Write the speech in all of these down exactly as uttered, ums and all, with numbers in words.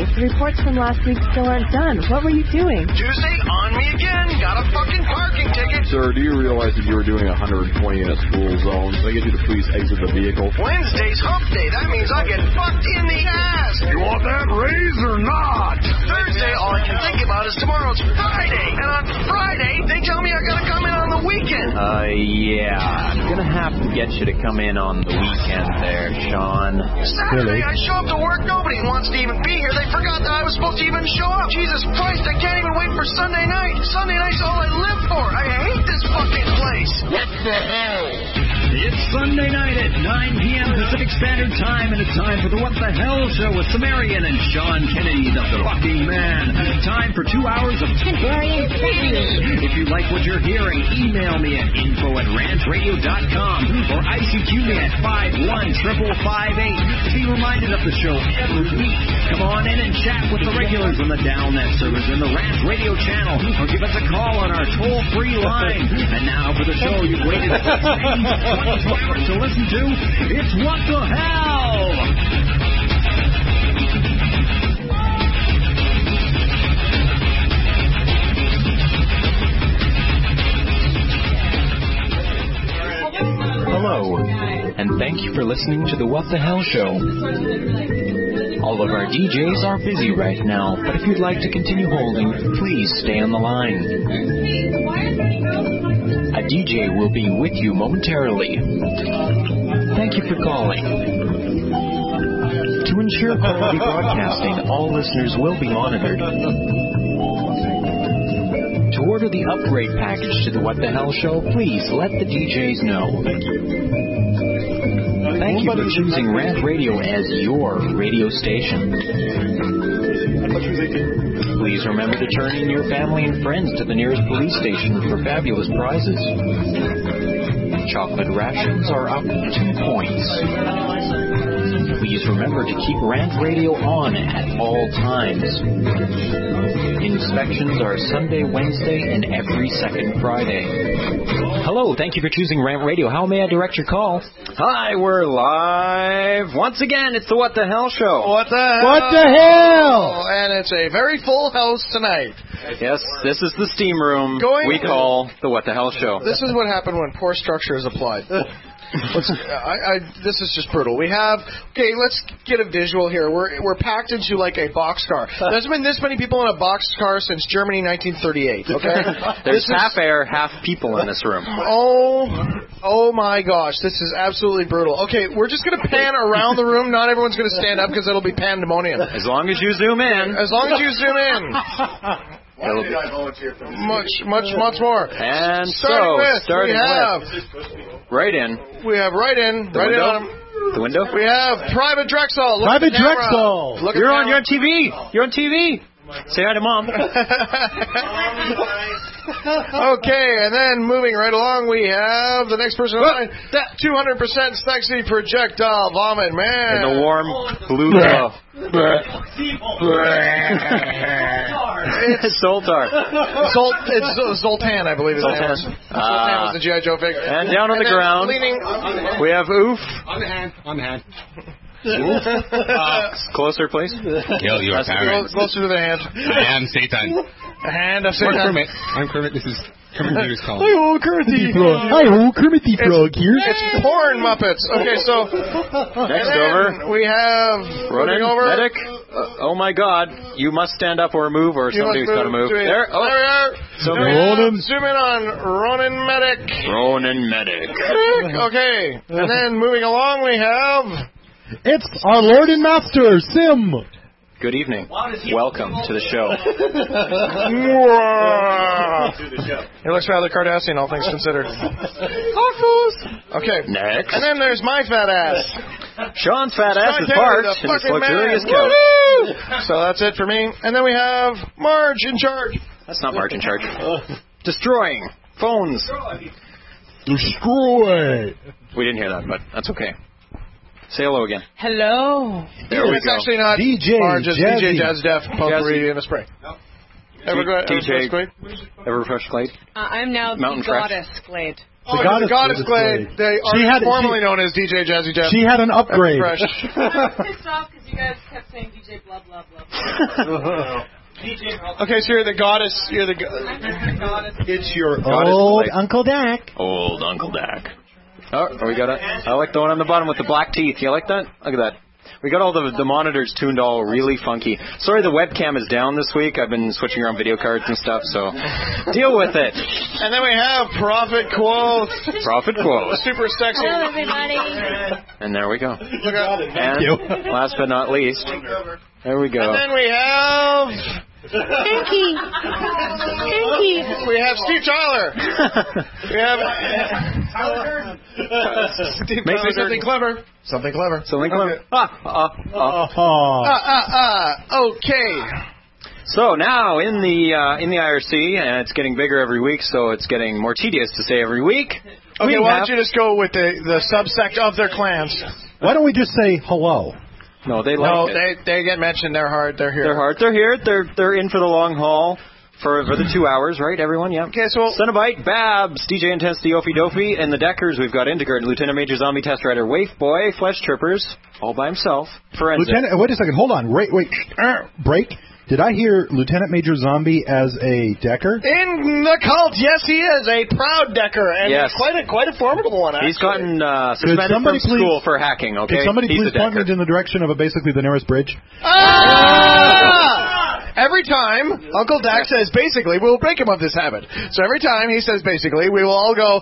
The reports from last week still aren't done. What were you doing? Tuesday, on me again. Got a fucking parking ticket. Sir, do you realize that you were doing one hundred twenty in a school zone? So I get you to please exit the vehicle. Wednesday's hump day. That means I get fucked in the ass. You want that raise or not? Thursday, all I can think about is tomorrow's Friday. And on Friday, they tell me I gotta come in on the weekend. Uh, yeah. I'm gonna have to get you to come in on the weekend there, Sean. Saturday, I show up to work. Nobody wants to even be here. They forgot that I was supposed to even show up. Jesus Christ, I can't even wait for Sunday night. Sunday night's all I live for. I hate this fucking place. What the hell? It's Sunday night at nine p.m. Pacific Standard Time, and it's time for the What the Hell Show with Sumerian and Sean Kennedy, the fucking man. Time for two hours of temporary insanity. If you like what you're hearing, email me at info at rant radio dot com or I C Q me at five one triple five eight to be reminded of the show every week. Come on in and chat with the regulars on the Downnet servers in the Rant Radio channel, or give us a call on our toll-free line. And now for the show you've waited for twenty hours to listen to, it's What the Hell! Hello, and thank you for listening to the What the Hell Show. All of our D Js are busy right now, but if you'd like to continue holding, please stay on the line. A D J will be with you momentarily. Thank you for calling. To ensure quality broadcasting, all listeners will be monitored. To order the upgrade package to the What the Hell Show, please let the D Js know. Thank you for choosing Rant Radio as your radio station. Please remember to turn in your family and friends to the nearest police station for fabulous prizes. Chocolate rations are up two points. Please remember to keep Rant Radio on at all times. Inspections are Sunday, Wednesday, and every second Friday. Hello, thank you for choosing Rant Radio. How may I direct your call? Hi, we're live. Once again, it's the What the Hell Show. What the hell? What the hell? And it's a very full house tonight. Yes, this is the steam room Going we call the What the Hell Show. This is what happened when poor structure is applied. Let's, I, I, this is just brutal. We have, okay, let's get a visual here. We're we're packed into like a boxcar. There's been this many people in a boxcar since Germany nineteen thirty-eight, okay? There's this half is, air, half people in this room. Oh, oh my gosh, this is absolutely brutal. Okay, we're just going to pan around the room. Not everyone's going to stand up because it'll be pandemonium. As long as you zoom in. As long as you zoom in. Why did I volunteer for this? Much, much, much more. And starting so, with, starting we have, with, right in. We have right in, The right window? in on The window? We have Private Drexel. Look Private at the camera. Drexel. Look at You're the on, you're camera. on T V. You're on T V. Say hi to Mom. Okay, and then moving right along, we have the next person on that two hundred percent sexy projectile vomit man. In the warm blue glow. It's Zoltar. Zolt, it's Zoltan, I believe his name Zoltan. is. Zoltan was the G I. Joe figure. And down on And the then ground, leaning, we have Oof. On the hand. On the hand. Uh, Closer, please. Kill your That's parents. closer to the hand. I am Satan. A hand of I'm Satan. Kermit. I'm Kermit. This is Kermit Peters calling. Hi-ho, Kermit the Frog. Hi-ho, Kermit the Frog here. It's porn Muppets. Okay, so Next and then over, we have Ronan, moving over. medic. Uh, oh my God! You must stand up or move, or You must somebody's got to move. to it. There. Oh, There we are. So There we Ronan. are. Zoom in on Ronan Medic. Ronan medic. Okay, and then moving along we have. It's our Lord and Master, Sim. Good evening. Welcome to the show. He looks rather Cardassian, all things considered. Okay. Next. And then there's my fat ass. Sean's fat ass is Sean parked Kennedy, in the his fucking luxurious man. couch. Woo-hoo! So that's it for me. And then we have Marge in charge. That's not Marge in charge. Destroying phones. Destroy. We didn't hear that, but that's okay. Say hello again. Hello. There we It's go. actually not D J Marge, it's D J Jazzy. Jazz Def, Potpourri in a spray. Ever go, ever D J Glade? Everfresh Glade. Uh, I'm now Mountain the Fresh. goddess Glade. Oh, goddess the Goddess Glade. Glade. They are She had- formerly she- known as D J Jazzy Jeff. She had an upgrade. Fresh. pissed off because you guys kept saying D J blah blah blah. Okay, so you're the goddess. You're the. Go- It's your Goddess old Glade. Uncle Dak. Old Uncle Dak. Oh, we got it. I like the one on the bottom with the black teeth. You like that? Look at that. We got all the the monitors tuned all really funky. Sorry the webcam is down this week. I've been switching around video cards and stuff, so deal with it. And then we have Prophet Quoth. Profit quote. Super sexy. Hello, everybody. And there we go. Look at it. And you. last but not least, there we go. And then we have. Pinky. Pinky. We have Steve Tyler. We have. Steve Make Tyler, me something clever. Something clever. Something clever. Ah, ah, ah. Oh. Ah, ah, ah. Okay. So now in the uh, in the I R C, and it's getting bigger every week, so it's getting more tedious to say every week. Okay, we why have- don't you just go with the, the subsect of their clans? Why don't we just say hello? No, they like No, it. they they get mentioned. They're hard. They're here. They're hard. They're here. They're they're in for the long haul for for the two hours, right? Everyone, yeah. Okay, so Cenobite, Babs, D J Intensity, Opie Dopey, and the Deckers. We've got Integrid, Lieutenant Major Zombie Test Rider, Waif Boy, Flesh Trippers, all by himself. Forensic. Lieutenant, wait a second. Hold on. Wait, wait. Uh, break. Did I hear Lieutenant Major Zombie as a Decker? in the cult, yes, he is a proud Decker, and Yes. quite a quite a formidable one. Actually. He's gotten uh, suspended somebody from please- school for hacking. Okay, Could somebody he's please a point me Decker. in the direction of a, basically the nearest bridge? Ah! Every time Uncle Dak says basically, we'll break him of this habit. So every time he says basically, we will all go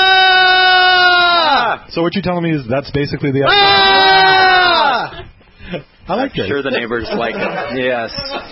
ah! So what you're telling me is that's basically the. Ah! I like I'm it. sure the neighbors like it. Yes.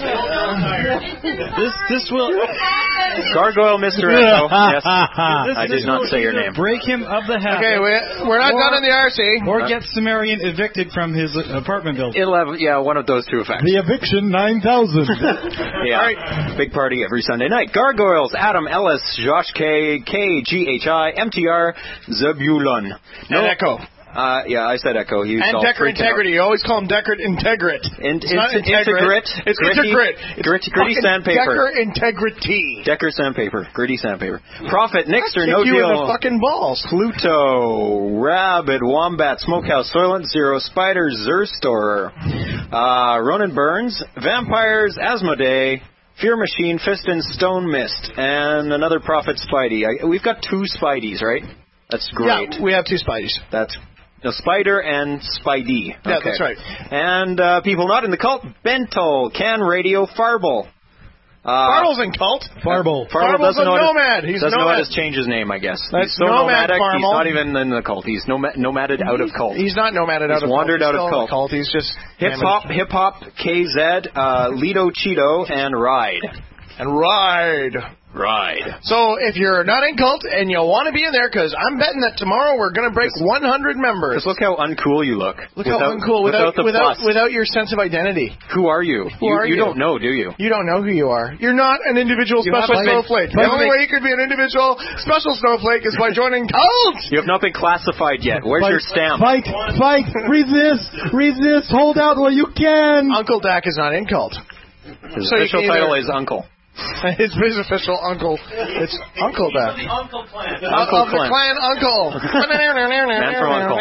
This this will Gargoyle, Mister Echo. Yes. I did not say your name. break him of the habit. Okay, we, we're not Or- done in the R C. Or get Sumerian evicted from his uh, apartment building. Eleven. Yeah, one of those two effects. The eviction nine thousand. Yeah. All right. Big party every Sunday night. Gargoyles, Adam, Ellis, Josh K, K, G H I, M T R, Zebulon. And Echo. Uh, yeah, I said Echo. He was And all Decker freaking out. Integrity. You always call him Decker Integrit. In, It's not in- Integrit. Integrit. It's Gritty- Integrit. It's Gritty, gritty fucking sandpaper. Decker Integrity. Decker sandpaper. Gritty sandpaper. Prophet, Nixter, Kick no you in deal. the fucking balls. Pluto, Rabbit, Wombat, Smokehouse, Soylent, Zero, Spider, Zerstorer, uh, Ronan Burns, Vampires, Asmodee, Fear Machine, Fist and Stone Mist, and another Prophet Spidey. I, we've got two Spideys, right? That's great. Yeah, we have two Spideys. That's no, Spider and Spidey. Yeah, Okay. that's right. And uh, people not in the cult, Bento, Can Radio, Farble. Uh, Farble's in cult. Farble. Farble Farble's doesn't a know how to- nomad. He's doesn't know nomad. how to change his name, I guess. That's he's so nomad, nomadic, he's Farble. not even in the cult. He's nomad, nomaded out of cult. He's not nomaded out He's of wandered cult. out of He's still in cult. the He's just Hip hop, hip hop, K Z, uh, Lido Cheeto, and Ride. and ride. Ride. So if you're not in cult and you want to be in there, because I'm betting that tomorrow we're going to break one hundred members. Just look how uncool you look. Look without, how uncool without without the without, plus. without your sense of identity. Who are you? Who you, are you you? don't know, do you? You don't know who you are. You're not an individual You special haven't been- snowflake. you The haven't only been- way you could be an individual special snowflake is by joining cult. You have not been classified yet. Where's Fight, your stamp? Fight, fight, resist, resist, hold out while you can. Uncle Dak is not in cult. His So you official can either- title is Uncle. His, his official uncle. It's Uncle Dak. Uncle Uncle of the Clint. clan Uncle. Man from Uncle.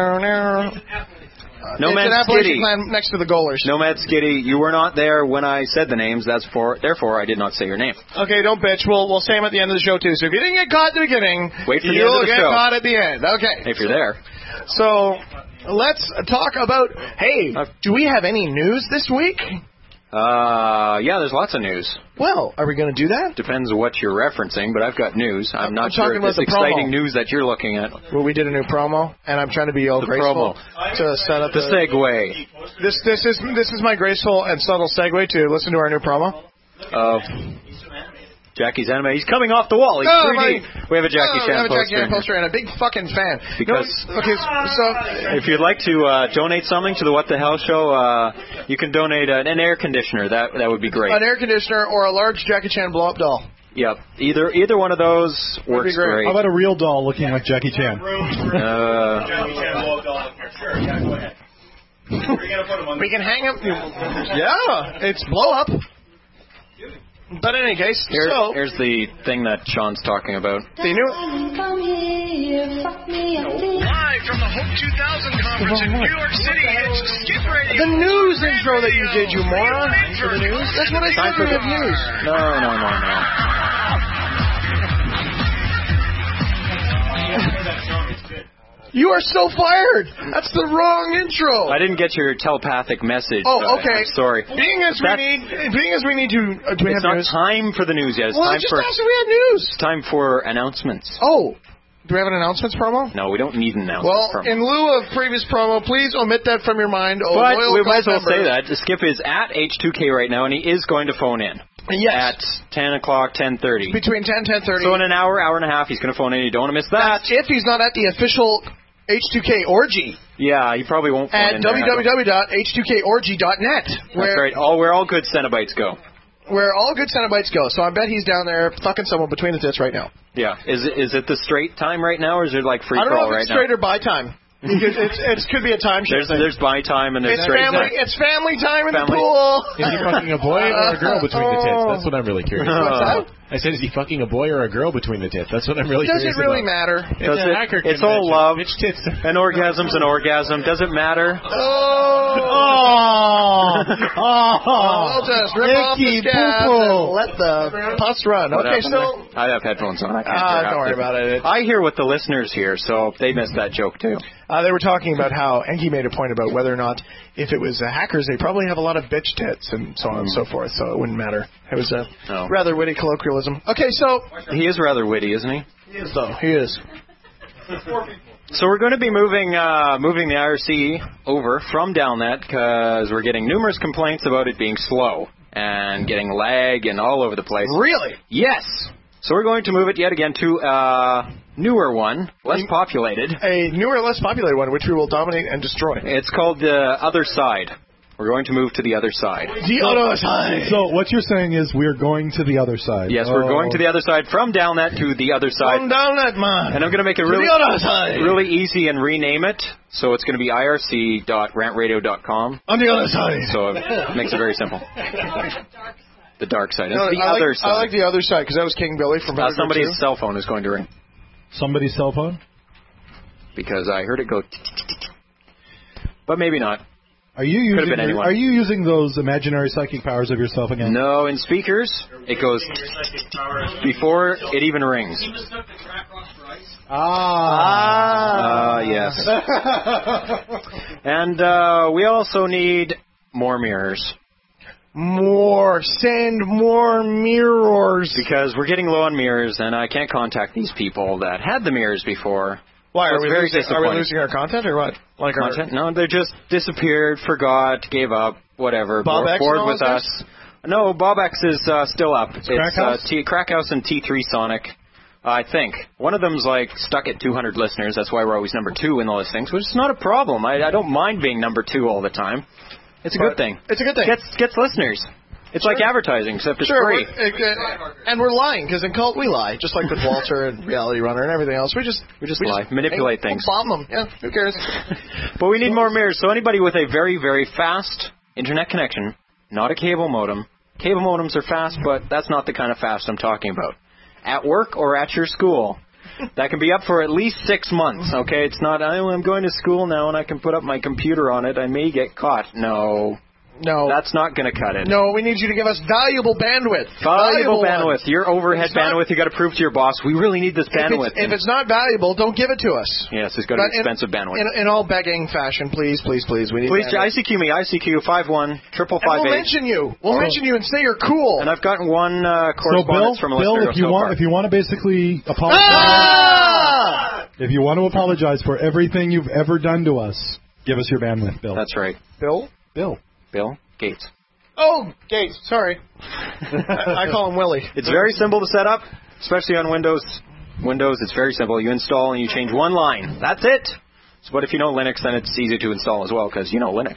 Nomad It's an Appalachian Skitty. clan next to the Goalers. Nomad Skitty, you were not there when I said the names. That's for therefore I did not say your name. Okay, don't bitch. We'll we'll say them at the end of the show too. So if you didn't get caught at the beginning, Wait for the you'll end of the get show. caught at the end. Okay. If you're there. So let's talk about. Hey, do we have any news this week? Uh, yeah, there's lots of news. Well, are we going to do that? Depends what you're referencing, but I've got news. I'm not I'm sure talking if about this the exciting promo. news that you're looking at. Well, we did a new promo, and I'm trying to be all The graceful promo. to set up The segue. This this is this is my graceful and subtle segue to listen to our new promo. Uh, Jackie's anime. He's coming off the wall. He's Oh, three D. my- We have a Jackie oh, Chan I have a poster. Jackie Chan in here. poster and a big fucking fan. Because- No, okay, so If you'd like to uh, donate something to the What the Hell show, uh, you can donate an, an air conditioner. That that would be great. an air conditioner or a large Jackie Chan blow up doll. Yep. Either either one of those works be great. great. How about a real doll looking like Jackie Chan? Uh, We can hang him. Yeah, it's blow up. But in any case, Here, so here's the thing that Sean's talking about. the new Live from the Hope two thousand conference in New York City, it's Skip Radio. the news intro that you did, you moron. For the news. That's what I said for the news. No, no, no, no. You are so fired. That's the wrong intro. I didn't get your telepathic message. Oh, so okay. I'm sorry. Being as we That's- need, being as we need to, uh, do we It's have not news? time for the news yet. It's Well, I time just for asked if we had news. it's time for announcements. Oh, do we have an announcements promo? No, we don't need an announcement. Well, from- in lieu of previous promo, please omit that from your mind. Oh, but loyal we might as well member. say that Skip is at H two K right now, and he is going to phone in Yes. at ten o'clock, ten thirty. Between ten and ten thirty. So in an hour, hour and a half, he's going to phone in. You don't want to miss that. That's if he's not at the official H two K orgy Yeah, he probably won't phone at in there. w w w dot h two k orgy dot net, That's where right. All where all good Cenobites go. where all good Cenobites go. So I bet he's down there fucking someone between the tits right now. Yeah. Is it, is it the straight time right now, or is it like free I don't for know all if right it's now? straight or by time. Because it's it could be a time There's thing. there's buy time and there's It's straight family. time. It's family time in Family. the pool. Is he fucking a boy or a girl between the tits? That's what I'm really curious about. What's that? I said, is he fucking a boy or a girl between the tits? That's what I'm really Does curious it really about. matter? Does It's a it- hacker it's all convention. love. Bitch tits. An orgasm's an orgasm. Does it matter? Oh, Oh, I'll just rip off the Icky scabs poo-poo. and let the pus run. What Okay, happened so there? I have headphones on. I can't Ah, hear don't half worry the- about it. I hear what the listeners hear, so they missed that joke too. uh, they were talking about how Enki made a point about whether or not if it was uh, hackers, they probably have a lot of bitch tits and so on and so forth. So it wouldn't matter. It was a Oh. rather witty colloquialism. Okay, so He is rather witty, isn't he? he is though. He is. So we're going to be moving uh, moving the I R C over from Downnet because we're getting numerous complaints about it being slow and getting lag and all over the place. Really? Yes. So we're going to move it yet again to a newer one, less populated. A newer, less populated one, which we will dominate and destroy. It's called the Other Side. We're going to move to the other side. The other side. So what you're saying is we're going to the other side. Yes, we're Oh. going to the other side from Downnet to the other side. Come down that man. And I'm going to make it To really, the other side. really easy and rename it. So it's going to be I R C dot rant radio dot com. On the other side. So it makes it very simple. The dark side. It's No, the I like, other side. I like the other side because that was King Billy from uh, Better somebody's Two. cell phone is going to ring Somebody's cell phone? because I heard it go. But maybe not. Are you Could have using been anyone. Are you using those imaginary psychic powers of yourself again? No, in speakers it goes before it even rings. Ah. Ah, yes. And uh, we also need more mirrors. More. Send more mirrors. Because we're getting low on mirrors, and I can't contact these people that had the mirrors before. Why? So Are it's we, very losing, are we disappointing. losing our content or what? Like our Content? No, they just disappeared, forgot, gave up, whatever. Bob bored, X bored and all with those us. No, Bob X is uh, still up. It's Crackhouse? uh, T- Crackhouse and T three Sonic. I think one of them's like stuck at two hundred listeners. That's why we're always number two in the listings, which is not a problem. I, I don't mind being number two all the time. It's a But good thing. It's a good thing. Gets gets listeners. It's like advertising, except it's Sure, free. we're- uh, and we're lying because in Cult we lie, just like with Walter and Reality Runner and everything else. We just We just lie, manipulate hey, things. we'll bomb them. Yeah, who cares? But we need more mirrors. So anybody with a very, very fast internet connection, not a cable modem. Cable modems are fast, but that's not the kind of fast I'm talking about. At work or at your school. That can be up for at least six months, okay? It's not, oh, I'm going to school now and I can put up my computer on it. I may get caught. No. No. That's not going to cut it. No, we need you to give us valuable bandwidth. Valuable one. bandwidth. Your overhead It's not- bandwidth, you got to prove to your boss, we really need this If bandwidth. it's, if it's not valuable, don't give it to us. yes, it's got to But be expensive in, bandwidth. In, in all begging fashion, please, please, please. We need Please, bandwidth. I C Q me, I C Q five one triple And five we'll eight. mention you. We'll mention you and say you're cool. And I've gotten one uh, So Bill, correspondence from a Bill, listener if you so want, far. if you want to basically apologize, Ah! if you want to apologize for everything you've ever done to us, give us your bandwidth, Bill. That's right. Bill? Bill. Bill Gates. Oh, Gates. Sorry. I call him Willie. It's very simple to set up, especially on Windows. Windows, it's very simple. You install and you change one line. That's it. So, but if you know Linux, then it's easy to install as well because you know Linux.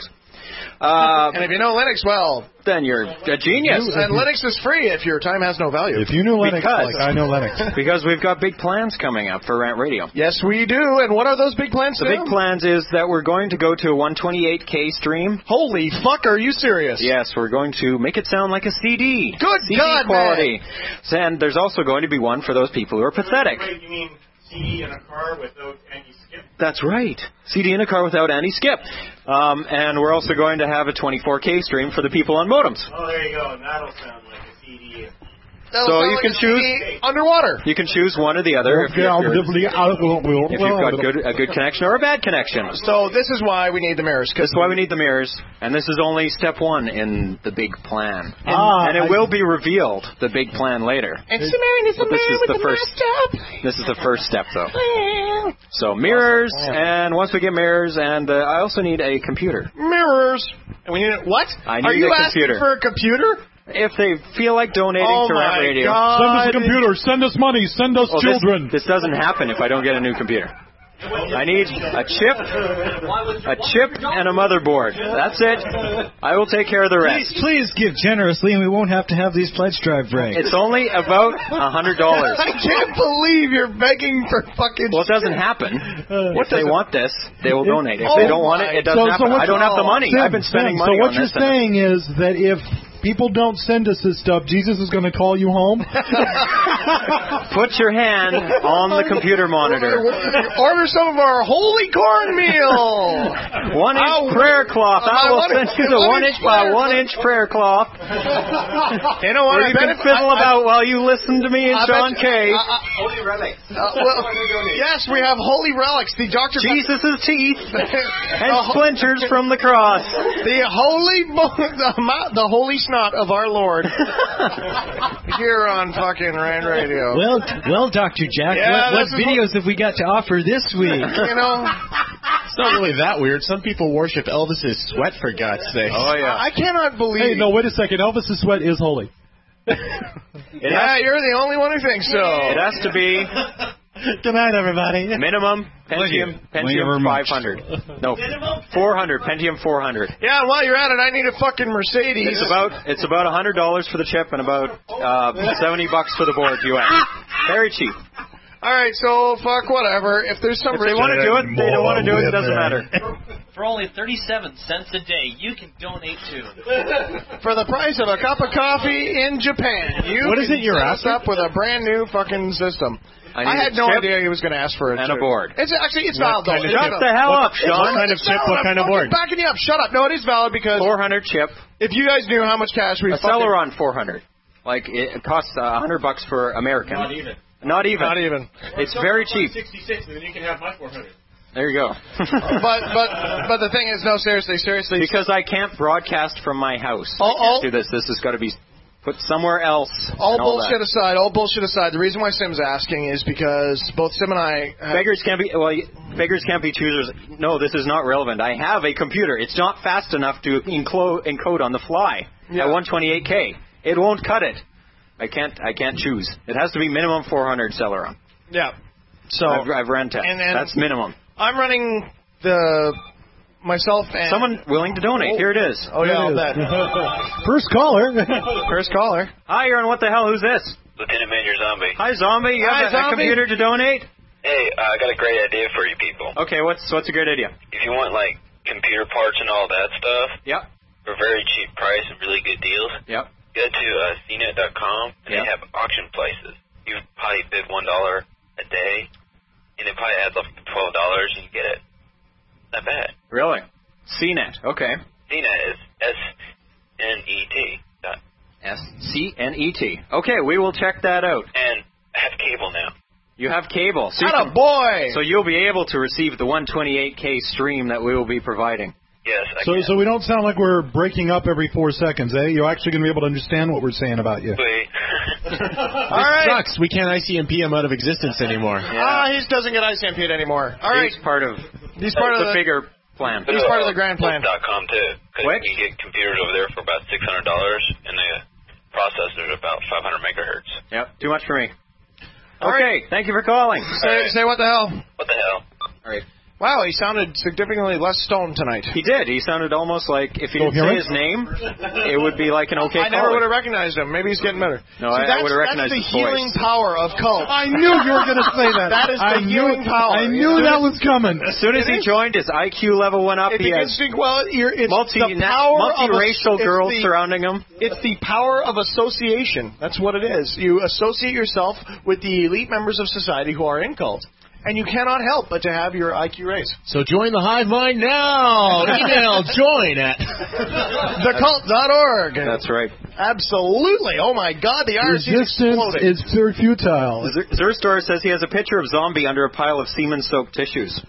Uh, and if you know Linux, well, then you're a genius. And Linux is free if your time has no value. If you knew Linux, Because- like I know Linux. Because we've got big plans coming up for Rant Radio. Yes, we do. And what are those big plans? The Sam? big plans is that we're going to go to a one twenty-eight K stream. Holy fuck, are you serious? Yes, we're going to make it sound like a C D. Good C D God, quality. And there's also going to be one for those people who are pathetic. Wait, you mean C D in a car without any skip? That's right. C D in a car without any skip. Um, and we're also going to have a twenty-four K stream for the people on modems. Oh, there you go. And that'll sound like a C D. That'll So sound you like can a choose- C D underwater. You can choose one or the other if, you're, if, you're, if you've got good, a good connection or a bad connection. So this is why we need the mirrors. That's why we need the mirrors, and this is only step one in the big plan. And, Ah, and it I- will be revealed, the big plan, later. And Samarian is the But this man is with the the first- messed up. This is the first step, though. So mirrors, and once we get mirrors, and uh, I also need a computer. Mirrors. And we need a, what? I Are need you a asking computer. for a computer? If they feel like donating Oh to Rant my Radio. God. Send us a computer. Send us money. Send us Well, this- children. This, doesn't happen if I don't get a new computer. I need a chip, a chip, and a motherboard. That's it. I will take care of the rest. Please, please give generously, and we won't have to have these pledge drive breaks. It's only about a hundred dollars. I can't believe you're begging for fucking. Well, it doesn't happen. If they doesn't- want this, they will donate. If Oh they don't want it, it doesn't So- so happen. what- I don't have the money. Sam, I've been spending Sam, money So what on you're this. saying is that if people don't send us this stuff, Jesus is going to call you home? Put your hand on the computer monitor. Order some of our holy cornmeal. One inch I'll- prayer cloth. I I will want send it- you the one one inch inch by prayer one cloth. inch prayer cloth. You know what? Where I you bet can it- fiddle I- I- about while you listen to me and I bet Sean you- Kay. I- I- Holy relics. Uh, well, yes, we have holy relics. The Doctor Jesus' teeth and the, splinters from the cross. the holy, mo- the, mo- the holy snot of our Lord. Here on fucking Rand Radio. Well, well, Doctor Jack, Yeah, what, what this is videos have we got to offer this week? You know, It's not really that weird. Some people worship Elvis's sweat, for God's sake. Oh yeah. I cannot believe. Hey, no, wait a second. Elvis's sweat is holy. It Yeah, has, you're the only one who thinks so. it has to be Good night, everybody. minimum Pentium Pentium five hundred. No, four hundred Pentium four hundred. Yeah, and while you're at it, I need a fucking Mercedes. It's about it's about a hundred dollars for the chip and about uh, seventy bucks for the board U S. Very cheap. All right, so fuck whatever. If there's some If they want to do it, they don't want to do it. It doesn't matter. For only thirty-seven cents a day, you can donate to. For the price of a cup of coffee in Japan, you What is can it you're set us after? up with a brand new fucking system. I, I, need had a no chip idea he was going to ask for it. and a too. board. It's actually it's What valid though. kind of It's chip? valid. Shut the hell up, It's Sean. What kind of It's chip? valid. What kind of I'm board? fucking Backing you up. Shut up. No, it is valid because Four hundred chip. if you guys knew how much cash we A Celeron four hundred. Like it costs a hundred bucks for American. Not even. Not even. Not even. It's very cheap. sixty-six, and then you can have my four hundred. There you go. but but but the thing is, no, seriously, seriously. Because I can't broadcast from my house. All- all- do this. This has got to be put somewhere else. All and all bullshit that. aside, all bullshit aside, the reason why Sim's asking is because both Sim and I have, Beggars can't be well. Beggars can't be choosers. No, this is not relevant. I have a computer. It's not fast enough to enclo- encode on the fly Yeah. at one twenty-eight K. It won't cut it. I can't. I can't choose. It has to be minimum four hundred Celeron. yeah. So I've, I've ran test. and then- That's minimum. I'm running the myself and Someone willing to donate. Here it is. Oh yeah, I'll bet. First caller. First caller. Hi, you're on What the Hell? Who's this? Lieutenant Major Zombie. Hi, Zombie. You Hi, have a, a Zombie. computer to donate? Hey, uh, I got a great idea for you people. Okay, what's what's a great idea? If you want, like, computer parts and all that stuff Yep. for a very cheap price and really good deals, Yep. go to uh, C net dot com, and Yeah. they have auction places. You probably bid one dollar a day, and it probably adds up to twelve dollars, and you get it. Not bad. Really? C net. Okay. C net is S N E T. dot- S C N E T. Okay, we will check that out. And I have cable now. You have cable. So, you Atta can- boy. so you'll be able to receive the one twenty-eight K stream that we will be providing. Yes, I So, can. so we don't sound like we're breaking up every four seconds, eh? You're actually going to be able to understand what we're saying about you. Sweet. All right. Sucks. We can't I C M P him out of existence anymore. Ah, he doesn't get I C M P'd anymore. All right. He's part of He's part of the, the bigger plan. He's part of the grand plan. dot com too. Because What? you can get computers over there for about six hundred dollars, and the processor is about five hundred megahertz. Yep. Too much for me. All Okay. Thank you for calling. Say, say what the hell? What the hell? All right. Wow, he sounded significantly less stoned tonight. He did. He sounded almost like, if he didn't say Coherent? his name, it would be like an okay I never caller. would have recognized him. Maybe he's getting better. No, See, I- I that's, would have recognized That's the his voice. healing power of cult. I knew you were going to say that. That is the I knew, healing power. I knew that was coming. As soon as he joined, his I Q level went up. It He begins has to, well, you're, it's multi, the power multiracial of a, girls it's the, surrounding him. It's the power of association. That's what it is. You associate yourself with the elite members of society who are in cult. And you cannot help but to have your I Q raised. So join the hive mind now. Email join at the cult dot org. That's right. Absolutely. Oh, my God. The I R C is Resistance exploding. is very futile. Z- Zerstor says he has a picture of Zombie under a pile of semen-soaked tissues.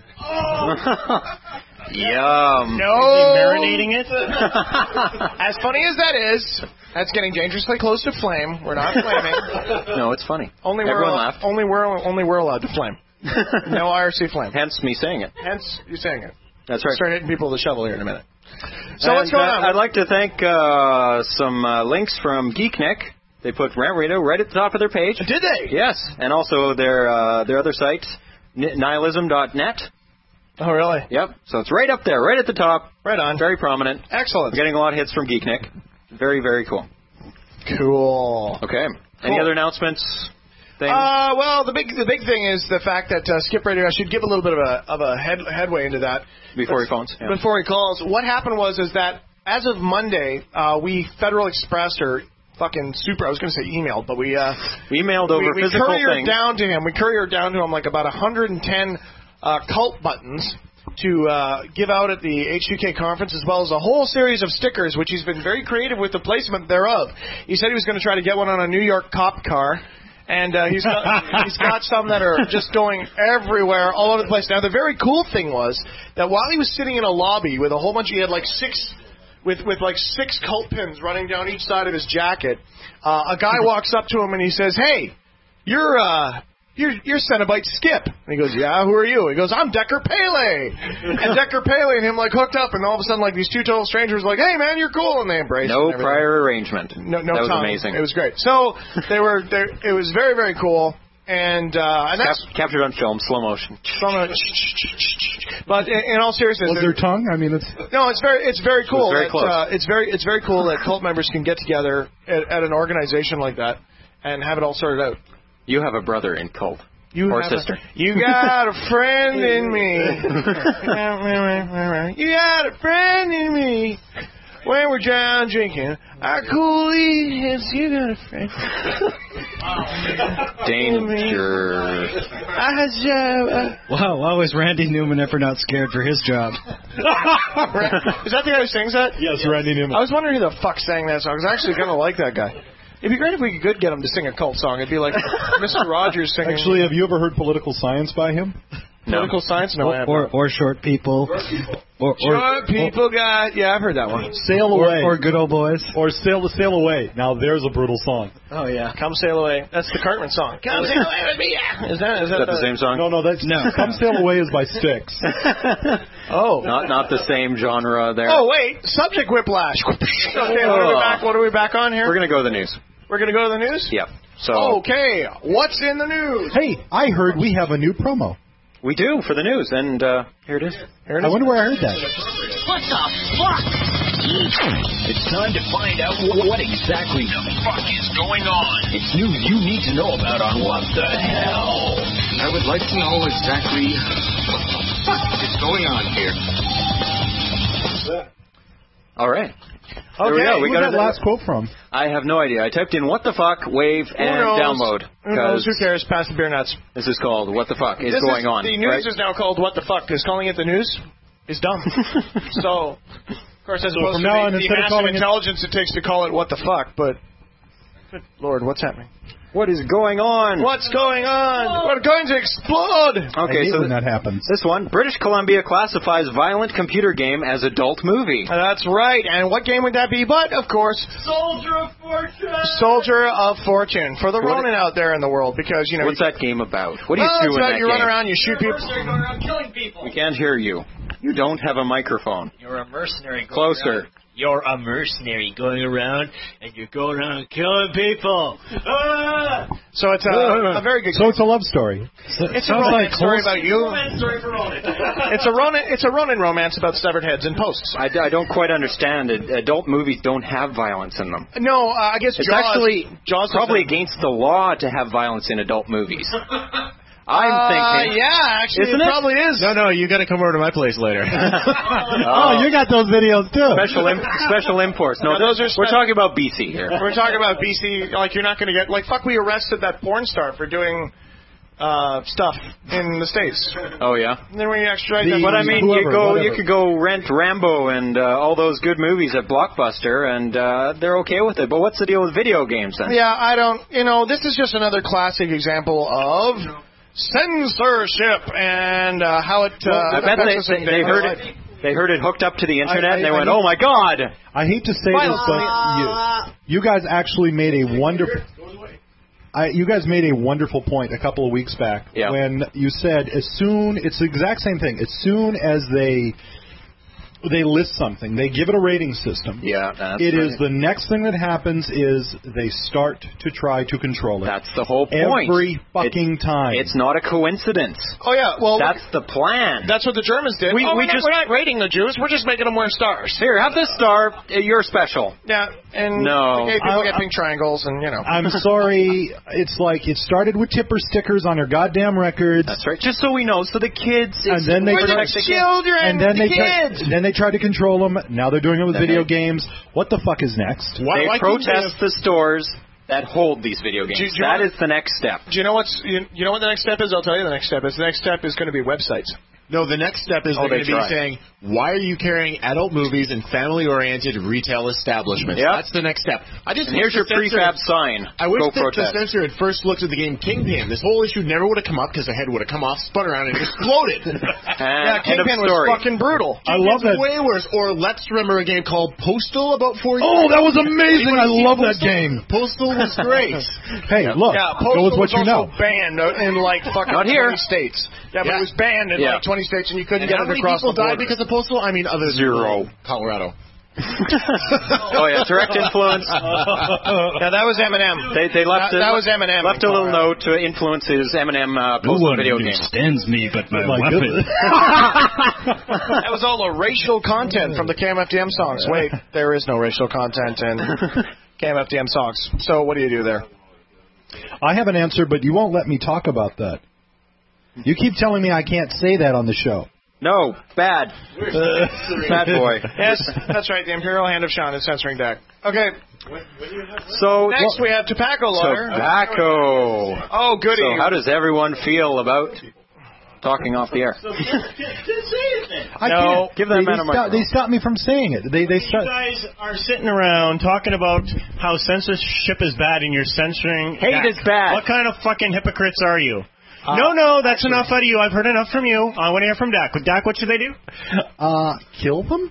Yum. No. Marinating it? As funny as that is, that's getting dangerously close to flame. We're not flaming. No, it's funny. Only we're, Everyone al- laughed. only we're only we're allowed to flame. No I R C flame. Hence me saying it. Hence you saying it. That's right. Start hitting people with a shovel here in a minute. So And, what's going uh, on? I'd like to thank uh, some uh, links from Geeknik. They put Rant Radio right at the top of their page. Did they? Yes, and also their uh, their other site, nihilism dot net. Oh, really? Yep. So it's right up there, right at the top. Right on. Very prominent. Excellent. We're getting a lot of hits from Geeknik. Very, very cool. Cool. Okay. Any Cool. other announcements? Things? Uh, well, the big the big thing is the fact that uh, Skip Radio. I should give a little bit of a of a head, headway into that Before he phones. Yeah. Before he calls, what happened was is that as of Monday, uh, we Federal Expressed or fucking super. I was going to say emailed, but we uh, we emailed over we, we physical couriered things. down to him. We couriered down to him like about one hundred ten uh, cult buttons to uh, give out at the H two K conference, as well as a whole series of stickers, which he's been very creative with the placement thereof. He said he was going to try to get one on a New York cop car. And uh, he's got he's got some that are just going everywhere, all over the place. Now, the very cool thing was that while he was sitting in a lobby with a whole bunch, he had like six, with with like six cult pins running down each side of his jacket. Uh, a guy walks up to him and he says, "Hey, you're uh, you're you're Cenobite Skip." And he goes, "Yeah, who are you?" He goes, "I'm Decker Pele." And Decker Pele and him like hooked up, and all of a sudden like these two total strangers were like, "Hey man, you're cool," and they embraced. No and everything. prior arrangement. No, no that was tongue. amazing. It was great. So they were, they, it was very, very cool, and uh, and that's Cap- captured on film, slow motion. from a. But in, in all seriousness, Was there tongue? I mean, it's no, it's very, it's very cool. very that, close. uh, it's very, it's very cool that cult members can get together at, at an organization like that and have it all sorted out. You have a brother in cult. You or have sister. A, you got a friend in me. You got a friend in me. When we're down drinking our coolies, you got a friend. Danger. Wow, why was Randy Newman ever not scared for his job? Is that the guy who sings that? yes, Randy Newman. I was wondering who the fuck sang that song. I was actually kind of like that guy. It'd be great if we could get him to sing a cult song. It'd be like Mister Rogers singing. Actually, have you ever heard Political Science by him? Political Science? No, I Or, haven't. or, or short people. Or, or, Short people got. Yeah, I've heard that one. Sail Away. or, or good old boys. Or Sail to Sail Away. Now, there's a brutal song. Oh yeah, Come Sail Away. That's the Cartman song. Come sail away with me. Yeah. Is that is Is that, that the same song? No, no, that's No. Come Sail Away is by Styx. Oh. Not not the same genre there. Oh wait, subject whiplash. Okay, what are we back? What are we back on here? We're going to go to the news. We're gonna go to the news. Yep. So Okay, what's in the news? Hey, I heard we have a new promo. we do for the news, and uh, here it is. Here it I is. wonder where I heard that. What the fuck? It's time to find out what exactly the fuck is going on. It's news you need to know about on What the Hell. I would like to know exactly what the fuck is going on here. All right. There Okay, we go. We Who's got that it. last quote from? I have no idea. I typed in what the fuck, wave, Who and knows? download. Who knows? Who 'cause cares? Pass the beer nuts. This is called What the Fuck is This Going is, On. The news right? is now called What the Fuck, because calling it the news is dumb. So, of course, as So opposed from to now the, on, the instead of massive calling it- intelligence it takes to call it What the Fuck, but good Lord, what's happening? What is going on? What's going on? We're going to explode! Okay, I hate so when that happens. this one, British Columbia classifies violent computer game as adult movie. That's right. And what game would that be? But, of course, Soldier of Fortune! Soldier of Fortune. For the What- Ronin out there in the world, because, you know... What's that game about? What do you well, do it's in about that you game? run around, you shoot You're a people. mercenary going around killing people. We can't hear you. You don't have a microphone. You're a mercenary. Going Closer. around. you're a mercenary going around, and you're going around killing people. Ah! So it's a, a very good. So it's a love story. It's a romance story about you. It's a Ronin. It's a Ronin romance about severed heads and posts. I, I don't quite understand it. Adult movies don't have violence in them. No, uh, I guess it's Jaws, actually Jaws probably doesn't- against the law to have violence in adult movies. I'm Uh, thinking. yeah, actually, Isn't it it? probably is. No, no, you got to come over to my place later. Oh, you got those videos too. Special imp- special imports. No, No, those are we're spe- talking about B C here. We're talking about B C. Like you're not going to get like fuck. We arrested that porn star for doing uh, stuff in the States. Oh yeah. And then when you extradite The- them, But I mean, you Whoever, go, whatever. you could go rent Rambo and uh, all those good movies at Blockbuster, and uh, they're okay with it. But what's the deal with video games then? yeah, I don't. You know, this is just another classic example of censorship and uh, how it. Uh, I bet affects us they, in they, they daily heard life. it. They heard it hooked up to the internet, I- I- and they I went, need- "Oh my God!" I hate to say this, but you, you guys actually made a wonderful. I, you guys made a wonderful point a couple of weeks back Yeah. when you said as soon it's the exact same thing. As soon as they they list something, they give it a rating system. Yeah, that's It right. is the next thing that happens is they start to try to control it. That's the whole point. Every fucking it's, time. It's not a coincidence. Oh yeah, well That's the plan. that's what the Germans did. We- oh, we we're, not, just- we're not rating the Jews. We're just making them wear stars. Here, have this star. Uh, You're special. Yeah, and No. the gay people I- get pink triangles, and you know. I'm sorry. It's like it started with tipper stickers on your goddamn records. That's right. Just so we know, so the kids. And then they We're the protect the children, and then the they try, kids. then they tried to control them. Now they're doing it with video games. What the fuck is next? Why, They why couldn't protest the stores that hold these video games. Do you- do you That want- is the next step. Do you know what's you, you know what the next step is? I'll tell you the next step is. The next step is going to be websites. No, the next step is Oh, they're they going to be try. saying, why are you carrying adult movies in family-oriented retail establishments? Yep. That's the next step. I just And wish here's your the censor- prefab sign. I wish Go that protest. the censor had first looked at the game Kingpin. This whole issue never would have come up because the head would have come off, spun around, and exploded. And Yeah, end of Kingpin was story. fucking brutal. I love that. Way worse. Or let's remember a game called Postal about four years Oh, that was ago. amazing! Anybody I see love that Postal? game. Postal was great. Hey, look, Yeah, go Postal with what was you also know. banned in like fucking Not here. twenty states. Yeah, but Yeah. it was banned in Yeah. like twenty states, and you couldn't And get how it many across people the border. died because of Postal? I mean, other than Zero. Colorado. Oh yeah, direct influence. Yeah, that was Eminem. They they left That- a, that was Eminem left in a little Colorado. note to influence his Eminem uh, No postal one video game. understands me but my, My weapon. goodness. That was all the racial content from the K M F D M songs. Wait, there is no racial content in K M F D M songs. So what do you do there? I have an answer, but you won't let me talk about that. You keep telling me I can't say that on the show. No, bad. Bad boy. Yes, that's right. The Imperial Hand of Sean is censoring Dak. Okay. So Next we have Tobacco Lawyer. Tobacco. Oh, goody. So how does everyone feel about talking off the air? I No, can't. give that they, man they a stop, microphone. they stopped me from saying it. They they You start. guys are sitting around talking about how censorship is bad and you're censoring. Hate Dak. is bad. What kind of fucking hypocrites are you? no, no, that's enough out of you. I've heard enough from you. I want to hear from Dak. Dak, what should they do? Uh, kill them?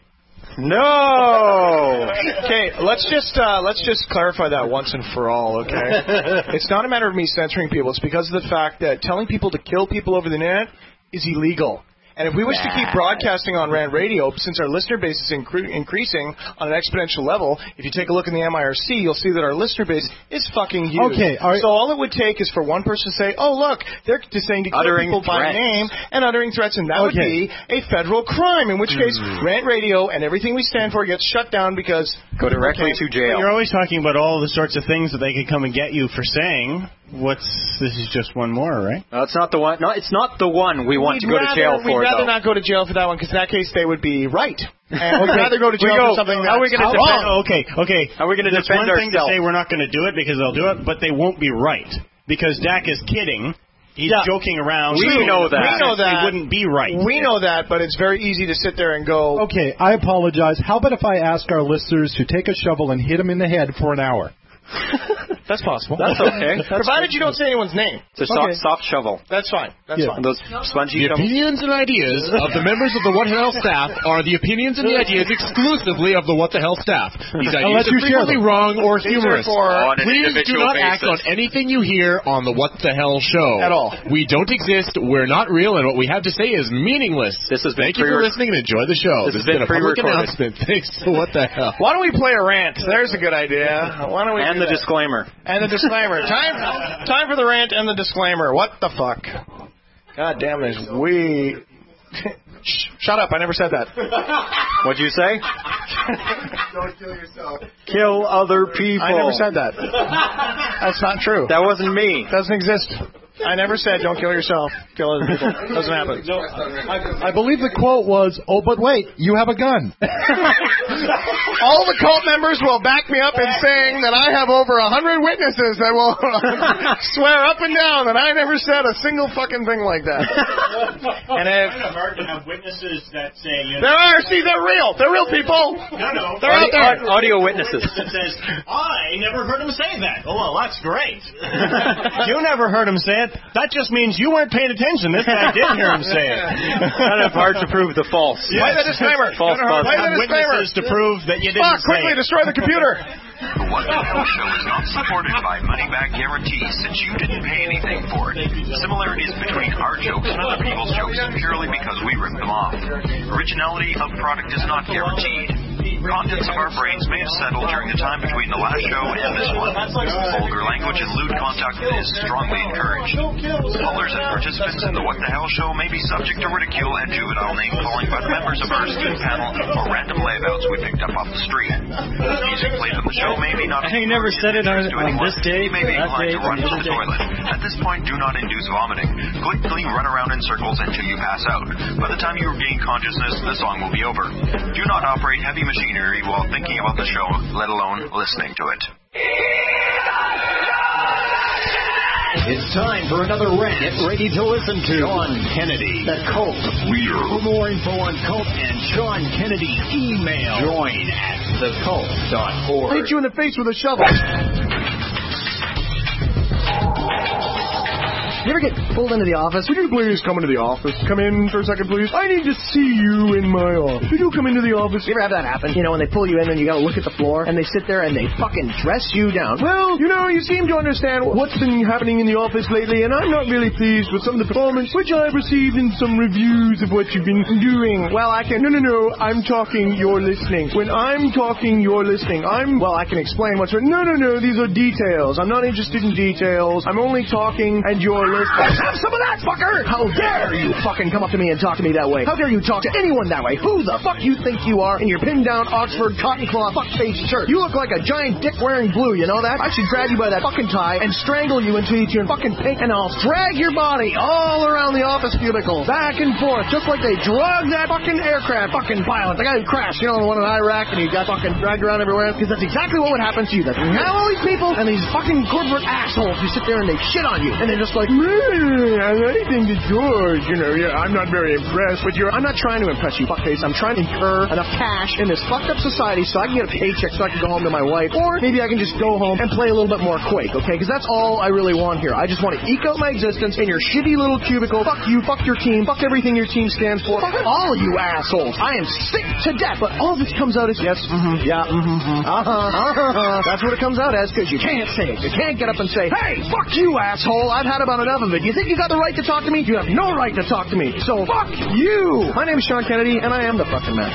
No. Okay, let's just uh, let's just clarify that once and for all. Okay, it's not a matter of me censoring people. It's because of the fact that telling people to kill people over the internet is illegal. And if we wish to keep broadcasting on Rand Radio, since our listener base is incre- increasing on an exponential level, if you take a look in the M I R C, you'll see that our listener base is fucking huge. Okay, all right. So all it would take is for one person to say, "Oh, look, they're just saying to kill Uttering people by threats. name and uttering threats," and that would Okay. be a federal crime. In which case, Rant Radio and everything we stand for gets shut down because Go directly Okay. to jail. You're always talking about all the sorts of things that they could come and get you for saying. What's this is just one more, right? No, it's not the one. No, it's not the one we want We'd to go rather, to jail for. We'd rather though. not go to jail for that one because in that case they would be right. And we'd Okay. rather go to We jail go, for something how are we that's gonna wrong. defend- Okay, okay. How are we going to It's defend one thing to ourselves? say we're not going to do it because they'll do it, but they won't be right because Dak is kidding. He's Yeah. joking around. We know that. We know that. They wouldn't be right. We know that, but it's very easy to sit there and go, Okay, I apologize. How about if I ask our listeners to take a shovel and hit them in the head for an hour? That's possible. That's okay. That's Provided you don't say anyone's name. It's a Okay. soft, soft shovel. That's fine. That's Yeah. fine. Those spongy The shovels. opinions and ideas of the members of the What the Hell staff are the opinions and the ideas exclusively of the What the Hell staff. These Unless ideas you are share frequently them. wrong or These are humorous. for- On an Please do individual not act on basis. anything you hear on the What the Hell show. At all. We don't exist. We're not real, and what we have to say is meaningless. This has been Thank you for pre-rec- listening and enjoy the show. This has has been been a public pre-recorded. announcement. Thanks to What the Hell. Why don't we play a rant? There's a good idea. Why don't we And do the that? disclaimer. And the disclaimer. Time, time for the rant and the disclaimer. What the fuck? God damn this. We. Shh, shut up. I never said that. What'd you say? Don't kill yourself. Kill other people. I never said that. That's not true. That wasn't me. Doesn't exist. I never said don't kill yourself. Kill other people. Doesn't happen. I believe the quote was, "Oh, but wait, you have a gun." All the cult members will back me up in saying that I have over a hundred witnesses that will swear up and down that I never said a single fucking thing like that. And if It's kind of hard to have witnesses that say, you know, there are, see, they're real. They're real people. no, no, They're out there. Audio witnesses. that says, I never heard him say that. Oh, well, that's great. You never heard him say it. That just means you weren't paying attention. This guy did hear him say it. Kind of hard to prove the false. Play the disclaimer. False Play positive. the Have disclaimer. witnesses to prove that you didn't Fuck, say quickly it. destroy the computer. The What the Hell show is not supported by money-back guarantees since you didn't pay anything for it. Similarities between our jokes and other people's jokes purely because we ripped them off. Originality of product is not guaranteed. Contents of our brains may have settled during the time between the last show and this one. Vulgar language and lewd conduct is strongly encouraged. Callers and participants in the What the Hell show may be subject to ridicule and juvenile name-calling by the members of our esteemed panel or random layabouts we picked up off the street. Music played on the show may be not I never said it on, to on anyone. this day, You may be that inclined day, to run the to other the day. toilet. At this point, do not induce vomiting. Quickly run around in circles until you pass out. By the time you regain consciousness, the song will be over. Do not operate heavy machinery while thinking about the show, let alone listening to it. It's time for another rant. Get ready to listen to Sean Kennedy, the cult leader. For more info on cult and Sean Kennedy, email join at the cult dot org. Hit you in the face with a shovel. You ever get pulled into the office? Would you please come into the office? Come in for a second, please. I need to see you in my office. Could you come into the office? You ever have that happen? You know, when they pull you in and you gotta look at the floor and they sit there and they fucking dress you down. Well, you know, you seem to understand what's been happening in the office lately, and I'm not really pleased with some of the performance which I've received in some reviews of what you've been doing. Well, I can... No, no, no. I'm talking, you're listening. When I'm talking, you're listening. I'm... Well, I can explain what's... No, no, no. These are details. I'm not interested in details. I'm only talking and you're listening. Have some of that, fucker! How dare you fucking come up to me and talk to me that way? How dare you talk to anyone that way? Who the fuck you think you are in your pinned down Oxford cotton cloth fuck-face shirt? You look like a giant dick wearing blue, you know that? I should grab you by that fucking tie and strangle you until you turn fucking pink, and I'll drag your body all around the office cubicle, back and forth, just like they drug that fucking aircraft fucking pilot, the guy who crashed, you know, the one in Iraq, and he got fucking dragged around everywhere, because that's exactly what would happen to you. That's now all these people and these fucking corporate assholes who sit there and they shit on you, and they're just like, I think the George, you know, yeah, I'm not very impressed with your... I'm not trying to impress you, fuckface. I'm trying to incur enough cash in this fucked up society so I can get a paycheck so I can go home to my wife. Or maybe I can just go home and play a little bit more Quake, okay? Because that's all I really want here. I just want to eke out my existence in your shitty little cubicle. Fuck you, fuck your team, fuck everything your team stands for. Fuck all of you assholes. I am sick to death. But all this comes out as, yes, mm-hmm, yeah, mm-hmm, uh-huh, uh-huh. That's what it comes out as, because you can't say it. You can't get up and say, hey, fuck you, asshole. I've had about enough of it. You think you got the right to talk to me? You have no right to talk to me. So fuck you. My name is Sean Kennedy, and I am the fucking man.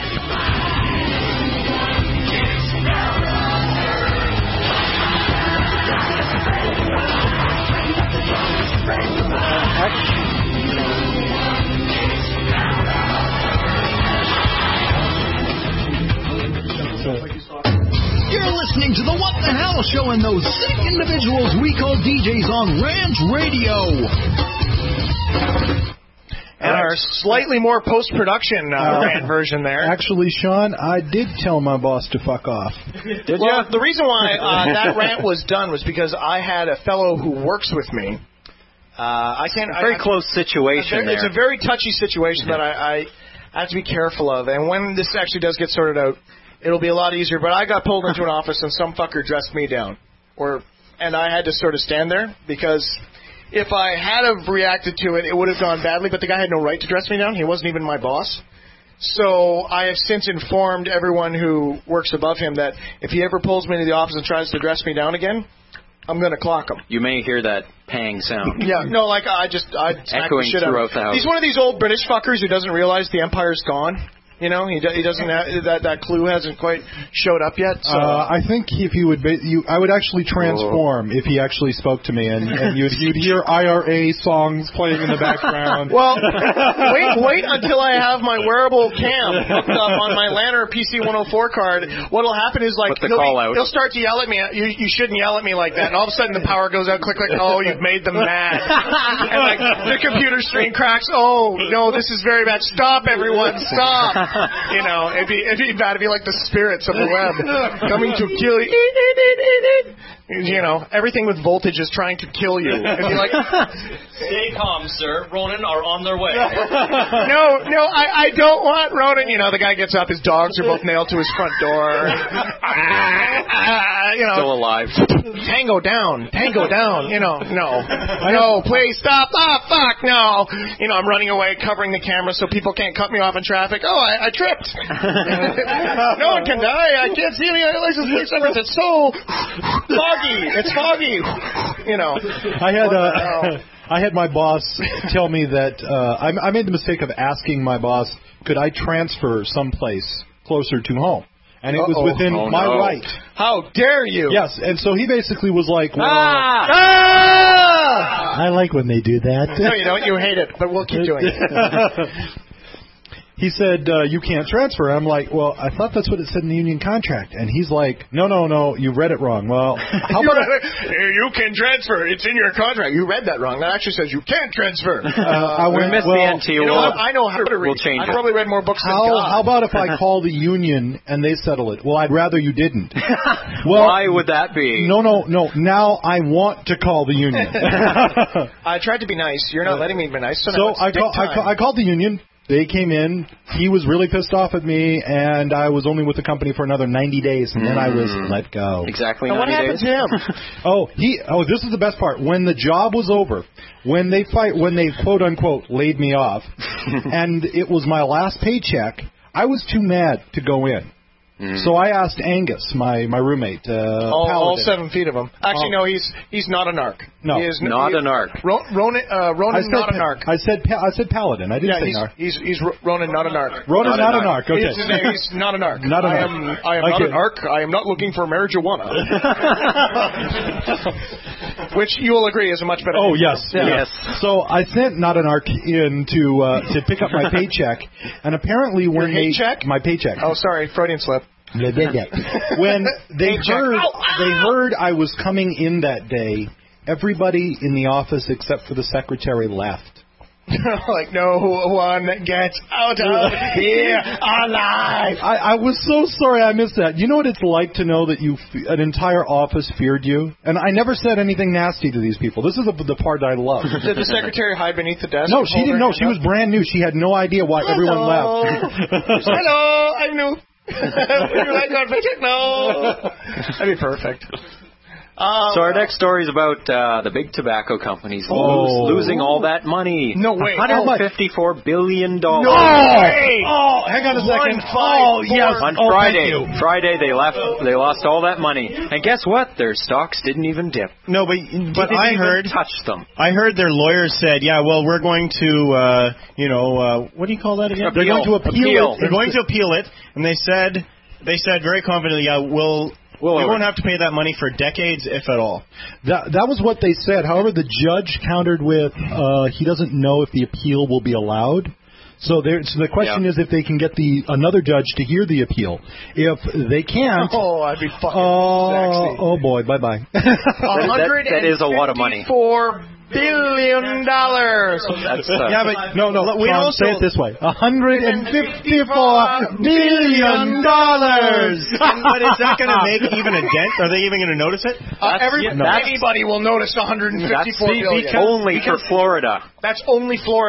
You're listening to the What the Hell Show and those sick individuals we call D Js on Ranch Radio. And our slightly more post-production uh, rant version there. Actually, Sean, I did tell my boss to fuck off. Did well, the reason why uh, that rant was done was because I had a fellow who works with me. Uh, I can't. Very I, close situation a very, there. It's a very touchy situation that I, I have to be careful of. And when this actually does get sorted out, it'll be a lot easier. But I got pulled into an office and some fucker dressed me down, or and I had to sort of stand there because if I had have reacted to it, it would have gone badly. But the guy had no right to dress me down. He wasn't even my boss. So I have since informed everyone who works above him that if he ever pulls me into the office and tries to dress me down again, I'm going to clock him. You may hear that pang sound. Yeah, no, like I just I smack the Echoing shit out of throughout the him. house. He's one of these old British fuckers who doesn't realize the empire's gone. You know, he, do, he doesn't have, that that clue hasn't quite showed up yet. So. Uh, I think if you would, be, you, I would actually transform if he actually spoke to me, and, and you'd, you'd hear I R A songs playing in the background. Well, wait, wait until I have my wearable cam hooked up on my Lanner P C one oh four card. What'll happen is like Put the he'll, call out. he'll start to yell at me. You, you shouldn't yell at me like that. And all of a sudden the power goes out. Click, click. Oh, you've made them mad. And like the computer screen cracks. Oh no, this is very bad. Stop, everyone. Stop. You know. It'd be, it'd be bad. It'd be like the spirits of the web coming to kill you. You know, everything with voltage is trying to kill you. It'd be like, stay calm, sir. Ronin are on their way. no, no, I, I don't want Ronin. You know, the guy gets up. His dogs are both nailed to his front door. you know, Still alive. Tango down, tango down. You know, no, no, please stop. Ah, fuck, no. You know, I'm running away, covering the camera so people can't cut me off in traffic. Oh, I, I tripped. No one can die. I can't see any license plate numbers. It's so foggy. It's foggy. You know. I had uh, I had my boss tell me that uh, I, I made the mistake of asking my boss, could I transfer someplace closer to home? And it was Uh-oh. within Oh, my no. right. How dare you? Yes, and so he basically was like, well, Ah! Ah! I like when they do that. No, you don't. You hate it, but we'll keep doing it. He said, uh, you can't transfer. I'm like, well, I thought that's what it said in the union contract. And he's like, no, no, no, you read it wrong. Well, how you, about... you can transfer. It's in your contract. You read that wrong. That actually says you can't transfer. Uh, I we went, missed well, the N T. You know what? I know how to read. We'll change I it. probably read more books How, than God. how about if I call the union and they settle it? Well, I'd rather you didn't. Well, why would that be? No, no, no. Now I want to call the union. I tried to be nice. You're not letting me be nice. So, So now it's I, dick call, I, time. call, I called the union. They came in. He was really pissed off at me, and I was only with the company for another ninety days, and then I was let go. Exactly And what ninety happened days. to him? Oh, he. Oh, this is the best part. When the job was over, when they fight, when they quote unquote laid me off, and it was my last paycheck, I was too mad to go in. Mm. So I asked Angus, my my roommate, uh, all, all Paladin. seven feet of him. Actually, Oh. no, he's he's not an arc. No, he is not he, an arc. Ro- Ronan, uh, Ronan I said, not an arc. I said pa- I said Paladin. I didn't Yeah, say he's, narc. he's he's Ro- Ronan, not an arc. Ronan, not, an arc. Okay. He's, he's not an arc. Not an I arc. am I am Okay. not an arc. I am not looking for marijuana. Which you will agree is a much better. Oh name. yes, Yeah. Yes. So I sent not an arc in to uh, to pick up my paycheck, and apparently when Your they paycheck? my paycheck. Oh, sorry, Freudian slip. when they Paycheck. heard Ow, ow. they heard I was coming in that day, everybody in the office except for the secretary left. Like no one gets out of here alive. I, I was so sorry I missed that. You know what it's like to know that you f- an entire office feared you? And I never said anything nasty to these people. This is the, the part I love. Did the secretary hide beneath the desk? No, and she hold didn't her know. hand She up? was brand new. She had no idea why everyone Hello. left. Hello, I'm new. Would you like our paycheck? No. That'd be perfect. Um, So our next story is about uh, the big tobacco companies Oh. lose, losing all that money. No way. one hundred fifty-four billion dollars. No way. Oh, hang on a second. One, five, Oh, yes. On Oh, Friday, thank you. Friday they left. They lost all that money, and guess what? Their stocks didn't even dip. No, but but Didn't I even heard touch them. I heard their lawyers said, yeah, well, we're going to, uh, you know, uh, what do you call that again? Appeal. They're going to appeal, Appeal. it. They're going to appeal it, and they said they said very confidently, yeah, we'll. Well, we over. won't have to pay that money for decades, if at all. That that was what they said. However, the judge countered with uh, he doesn't know if the appeal will be allowed. So, there, so the question Yeah. is if they can get the another judge to hear the appeal. If they can't, Oh, I'd be fucking oh, sexy. oh boy, bye bye. That- that is a lot of money. Four billion dollars. That's uh, Yeah, but no, no. we Sean, also say it this way: a hundred and fifty-four billion dollars. but is that going to make even a dent? Are they even going to notice it? Uh, every, yeah, that's- anybody will notice one hundred that's fifty-four billion. only for Florida. That's only Florida.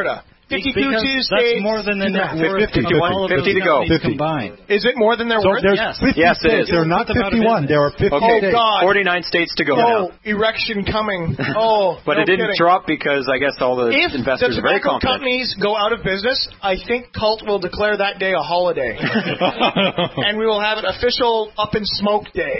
fifty-two Because Tuesdays. that's more than the net worth fifty, of all of fifty those to go. companies fifty. combined. Is it more than their So worth? there's Yes. fifty Yes, it states. is. There are not It's about a fifty-one. business. There are fifty Okay, states. God. forty-nine states to go Oh, now. erection coming. Oh, But no it didn't kidding. drop because I guess all the If investors the are very tobacco confident. companies go out of business, I think Cult will declare that day a holiday. And we will have an official up in smoke day.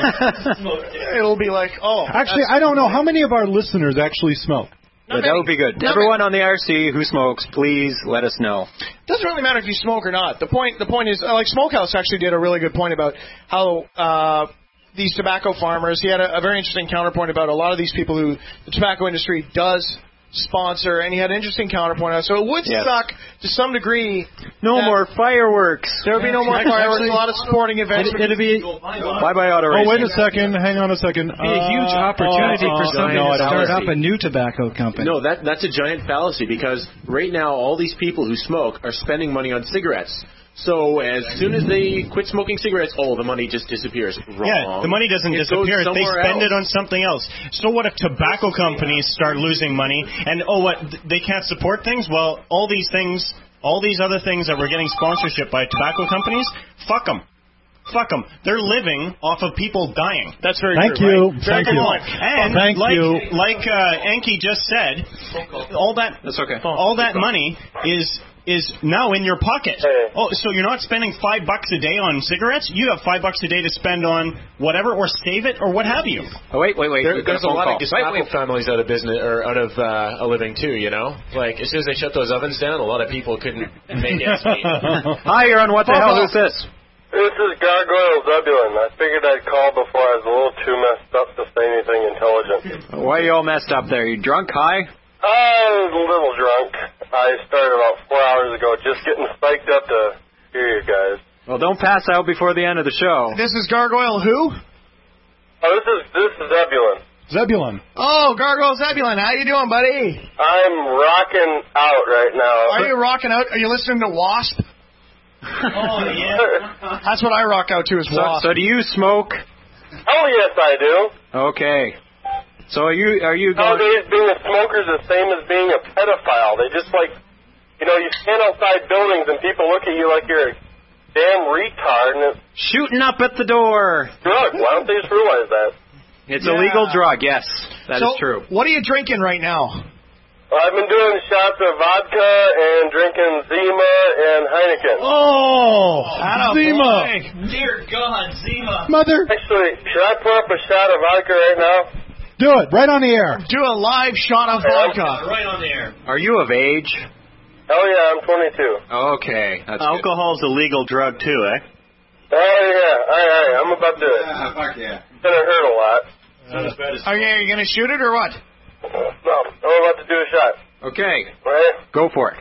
It'll be like, oh. Actually, I don't know. How many of our listeners actually smoke? Yeah, that would be good. Not Everyone on the I R C who smokes, please let us know. doesn't really matter if you smoke or not. The point the point is, uh, like Smokehouse actually did a really good point about how uh, these tobacco farmers, he had a, a very interesting counterpoint about a lot of these people who the tobacco industry does sponsor, and he had an interesting counterpoint. So it would Yes. suck to some degree. No that more fireworks. There would be no more Actually, fireworks, a lot of sporting events. It, it'd be Bye-bye auto Oh, racing. wait a second. Hang on a second. be a huge Uh, opportunity uh, for uh, somebody no, I to don't start see. up a new tobacco company. No, that that's a giant fallacy because right now all these people who smoke are spending money on cigarettes. So as soon as they quit smoking cigarettes, oh, the money just disappears. Wrong. Yeah, the money doesn't It goes disappear. They somewhere spend it else. on something else. So what if tobacco companies start losing money and, oh, what, th- they can't support things? Well, all these things, all these other things that we're getting sponsorship by tobacco companies, fuck them. Fuck them. They're living off of people dying. That's very Thank true. you. Right? Thank Very you. good point. And Thank like, you. like uh, Enki just said, all that That's okay. all that money is is now in your pocket. Oh, so you're not spending five bucks a day on cigarettes? You have five bucks a day to spend on whatever, or save it, or what have you. Oh, wait, wait, wait. There, We've got there's a phone lot call. of Gestapo families out of business or out of uh, a living too. You know, like as soon as they shut those ovens down, a lot of people couldn't make ends meet. Hi, you're on What the Hell? Who's this? This is Gargoyle Zebulon. I figured I'd call before I was a little too messed up to say anything intelligent. Why are you all messed up there? You drunk? High? I was a little drunk. I started about four hours ago just getting spiked up to hear you guys. Well, don't pass out before the end of the show. This is Gargoyle who? Oh, this is this is Zebulon. Zebulon. Oh, Gargoyle Zebulon. How you doing, buddy? I'm rocking out right now. Are you rocking out? Are you listening to Wasp? Oh, yeah. That's what I rock out to is So, Wasp. so do you smoke? Oh, yes, I do. Okay. So are you are you going? Nowadays, being a smoker is the same as being a pedophile. They just like, you know, you stand outside buildings and people look at you like you're a damn retard, and it's Shooting up at the door. drug. Why don't they just realize that? It's a Yeah. legal drug. Yes, that is so, true. What are you drinking right now? I've been doing shots of vodka and drinking Zima and Heineken. Oh, Zima. Dear God, Zima. Mother, Actually, should I pour up a shot of vodka right now? do it right on the air. Do a live shot of vodka. Right on the air. Are you of age? Hell yeah, I'm twenty-two. Okay, that's good. Alcohol's a legal drug too, eh? Oh yeah, all right, I'm about to. Fuck yeah. It's gonna hurt a lot. Not as bad as Are you, are you going to shoot it or what? No, I'm about to do a shot. Okay, Right? go for it.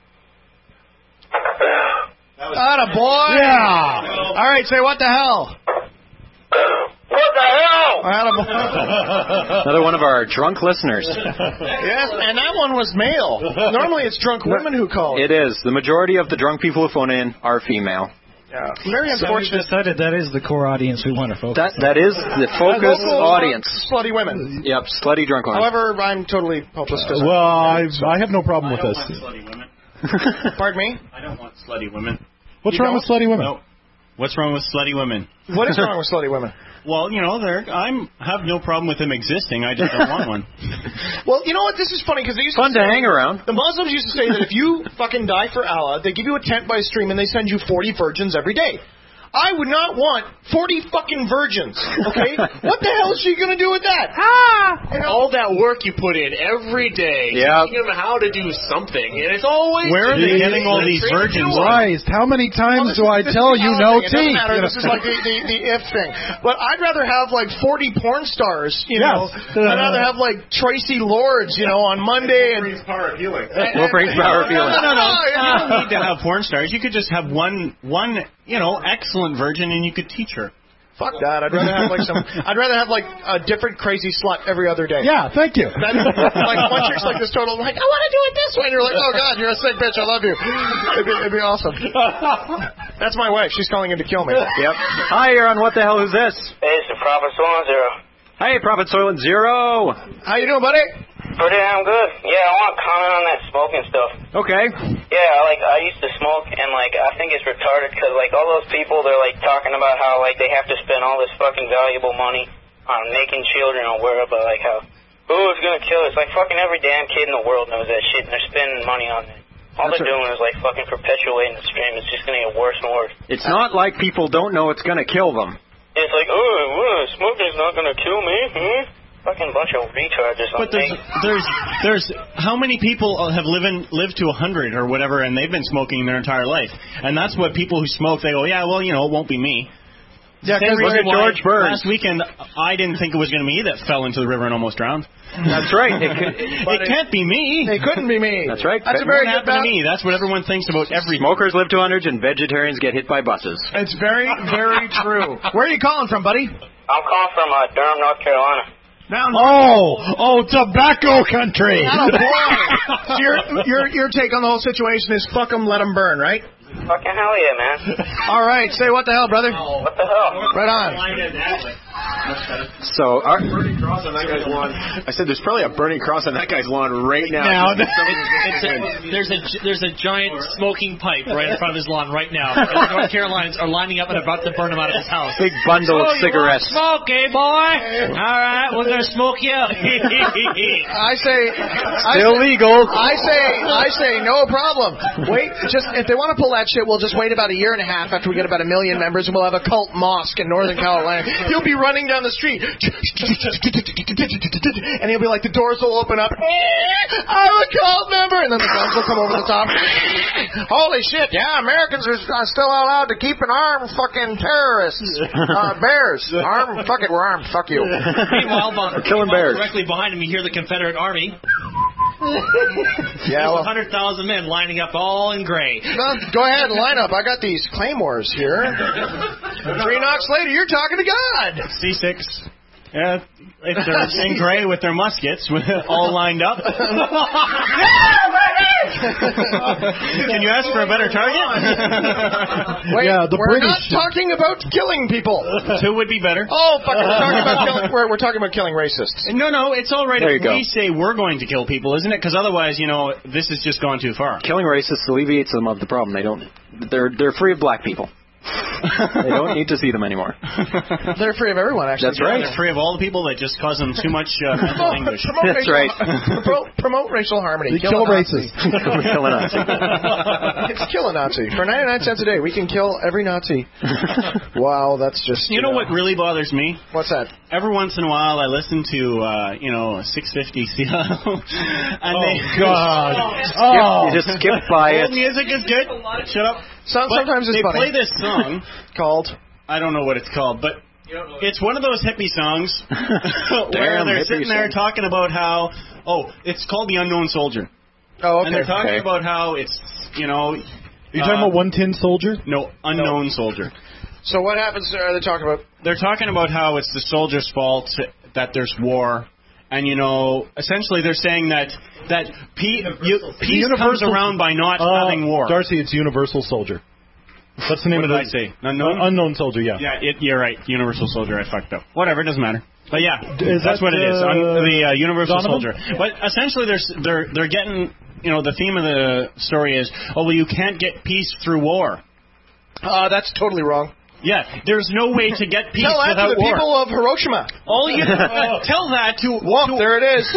Atta boy. Yeah. All right, say what the hell. What the hell? Atta boy. Another one of our drunk listeners. Yes, and that one was male. Normally it's drunk women who call. It is. The majority of the drunk people who phone in are female. Yeah. Very So we unfortunate. decided that is the core audience we want to focus That that is the focus Local audience. Slutty women. Yep, slutty drunk line. However, I'm totally hopeless. 'cause Well, I I have no problem with I don't this. want slutty women. Pardon me? I don't want slutty women. What's You wrong with slutty women? No. What's wrong with slutty women? What is wrong with slutty women? Well, you know, they're, I'm have no problem with them existing. I just don't want one. Well, you know what? This is funny because they used Fun to to say, hang around. The Muslims used to say that if you fucking die for Allah, they give you a tent by a stream and they send you forty virgins every day. I would not want forty fucking virgins, okay? What the hell is she going to do with that? Ah! And all that work you put in every day, Yep. teaching them how to do something, and it's always Where are they Jeez. getting all these virgins? Christ, how many times do I This tell is you the no thing. It doesn't teeth? matter. You know? This is like the, the, the if thing. But I'd rather have like forty porn stars, you know. Yes. I'd rather have like Tracy Lords, you know, on Monday. And power of healing. What brings power feeling? No, no, no. You yeah. don't need to have porn stars. You could just have one, one, you know, excellent virgin, and you could teach her. Fuck that. I'd rather have like some. I'd rather have like a different crazy slut every other day. Yeah, thank you. That's, like one chick's like this total like I want to do it this way, and you're like, oh god, you're a sick bitch. I love you. It'd be, it'd be awesome. That's my wife. She's calling in to kill me. Yep. Hi, you're on What the Hell? Who's this? Hey, it's the Prophet Solan Zero. Hey, Prophet Soylent Zero. How you doing, buddy? Pretty damn good. Yeah, I want to comment on that smoking stuff. Okay. Yeah, like, I used to smoke, and, like, I think it's retarded, because, like, all those people, they're, like, talking about how, like, they have to spend all this fucking valuable money on making children aware of, like, how, oh, it's going to kill us. Like, fucking every damn kid in the world knows that shit, and they're spending money on it. All That's they're right. doing is, like, fucking perpetuating the stream. It's just going to get worse and worse. It's not like people don't know it's going to kill them. It's like, oh, well, smoking's not going to kill me, hmm? Fucking bunch of retards or But something. there's, there's, there's, how many people have lived lived to a hundred or whatever, and they've been smoking their entire life, and that's what people who smoke, they go, yeah, well, you know, it won't be me. Yeah, Same because look reason at why George Burns. Last weekend, I didn't think it was going to be me that fell into the river and almost drowned. That's right. It, could, it can't be me. It couldn't be me. That's right. That's a It very won't good happen to ba- me. That's what everyone thinks about every. Smokers live to one hundred and vegetarians get hit by buses. It's very, very true. Where are you calling from, buddy? I'm calling from uh, Durham, North Carolina. Now, Oh, oh, tobacco country. oh boy. So your, your, your take on the whole situation is fuck 'em, let 'em burn, right? Fucking hell yeah, man. All right, say what the hell, brother. What the hell? Right on. So, our, Burning cross on that guy's lawn. I said there's probably a burning cross on that guy's lawn right now. Now, it's, it's a, there's a there's a giant smoking pipe right in front of his lawn right now. And the North Carolinians are lining up and about to burn him out of his house. big bundle oh, of cigarettes. You want smoke, eh, boy? All right, we're gonna smoke you. I say, I Still say, legal. I say, I say, no problem. Wait, just if they want to pull that shit, we'll just wait about a year and a half after we get about a million members, and we'll have a cult mosque in Northern Carolina. He'll be running down the street, and he'll be like, the doors will open up. I'm a cult member, and then the guns will come over the top. Holy shit! Yeah, Americans are still allowed to keep and arm fucking terrorists, uh, bears. Arm, fuck it, we're armed. Fuck you. Meanwhile, behind, killing bears. directly behind him, you hear the Confederate Army. Yeah, There's well, one hundred thousand men lining up all in gray. well, go ahead and line up. I got these claymores here. Three knocks later, you're talking to God. C six. Yeah, if they're in gray with their muskets, all lined up. Can you ask for a better target? Wait, Yeah, the we're British- not talking about killing people. Two would be better. Oh, fuck, we're talking about killing. We're, we're talking about killing racists. No, no, it's all right There if you go. we say we're going to kill people, isn't it? Because otherwise, you know, this has just gone too far. Killing racists alleviates them of the problem. They don't. They're they're free of black people. They don't need to see them anymore. They're free of everyone, actually. That's right. They're free of all the people that just cause them too much uh, mental Promote, anguish. promote That's racial, right. promote, promote racial harmony. They Kill, kill a Nazi. racists. Kill a Nazi. It's kill a Nazi. For ninety-nine cents a day, we can kill every Nazi. Wow, that's just... You know what really bothers me? What's that? Every once in a while, I listen to, uh, you know, six fifty Seattle, and Oh, they God. Skip, Oh. you just skip by the it. music is good. Shut up. Some, But sometimes it's they funny. play this song called... I don't know what it's called, but it's one of those hippie songs where Damn, they're hippie sitting there song. talking about how, oh, it's called The Unknown Soldier. Oh, okay. And they're talking Okay. about how it's, you know... Are you talking about One Tin Soldier? No, Unknown Soldier. So what happens? Are they talking about? They're talking about how it's the soldiers' fault that there's war. And, you know, essentially they're saying that that pe- you, peace comes around by not uh, having war. Darcy, it's Universal Soldier. That's the name What of did the... I say? Unknown? Uh, unknown Soldier, yeah. Yeah, it, you're right. Universal Soldier. I fucked up. Whatever, it doesn't matter. But yeah, Is that's that, what it is. uh, Un- the uh, Universal Donovan? Soldier. But essentially, they're s- they're they're getting. You know, the theme of the story is, oh well, you can't get peace through war. Uh, that's totally wrong. Yeah, there's no way to get peace Tell that without to the war. people of Hiroshima. All you uh, tell that to Whoop, there it is.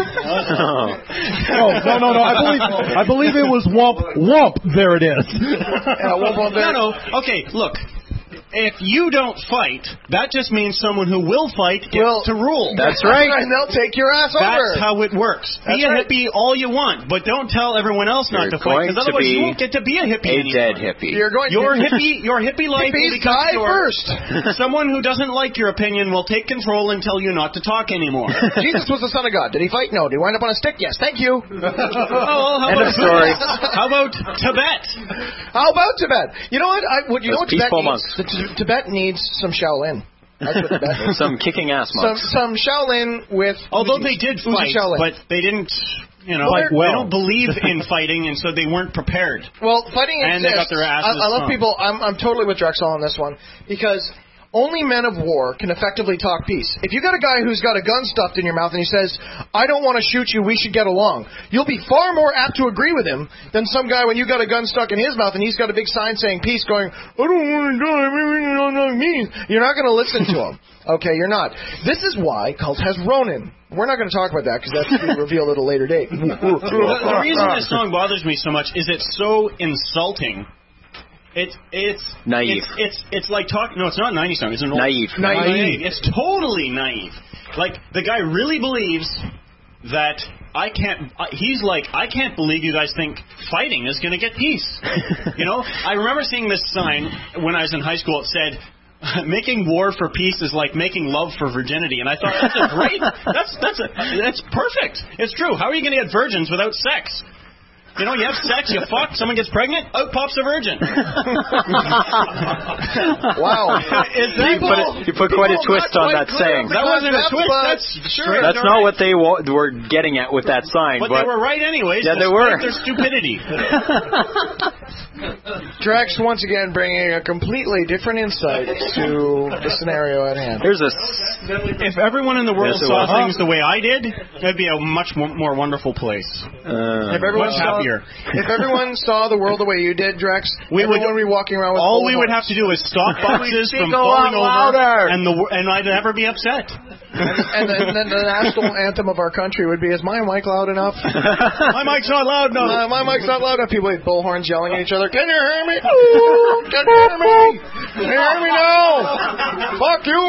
Oh, no, no, no. I believe I believe it was Womp Womp. There it is. Yeah, whoop, whoop, there. No, no. Okay, look. If you don't fight, that just means someone who will fight gets Well, to rule. That's right. And they'll take your ass over. That's how it works. That's be a right. hippie all you want, but don't tell everyone else not You're to fight, going because to otherwise you be won't get to be a hippie A anymore. dead hippie. You're going. Your hippie, your hippie life will Hippies become die your- first. Someone who doesn't like your opinion will take control and tell you not to talk anymore. Jesus was the son of God. Did he fight? No. Did he wind up on a stick? Yes. Thank you. Oh, well, how End about of story. How about Tibet? How about Tibet? You know what? I, what you know what Those Tibet peaceful needs? The, t- Tibet needs some Shaolin. That's what Tibet needs. Some kicking ass Some monks. some Shaolin with. Although Uzi- they did Uzi fight, Shaolin. but they didn't, you know, Well, they they're- don't believe in fighting, and so they weren't prepared. Well, fighting And they exists. got their asses I, I love thumped. people. I'm I'm totally with Drexel on this one because only men of war can effectively talk peace. If you got a guy who's got a gun stuffed in your mouth and he says, I don't want to shoot you, we should get along, you'll be far more apt to agree with him than some guy when you got a gun stuck in his mouth and he's got a big sign saying peace going, I don't want to die, you don't know me. You're not going to listen to him. Okay, you're not. This is why Cult has Ronin. We're not going to talk about that because that's to be revealed at a later date. the, the reason this song bothers me so much is it's so insulting. It's it's naive. It's it's, it's like talk. No, it's not a nineties song. It's an old, naive. naive. Naive. It's totally naive. Like the guy really believes that I can't. Uh, he's like, I can't believe you guys think fighting is going to get peace. You know, I remember seeing this sign when I was in high school. It said, making war for peace is like making love for virginity, and I thought that's a great, that's that's a, that's perfect. It's true. How are you going to get virgins without sex? You know, you have sex, you fuck, someone gets pregnant, out pops a virgin. Wow. Is that you put, it, you put quite a twist on that saying. That wasn't a twist. That's sure. That's not what they wa- were getting at with that sign. But, but they were right anyways. Yeah, they were. Their stupidity. Drex once again bringing a completely different insight to the scenario at hand. Here's a. If everyone in the world yes, saw was. things the way I did, it'd be a much more, more wonderful place. Uh, if everyone much saw, happier. If everyone saw the world the way you did, Drex, we would be walking around with all we would have to do is stop boxes from falling over, and the and I'd never be upset. and, and then the national anthem of our country would be, is my mic loud enough? My mic's not loud enough. Uh, my mic's not loud enough. People with bullhorns yelling at each other. Can you hear me? Ooh, can you hear me? Can you hear me now? Fuck you.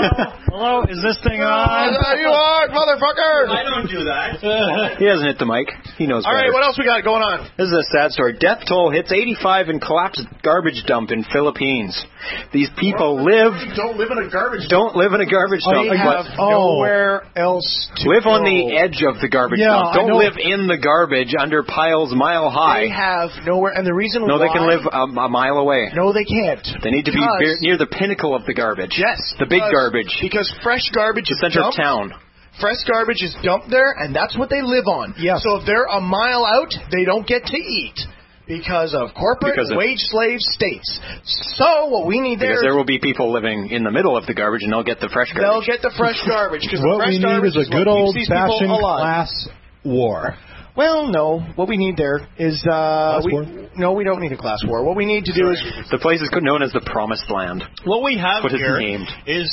Hello, is this thing on? Uh, you are, motherfucker. I don't do that. He hasn't hit the mic. He knows All better. right, what else we got going on? This is a sad story. Death toll hits eighty-five in collapsed garbage dump in Philippines. These people live... Don't live in a garbage dump. Don't live in a garbage dump. They have oh. nowhere else to Live go. on the edge of the garbage yeah, dump. Don't live in the garbage under piles mile high. They have nowhere, and the reason no, why... they can live a, a mile away. No, they can't. They need to be Because- near the pinnacle of the garbage. Yes. The big because- garbage. Because fresh garbage The is center dumped. of town. Fresh garbage is dumped there, and that's what they live on. Yes. So if they're a mile out, they don't get to eat because of corporate Because of- wage slave states. So what we need there Because there will be people living in the middle of the garbage, and they'll get the fresh they'll garbage. get the fresh garbage. Because What fresh we need garbage is a good what old keeps these people fashioned alive. class war. Well, no. What we need there is uh, Class we, war? no, we don't need a class war. What we need to do is The place is known as the Promised Land. What we have What is here named? is,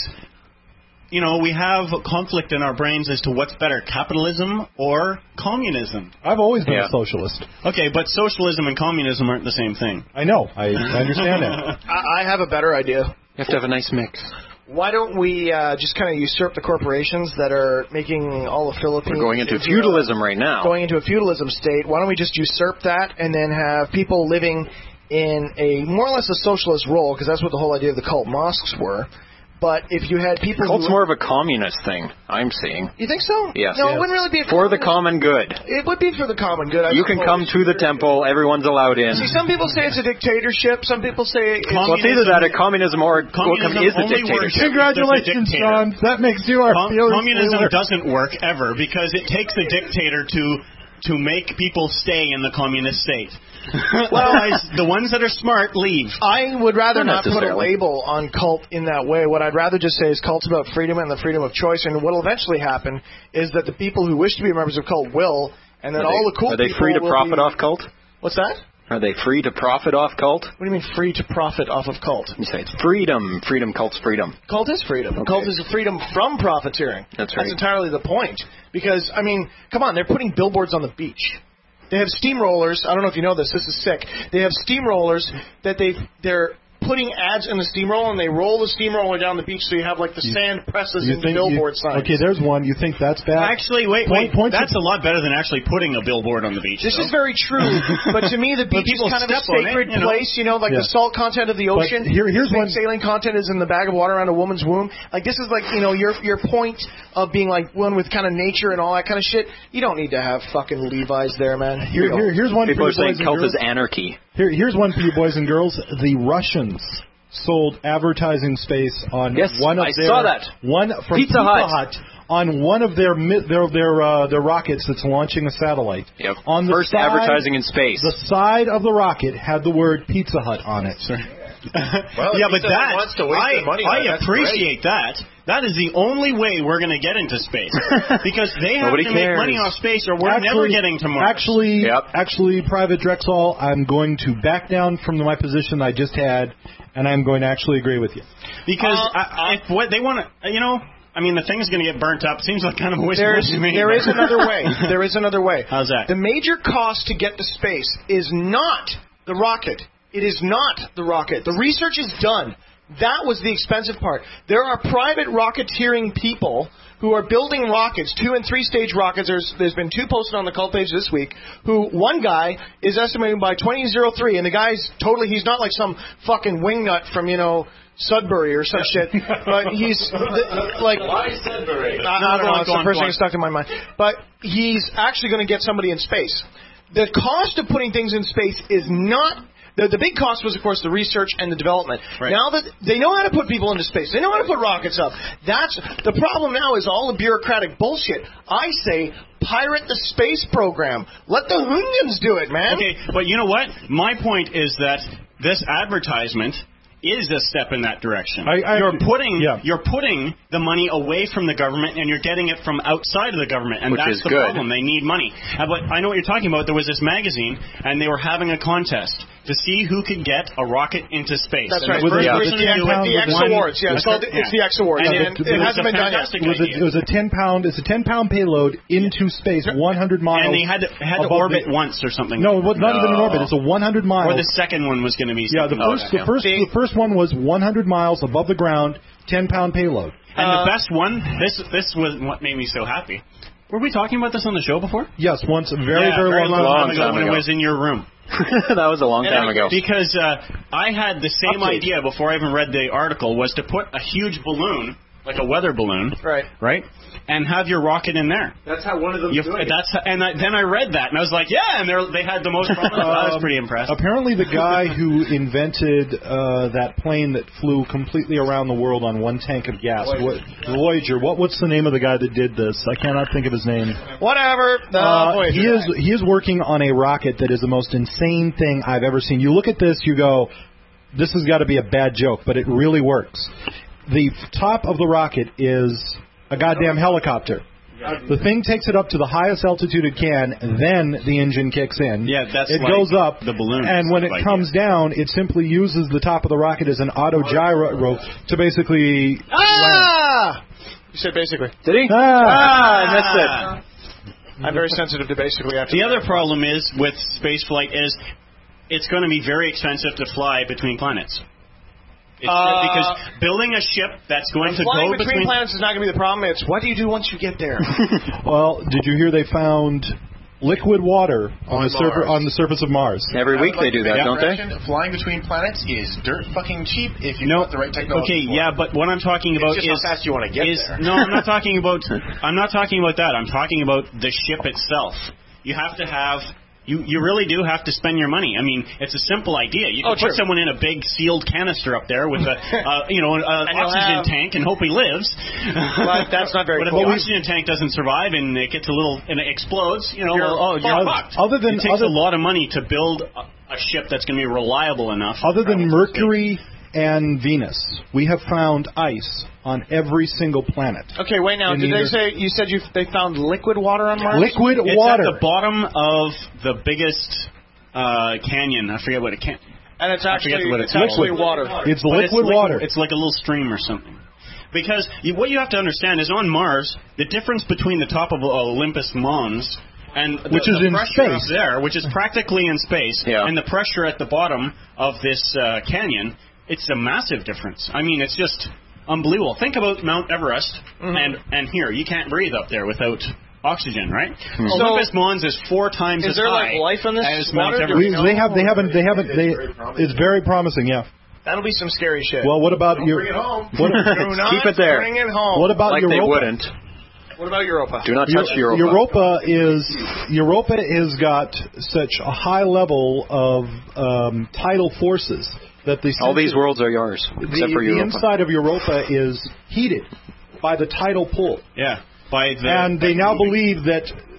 you know, we have conflict in our brains as to what's better, capitalism or communism. I've always been Yeah. a socialist. Okay, but socialism and communism aren't the same thing. I know. I, I understand that. I, I have a better idea. You have to have a nice mix. Why don't we uh, just kind of usurp the corporations that are making all of Philippines... We're going into feudalism right now. Going into a feudalism state. Why don't we just usurp that and then have people living in a more or less a socialist role, because that's what the whole idea of the cult mosques were. But if you had people Cult's who... more of a communist thing, I'm seeing. You think so? Yes. No, yes. it wouldn't really be... A For the common good. It would be for the common good, I You can come suppose. to the temple, everyone's allowed in. See, some people say it's a dictatorship. Some people say... It's Well, it's either that or communism or Communism is a only works dictatorship. if there's a Congratulations, dictator. Sean. That makes you our Com- feeling communism sailor. doesn't work ever because it takes a dictator to to make people stay in the communist state. Well, the ones that are smart leave. I would rather Not not put a necessarily. label on cult in that way. What I'd rather just say is cult's about freedom and the freedom of choice. And what will eventually happen is that the people who wish to be members of cult will, and then Are all they, the cool are they people free to will profit be, off cult? What's that? Are they free to profit off cult? What do you mean free to profit off of cult? You say it's freedom. Freedom, cult's freedom. Cult is freedom. Okay. Cult is a freedom from profiteering. That's right. That's entirely the point. Because, I mean, come on, they're putting billboards on the beach. They have steamrollers. I don't know if you know this. This is sick. They have steamrollers that they they're putting ads in the steamroller, and they roll the steamroller down the beach, so you have like the sand presses You into think billboard you, signs. Okay, there's one. You think that's bad? Actually, wait, Point- wait. points That's of- a lot better than actually putting a billboard on the beach. This though. is very true, but to me, the But beach is people kind of a step on it, sacred you know. place. You know, like Yeah. the salt content of the But ocean. here- here's the one- saline content is in the bag of water around a woman's womb. Like this is like you know your your point of being like one with kind of nature and all that kind of shit. You don't need to have fucking Levi's there, man. Here, You here, don't. here's one People for are you saying boys and cult girls. is anarchy. Here, here's one for you boys and girls. The Russians sold advertising space on Yes, one of I their saw that. one from Pizza Hut. on one of their mi- their their uh, their rockets that's launching a satellite. Yep. On the First side, advertising in space. The side of the rocket had the word Pizza Hut on it. Well, yeah, if but someone that wants to waste I, their money on I it, that's appreciate that. That is the only way we're going to get into space because they have Nobody to make cares. money off space, or we're never getting to Mars. Actually, actually, Private Drexel, I'm going to back down from my position I just had, and I'm going to actually agree with you. Because Uh, I, if what they want to, you know, I mean, the thing is going to get burnt up. Seems like kind of a waste of There's, money to me. there is another way. There is another way. How's that? The major cost to get to space is not the rocket. It is not the rocket. The research is done. That was the expensive part. There are private rocketeering people who are building rockets, two and three stage rockets. There's there's been two posted on the cult page this week. Who one guy is estimating by twenty oh three, and the guy's totally he's not like some fucking wingnut from you know Sudbury or some shit, but he's the, like Why Sudbury? I, I don't know. It's the first thing that stuck in my mind. But he's actually going to get somebody in space. The cost of putting things in space is not. The, the big cost was, of course, the research and the development. Right. Now that they know how to put people into space, they know how to put rockets up. That's the problem now is all the bureaucratic bullshit. I say pirate the space program. Let the Hungans do it, man. Okay, but you know what? My point is that this advertisement is a step in that direction. I, I, you're putting yeah. you're putting the money away from the government, and you're getting it from outside of the government, and Which that's is the good. problem. They need money. Uh, but I know what you're talking about. There was this magazine, and they were having a contest to see who could get a rocket into space. That's and right. the first Yeah. person The, to do it the X won- Awards. Yeah, it's called Yeah. it's the X Awards, And and, it- it, it was hasn't a been done yet. fantastic It was, a, idea. it was a ten pound. It's a ten pound payload into space, one hundred miles. And they had to, had to above orbit the, once or something. No, it was not even an orbit. It's a one hundred miles. Or the second one was going to be. Yeah, the something first, like the that. first, the first one was one hundred miles above the ground, ten pound payload. And Uh, the best one, this this was what made me so happy. Were we talking about this on the show before? Yes, once, a very, yeah, very, very long, long, time time ago ago. when it was in your room. That was a long time ago. Because uh, I had the same Update. idea before I even read the article, was to put a huge balloon, like a weather balloon, right, right, and have your rocket in there. That's how one of them You, doing it. that's and I, then I read that and I was like, yeah, and they're- they had the most. Problems. I was pretty impressed. Apparently, the guy who invented uh, that plane that flew completely around the world on one tank of gas, Voyager. what, Voyager. What, what's the name of the guy that did this? I cannot think of his name. Whatever. Uh, Uh, Voyager. he is he is working on a rocket that is the most insane thing I've ever seen. You look at this, you go, this has got to be a bad joke, but it really works. The top of the rocket is a goddamn helicopter. The thing takes it up to the highest altitude it can, then the engine kicks in. Yeah, that's it like goes up, the balloon. and when it Like comes down, it simply uses the top of the rocket as an auto gyro to basically. Ah! You said basically. Did he? Ah, I missed it. I'm very sensitive to basically after. The other problem is with space flight is it's going to be very expensive to fly between planets. It's Uh, because building a ship that's going to Flying go between, planets is not going to be the problem. It's what do you do once you get there? Well, did you hear they found liquid water on, On the surface Mars. on the surface of Mars? Every week they do that, don't they? Flying between planets is dirt fucking cheap if you No, have the right technology. okay, for it. yeah, but what I'm talking about It's is just how fast you want to get is there. no, I'm not talking about I'm not talking about that. I'm talking about the ship itself. You have to have you you really do have to spend your money. I mean, it's a simple idea. You can Oh, put true. someone in a big sealed canister up there with a uh, you know an And you'll oxygen have- tank and hope he lives. Well, that's not very But cool. if the oxygen tank doesn't survive and it gets a little and it explodes, you know, You're well, oh, you're fucked. fucked. Other than- it takes other- a lot of money to build a, a ship that's going to be reliable enough. Other than Mercury and Venus, we have found ice on every single planet. Okay, wait now. In Did they either- say you said you they found liquid water on Mars? Liquid It's water. at the bottom of the biggest uh, canyon. I forget what it can. And it's I actually forget what it's it's actually called. water. It's But liquid like- water. It's like a little stream or something. Because you, what you have to understand is on Mars, the difference between the top of Olympus Mons and the, Which is the in pressure space. up there, which is practically in space, Yeah. and the pressure at the bottom of this uh, canyon, it's a massive difference. I mean, it's just unbelievable. Think about Mount Everest, Mm-hmm. and and here you can't breathe up there without oxygen, right? Hmm. So- Olympus Mons is four times Is as there, high like, life on this as Mount water? Everest. We, they have. They haven't. They haven't. They. It's very promising. Yeah. That'll be some scary shit. Well, what about your? Bring it home. What, Do not Keep it there. Bring it home. what about Like Europa? they wouldn't. What about Europa? Do not touch Eu- Europa. Europa is Europa has got such a high level of um, tidal forces that the All these worlds are yours, the, except for the Europa. inside of Europa is heated by the tidal pull. Yeah, by the And they now believe that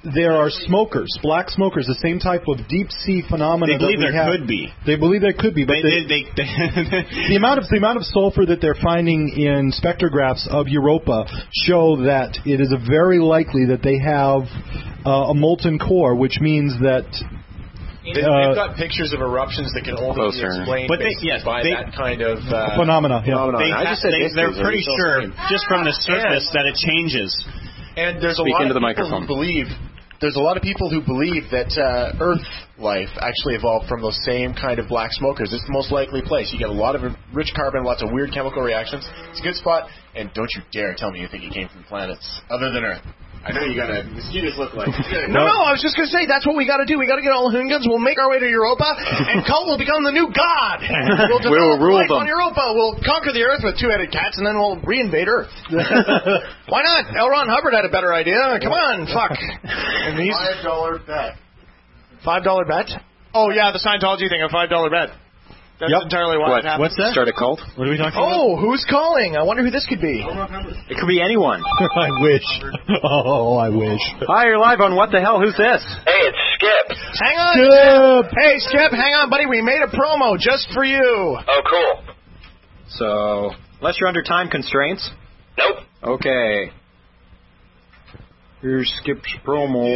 there are smokers, black smokers, the same type of deep sea phenomena. They believe that we there have. could be. They believe there could be, but They, they, they, they, they the amount of the amount of sulfur that they're finding in spectrographs of Europa show that it is a very likely that they have uh, a molten core, which means that. They, Uh, they've got pictures of eruptions that can only Closer. be explained But they- basically yes, by they- that kind of uh, Phenomena, yeah. phenomenon. They I ha- just said they, this they're is pretty so sure, strange. just from the surface, And- that it changes. And there's a Speak lot into of the people microphone. who believe there's a lot of people who believe that uh, Earth life actually evolved from those same kind of black smokers. It's the most likely place. You get a lot of rich carbon, lots of weird chemical reactions. It's a good spot. And don't you dare tell me you think it came from planets other than Earth. I know you got a mischievous look like. No, no, I was just going to say, that's what we got to do. We got to get all the Hoongans. We'll make our way to Europa, and Cult will become the new god. We'll We'll develop rule life them. on Europa. We'll conquer the Earth with two-headed cats, and then we'll reinvade Earth. Why not? L. Ron Hubbard had a better idea. Come on, fuck. And he's Five dollar bet. five dollar bet. Oh yeah, the Scientology thing, a five dollar bet. That's Yep. entirely why What? it happened. What's that? Start a cult? What are we talking about? Oh, who's calling? I wonder who this could be. It could be anyone. I wish. Oh, I wish. Hi, you're live on What the Hell? Who's this? Hey, it's Skip. Hang on, Skip. Skip. Hey, Skip, hang on, buddy. We made a promo just for you. Oh, cool. So, unless you're under time constraints. Nope. Okay. Here's Skip's promo.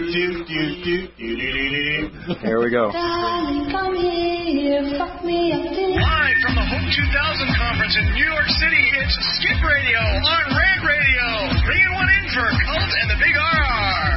Here we go. Live from the Hope two thousand conference in New York City, it's Skip Radio on Rad Radio. Bringing one in for Cult and the Big R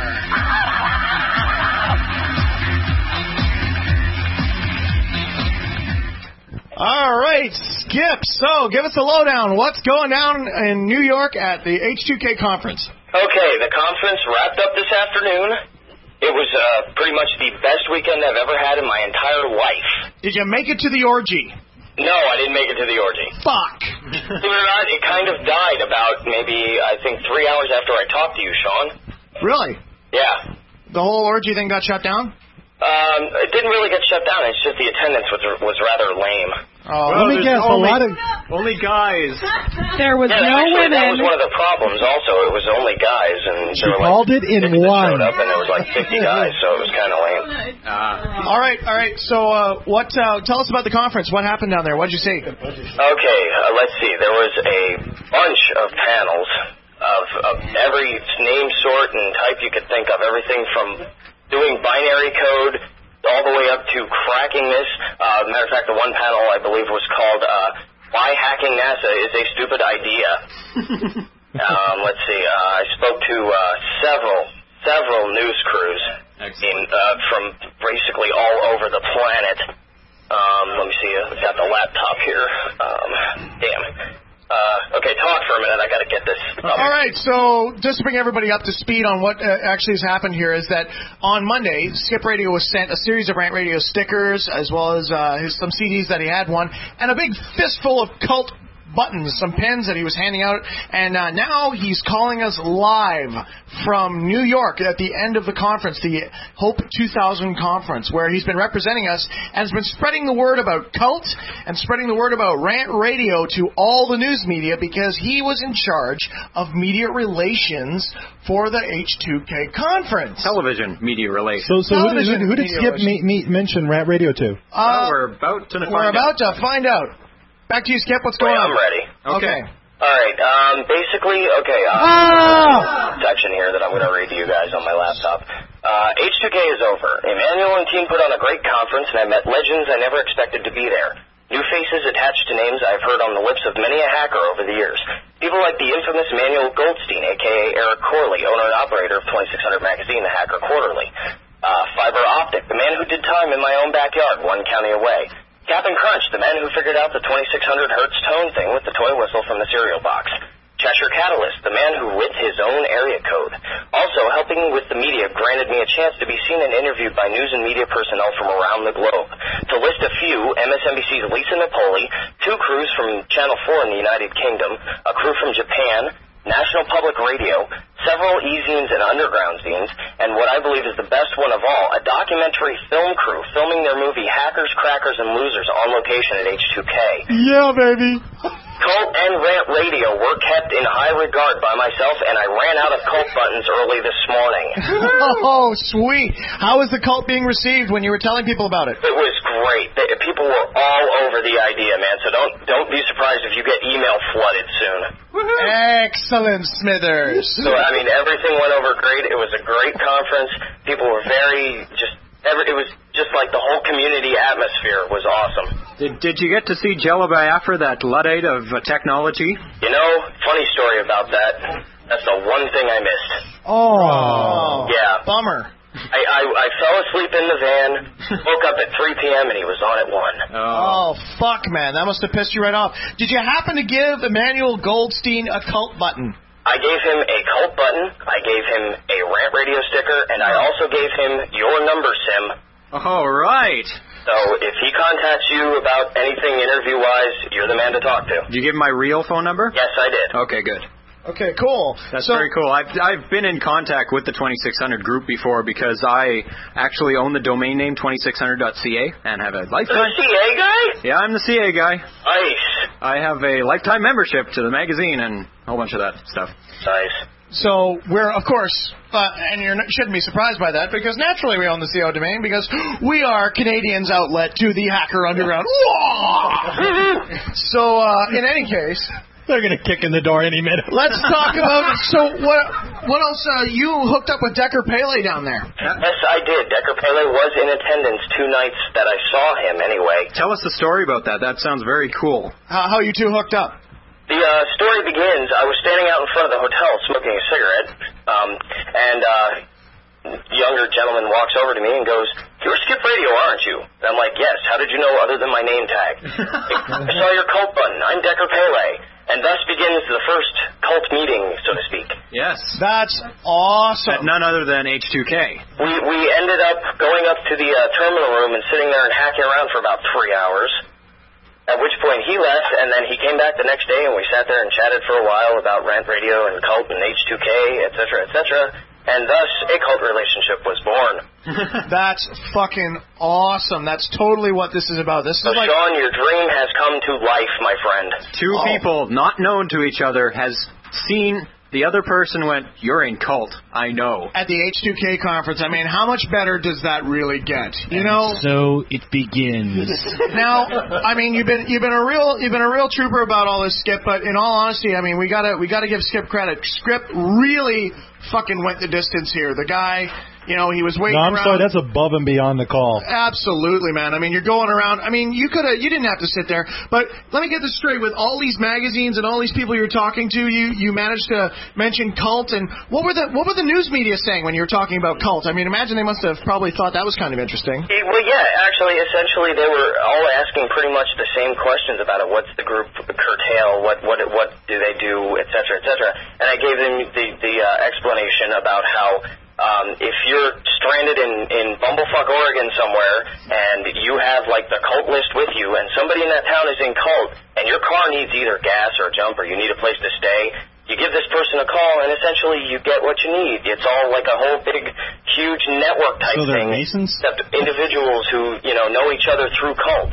R. All right, Skip. So, give us a lowdown. What's going down in New York at the H two K conference? Okay, the conference wrapped up this afternoon. It was uh, pretty much the best weekend I've ever had in my entire life. Did you make it to the orgy? No, I didn't make it to the orgy. Fuck. Believe it or not, it kind of died about maybe, I think, three hours after I talked to you, Sean. Really? Yeah. The whole orgy thing got shut down? Um, it didn't really get shut down. It's just the attendance was was rather lame. Oh, Let me guess. A only- lot of Only guys. There was Yeah, no actually, that was women. one of the problems. Also, it was only guys, and She there were called like it in six that one. showed up, and there was like fifty guys, so it was kind of lame. Uh, All right, all right. So, uh, what? Uh, tell us about the conference. What happened down there? What'd you see? Okay, uh, let's see. There was a bunch of panels of, of every name, sort, and type you could think of. Everything from doing binary code all the way up to cracking this. Uh, matter of fact, the one panel I believe was called uh, "Why Hacking NASA is a Stupid Idea." um, let's see. Uh, I spoke to uh, several several news crews in, uh, from basically all over the planet. Um, let me see. I've got the laptop here. Um, damn. Uh, okay, talk for a minute. I got to get this up. All right, so just to bring everybody up to speed on what uh, actually has happened here is that on Monday, Skip Radio was sent a series of Rant Radio stickers as well as uh, his, some C Ds that he had won and a big fistful of Cult buttons, some pens that he was handing out, and uh, now he's calling us live from New York at the end of the conference, the Hope two thousand conference, where he's been representing us and has been spreading the word about Cult and spreading the word about Rant Radio to all the news media because he was in charge of media relations for the H two K conference. Television media relations. So, so who did, Television who did media Skip relations. meet, meet, mention Rant Radio to? Uh, well, we're about to find we're out. about to find out. Back to you, Skip. What's going Wait, on? I'm ready. Okay. All right. Um, basically, okay. Uh, Ah! section here that I'm going to read to you guys on my laptop. Uh, H two K is over. Emmanuel and team put on a great conference, and I met legends I never expected to be there. New faces attached to names I've heard on the lips of many a hacker over the years. People like the infamous Manuel Goldstein, a k a. Eric Corley, owner and operator of twenty-six hundred Magazine, the Hacker Quarterly. Uh, Fiber Optic, the man who did time in my own backyard, one county away. Captain Crunch, the man who figured out the twenty-six hundred hertz tone thing with the toy whistle from the cereal box. Cheshire Catalyst, the man who lit his own area code. Also, helping with the media granted me a chance to be seen and interviewed by news and media personnel from around the globe. To list a few, M S N B C's Lisa Napoli, two crews from Channel four in the United Kingdom, a crew from Japan, National Public Radio, several e-zines and underground zines, and what I believe is the best one of all, a documentary film crew filming their movie Hackers, Crackers, and Losers on location at H two K. Yeah, baby. Cult and Rant Radio were kept in high regard by myself, and I ran out of cult buttons early this morning. Oh, sweet. How was the cult being received when you were telling people about it? It was great. The, people were all over the idea, man, so don't don't be surprised if you get email flooded soon. Excellent, Smithers. So, I mean, everything went over great. It was a great conference. People were very just... Every, it was just like the whole community atmosphere was awesome. Did, did you get to see Jello Biafra, that Luddite of uh, technology? You know, funny story about that. That's the one thing I missed. Oh. Yeah. Bummer. I, I, I fell asleep in the van, woke up at three p.m., and he was on at one. Oh. oh, fuck, man. That must have pissed you right off. Did you happen to give Emmanuel Goldstein a cult button? I gave him a cult button, I gave him a Rant Radio sticker, and I also gave him your number, Sim. All right. So if he contacts you about anything interview-wise, you're the man to talk to. Did you give him my real phone number? Yes, I did. Okay, good. Okay, cool. That's so, very cool. I've I've been in contact with the twenty-six hundred group before because I actually own the domain name twenty-six hundred dot c a and have a lifetime... The C A guy? Yeah, I'm the C A guy. Nice. I have a lifetime membership to the magazine and a whole bunch of that stuff. Nice. So we're, of course, uh, and you shouldn't be surprised by that because naturally we own the C O domain because we are Canadians' outlet to the hacker underground. So uh, in any case... They're going to kick in the door any minute. Let's talk about, so what What else, uh, you hooked up with Decker Pele down there? Yes, I did. Decker Pele was in attendance two nights that I saw him anyway. Tell us the story about that. That sounds very cool. How, how you two hooked up? The uh, story begins, I was standing out in front of the hotel smoking a cigarette, um, and uh, a younger gentleman walks over to me and goes, "You're Skip Radio, aren't you?" And I'm like, "Yes, how did you know other than my name tag?" "I saw your cult button. I'm Decker Pele." And thus begins the first cult meeting, so to speak. Yes. That's awesome. At none other than H two K. We we ended up going up to the uh, terminal room and sitting there and hacking around for about three hours. At which point he left, and then he came back the next day, and we sat there and chatted for a while about Rant Radio and cult and H two K, et cetera, et cetera. And thus, a cult relationship was born. That's fucking awesome. That's totally what this is about. This so, is like... Sean, your dream has come to life, my friend. Two oh. people not known to each other has seen... The other person went, "You're in cult, I know." At the H two K conference, I mean, how much better does that really get? You know. So it begins. Now, I mean, you've been you've been a real you've been a real trooper about all this, Skip. But in all honesty, I mean, we gotta we gotta give Skip credit. Skip really fucking went the distance here. The guy, you know, he was waiting. No, I'm around. sorry, that's above and beyond the call. Absolutely, man. I mean, you're going around. I mean, you could have you didn't have to sit there. But let me get this straight. With all these magazines and all these people you're talking to, you you managed to mention cult. And what were the what were the news media saying when you were talking about cult? I mean, imagine they must have probably thought that was kind of interesting. Well, yeah, actually, essentially, they were all asking pretty much the same questions about it. What's the group curtail? What what what do they do, et cetera, et cetera. And I gave them the the uh, explanation about how um, if you're stranded in in Bumblefuck, Oregon somewhere, and you have like the cult list with you, and somebody in that town is in cult, and your car needs either gas or jump, or you need a place to stay. You give this person a call, and essentially you get what you need. It's all like a whole big, huge network type so they're thing. Masons? Except individuals who, you know, know each other through cult.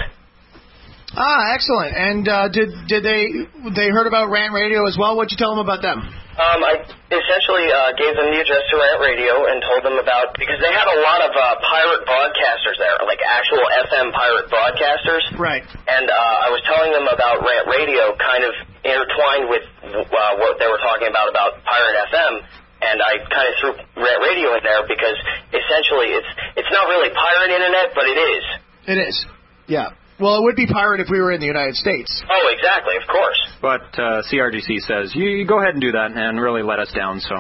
Ah, excellent. And uh, did did they they heard about Rant Radio as well? What'd you tell them about them? Um, I essentially uh, gave them the address to Rant Radio and told them about, because they had a lot of uh, pirate broadcasters there, like actual F M pirate broadcasters. Right. And uh, I was telling them about Rant Radio, kind of intertwined with uh, what they were talking about about Pirate F M. And I kind of threw Rant Radio in there because essentially it's it's not really pirate internet, but it is. It is. Yeah. Well, it would be pirate if we were in the United States. Oh, exactly, of course. But uh, C R G C says, you, you go ahead and do that and really let us down, so...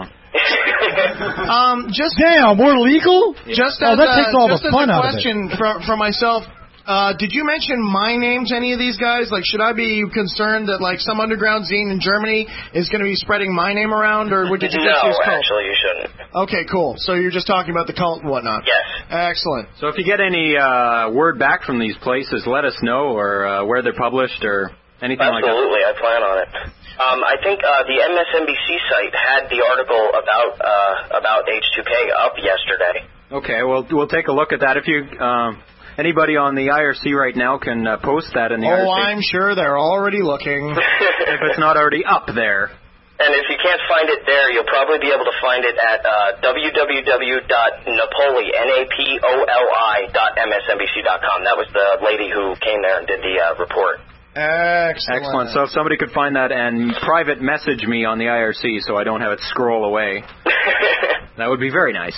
um, just Damn, we're legal? Just oh, as that a, takes all just the as fun a out of it. question for, for myself, uh, did you mention my name to any of these guys? Like, should I be concerned that, like, some underground zine in Germany is going to be spreading my name around, or would you just No, use cult? actually, you shouldn't. Okay, cool. So you're just talking about the cult and whatnot? Yes. Excellent. So if you get any uh, word back from these places, let us know, or uh, where they're published, or anything like that. Absolutely, I plan on it. Um, I think uh, the M S N B C site had the article about uh, about H two K up yesterday. Okay, well, we'll take a look at that. If you um, anybody on the I R C right now can uh, post that in the I R C. Oh, I'm sure they're already looking. If it's not already up there. And if you can't find it there, you'll probably be able to find it at uh, w w w dot napoli, N A P O L I, dot M S N B C dot com. That was the lady who came there and did the uh, report. Excellent. Excellent. So if somebody could find that and private message me on the I R C so I don't have it scroll away, that would be very nice.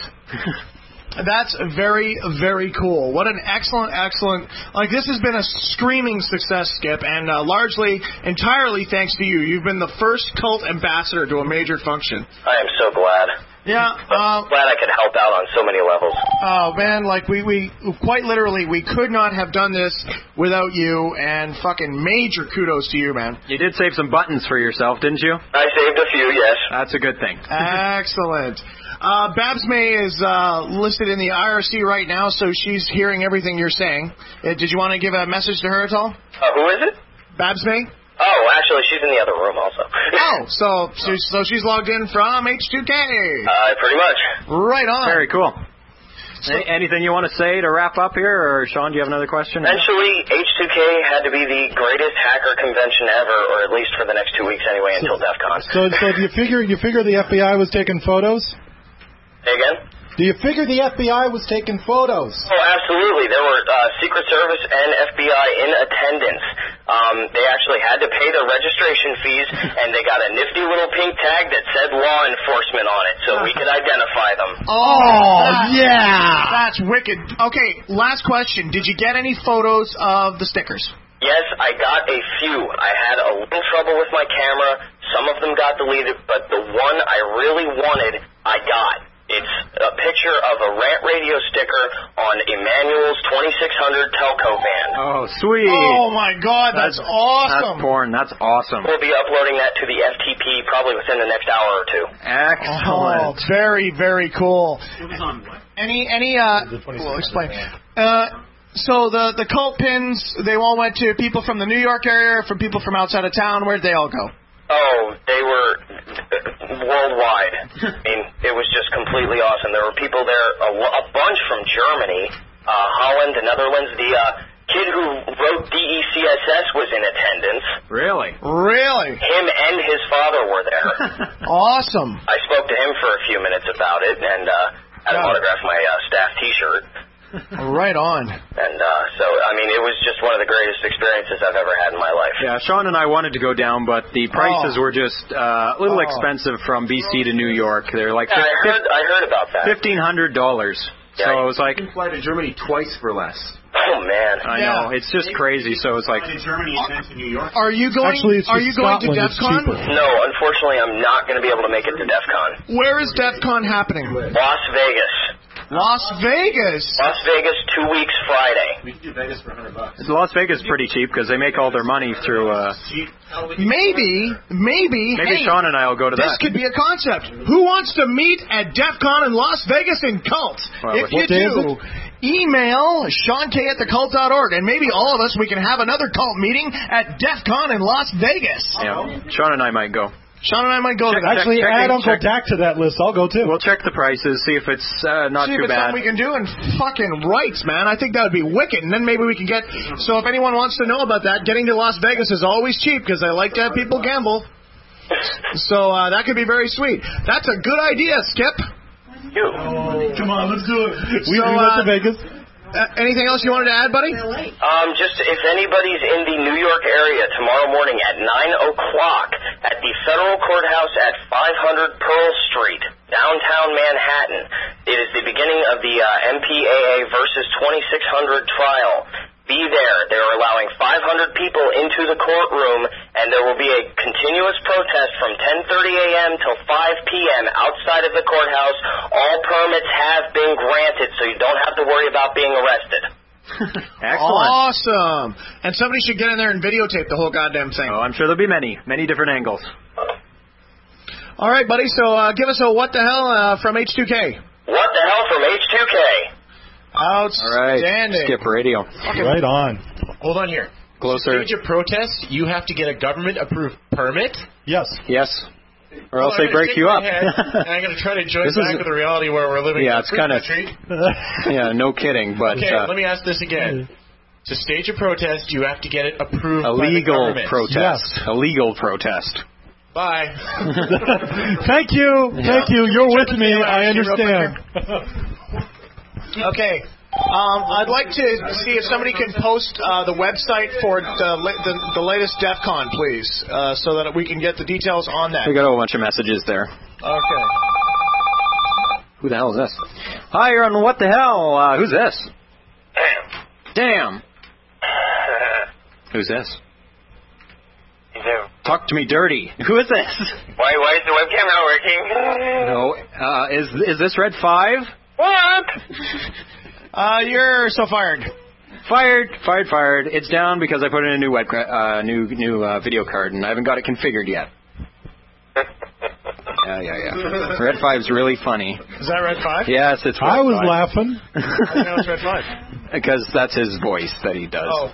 That's very, very cool. What an excellent, excellent... Like, this has been a screaming success, Skip, and uh, largely, entirely thanks to you. You've been the first cult ambassador to a major function. I am so glad. Yeah. Uh, glad I could help out on so many levels. Oh, man, like, we, we... Quite literally, we could not have done this without you, and fucking major kudos to you, man. You did save some buttons for yourself, didn't you? I saved a few, yes. That's a good thing. Excellent. Uh, Babs May is uh, listed in the I R C right now, so she's hearing everything you're saying. Uh, did you want to give a message to her at all? Uh, who is it? Babs May? Oh, actually, she's in the other room also. Oh, so, so so she's logged in from H two K. Uh, pretty much. Right on. Very cool. Any, anything you want to say to wrap up here, or Sean, do you have another question? Eventually, H two K had to be the greatest hacker convention ever, or at least for the next two weeks anyway, until DEF CON. So, so do you figure you figure the F B I was taking photos? Say again? Do you figure the F B I was taking photos? Oh, absolutely. There were uh, Secret Service and F B I in attendance. Um, they actually had to pay their registration fees, and they got a nifty little pink tag that said law enforcement on it, so we could identify them. Oh, yeah! That's wicked. Okay, last question. Did you get any photos of the stickers? Yes, I got a few. I had a little trouble with my camera. Some of them got deleted, but the one I really wanted, I got. It's a picture of a Rant Radio sticker on Emmanuel's twenty-six hundred Telco van. Oh, sweet. Oh, my God, that's, that's awesome. That's porn. That's awesome. We'll be uploading that to the F T P probably within the next hour or two. Excellent. Oh, very, very cool. It was on what? Any, any, uh, well, explain. Uh, so the, the cult pins, they all went to people from the New York area, from people from outside of town. Where'd they all go? Oh, they were worldwide. I mean, it was just completely awesome. There were people there, a, a bunch from Germany, uh, Holland, the Netherlands. The uh, kid who wrote D E C S S was in attendance. Really? Really? Him and his father were there. Awesome. I spoke to him for a few minutes about it, and uh, had him autograph my uh, staff T-shirt. Right on. And uh, so, I mean, it was just one of the greatest experiences I've ever had in my life. Yeah, Sean and I wanted to go down, but the prices Oh. were just uh, a little Oh. expensive from B C to New York. They're like Yeah, I heard, I heard about that. fifteen hundred dollars. So Yeah, it was like, You can fly to Germany twice for less. Oh, man. I Yeah. know, it's just crazy. So it's like, To Germany and then to New York. Are you going? Actually, it's are just you going to Scotland. DEF It's CON? cheaper. No, unfortunately, I'm not going to be able to make it to DEF CON. Where is DEF CON happening? Las Vegas. Las Vegas. Las Vegas, two weeks Friday. We can do Vegas for a hundred bucks. Las Vegas is pretty cheap because they make all their money through. Uh, Maybe, maybe, maybe hey, Sean and I will go to this that. could be a concept. Who wants to meet at DEF CON in Las Vegas in Cult? Well, if what you day is do, email Sean K at the cult dot org, and maybe all of us, we can have another cult meeting at DEF CON in Las Vegas. Yeah, Sean and I might go. Sean and I might go to that. Actually, check- add Uncle check- Dak to that list. I'll go too. We'll check the prices, see if it's uh, not See too if it's bad. something we can do in fucking rights, man. I think that would be wicked. And then maybe we can get... So if anyone wants to know about that, getting to Las Vegas is always cheap because I like to have people gamble. So uh, that could be very sweet. That's a good idea, Skip. You. Come on, let's do it. We, so, we went uh, to Vegas. Uh, anything else you wanted to add, buddy? Um, just if anybody's in the New York area tomorrow morning at nine o'clock at the Federal Courthouse at five hundred Pearl Street, downtown Manhattan, it is the beginning of the uh, M P A A versus twenty-six hundred trial. Be there. They're allowing five hundred people into the courtroom, and there will be a continuous protest from ten thirty a.m. till five p.m. outside of the courthouse. All permits have been granted, so you don't have to worry about being arrested. Excellent. Awesome. And somebody should get in there and videotape the whole goddamn thing. Oh, I'm sure there'll be many, many different angles. All right, buddy. So uh, give us a what the hell uh, from H two K. What the hell from H two K? Outstanding. All right, Skip Radio. Right on. Hold on here. Closer. To stage a protest, you have to get a government-approved permit? Yes. Yes. or else Well, they I'm gonna break shake you my up. head, and I'm going to try to join This back is- with the reality where we're living Yeah, in a it's free kinda- country. Yeah, no kidding. But Okay, uh, let me ask this again. To stage a protest, you have to get it approved a by the legal government. protest. A legal protest. Bye. Thank you. Thank you. You're with me. Real I quick understand. Okay. Um, I'd like to see if somebody can post uh, the website for the, la- the, the latest DEF CON, please, uh, so that we can get the details on that. We got a whole bunch of messages there. Okay. Who the hell is this? Hi, you're on What the Hell? Uh, who's this? Damn. Who's this? Talk to me dirty. Who is this? Why, why is the webcam not working? No. Uh, is is this Red Five? What? Uh, you're so fired. Fired, fired, fired. It's down because I put in a new web, uh, new new uh, video card, and I haven't got it configured yet. Yeah, yeah, yeah. Red Five's really funny. Is that Red Five? Yes, it's Red I was Five. laughing. I know it's Red Five. Because that's his voice that he does. Oh.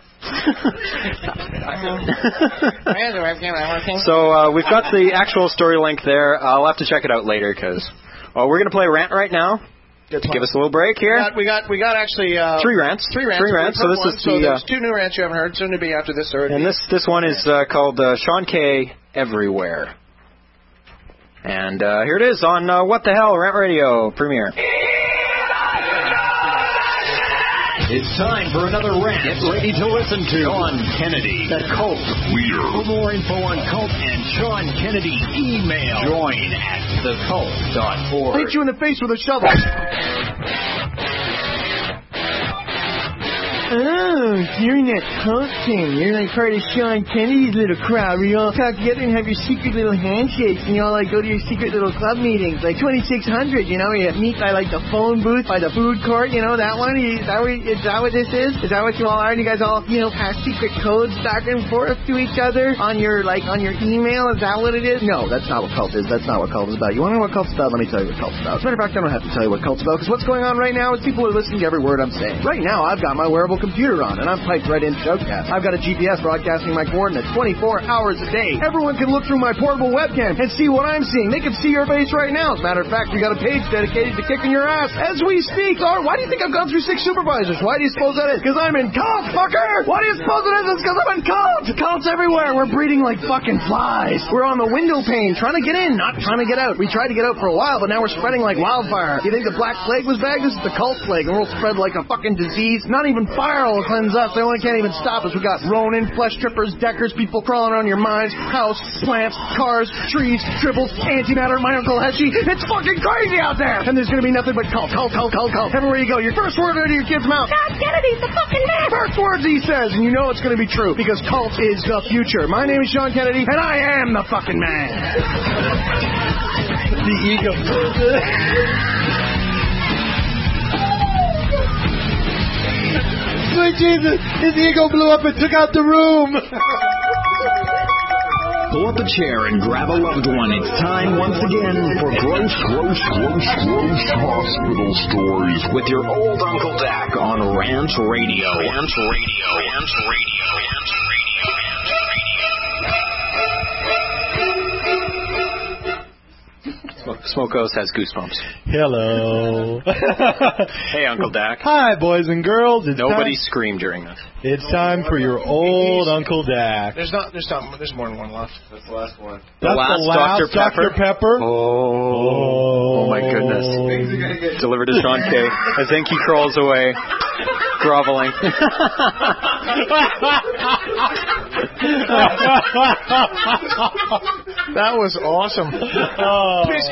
So uh, we've got the actual story link there. I'll have to check it out later because well, we're going to play Rant right now. Give us a little break here. We got, we got, we got actually uh, Three rants. Three rants. Three rants. So We've this heard is one, so the, there's uh, two new rants you haven't heard. Soon to be after this third. And this this one is uh, called uh, Sean K. Everywhere. And uh, here it is on uh, What the Hell Rant Radio premiere. It's time for another rant. Get ready to listen to Sean Kennedy, the cult leader. For more info on cult and Sean Kennedy, email join at the cult dot org. Hit you in the face with a shovel. Oh, during that cult thing, you're like part of Sean Kennedy's little crowd where you all talk together and have your secret little handshakes and you all like go to your secret little club meetings, like twenty-six hundred, you know, you meet by like the phone booth, by the food court, you know, that one. Is that what, is that what this is? Is that what you all are? And you guys all, you know, pass secret codes back and forth to each other on your, like, on your email? Is that what it is? No, that's not what cult is. That's not what cult is about. You want to know what cult's about? Let me tell you what cult's about. As a matter of fact, I don't have to tell you what cult's about because what's going on right now is people are listening to every word I'm saying. Right now, I've got my wearable computer on, and I'm piped right into Shoutcast. I've got a G P S broadcasting my coordinates twenty-four hours a day. Everyone can look through my portable webcam and see what I'm seeing. They can see your face right now. As a matter of fact, we got a page dedicated to kicking your ass as we speak. Or why do you think I've gone through six supervisors? Why do you suppose that is? Because I'm in cult, fucker! Why do you suppose it is? It's because I'm in cult! Cult's everywhere. We're breeding like fucking flies. We're on the window pane trying to get in, not trying to get out. We tried to get out for a while, but now we're spreading like wildfire. You think the Black Plague was bad? This is the cult plague, and we'll spread like a fucking disease. Not even fire will cleanse us. They only can't even stop us. We got Ronin, flesh strippers, deckers, people crawling around your minds, house, plants, cars, trees, tribbles, antimatter, my Uncle Heshy. It's fucking crazy out there! And there's gonna be nothing but cult, cult, cult, cult, cult. Everywhere you go, your first word out of your kid's mouth. God, Kennedy's the fucking man! First words he says, and you know it's gonna be true, because cult is the future. My name is Sean Kennedy, and I am the fucking man! The ego. Sweet Jesus, his ego blew up and took out the room. Pull up a chair and grab a loved one. It's time once again for gross, gross, gross, gross hospital stories with your old Uncle Dak on Rant Radio. Rant Radio. Rant Radio. Rant Radio. Rant Smokos has goosebumps. Hello. Hey, Uncle Dak. Hi, boys and girls. It's Nobody time, screamed during this. It's time for your old Uncle Dak. There's not. There's not. There's more than one left. That's the last one. The That's last, the last Doctor Pepper. Doctor Pepper. Oh, oh, my goodness. Delivered to Sean K. As Inky crawls away, groveling. That was awesome. Oh. Please,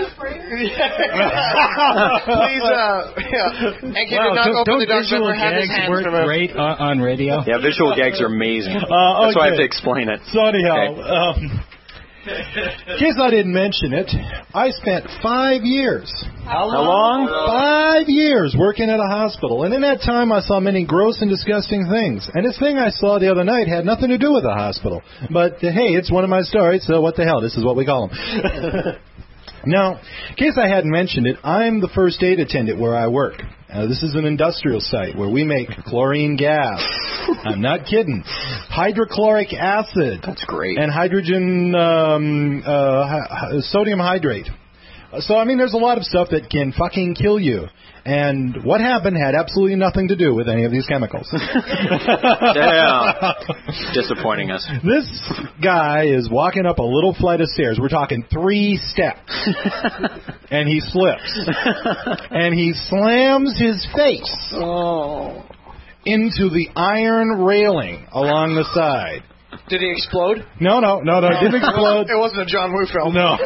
please, uh, yeah. And can Wow, you not don't, open don't the Doctor visual Pepper? Have his gags hands work removed. great on, on radio? Yeah, visual gags are amazing. Uh, That's why I have okay. to explain it. So anyhow, Okay. um, in case I didn't mention it, I spent five years. How long? Five years working at a hospital. And in that time, I saw many gross and disgusting things. And this thing I saw the other night had nothing to do with the hospital. But, uh, hey, it's one of my stories, so what the hell? This is what we call them. Now, in case I hadn't mentioned it, I'm the first aid attendant where I work. Uh, this is an industrial site where we make chlorine gas. I'm not kidding. Hydrochloric acid. That's great. And hydrogen, um, uh, hy- sodium hydrate. So, I mean, there's a lot of stuff that can fucking kill you. And what happened had absolutely nothing to do with any of these chemicals. Damn. Disappointing us. This guy is walking up a little flight of stairs. We're talking three steps. And he slips. And he slams his face oh. into the iron railing along the side. Did he explode? No, no, no, no. It didn't explode. It wasn't a John Woo film. No.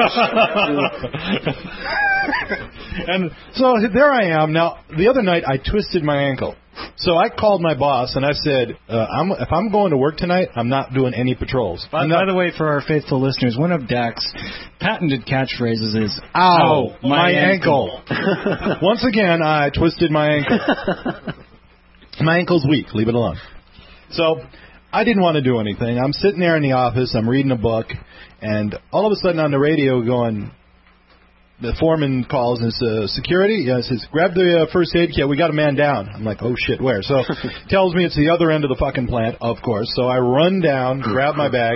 And so there I am. Now, the other night I twisted my ankle. So I called my boss and I said, uh, I'm, if I'm going to work tonight, I'm not doing any patrols. By, not, by the way, for our faithful listeners, one of Dak's patented catchphrases is, Ow, my, my ankle. ankle. Once again, I twisted my ankle. My ankle's weak. Leave it alone. So I didn't want to do anything. I'm sitting there in the office. I'm reading a book. And all of a sudden on the radio going, the foreman calls and says, security? Yeah, says, grab the uh, first aid kit. We got a man down. I'm like, oh, shit, where? So tells me it's the other end of the fucking plant, of course. So I run down, grab my bag.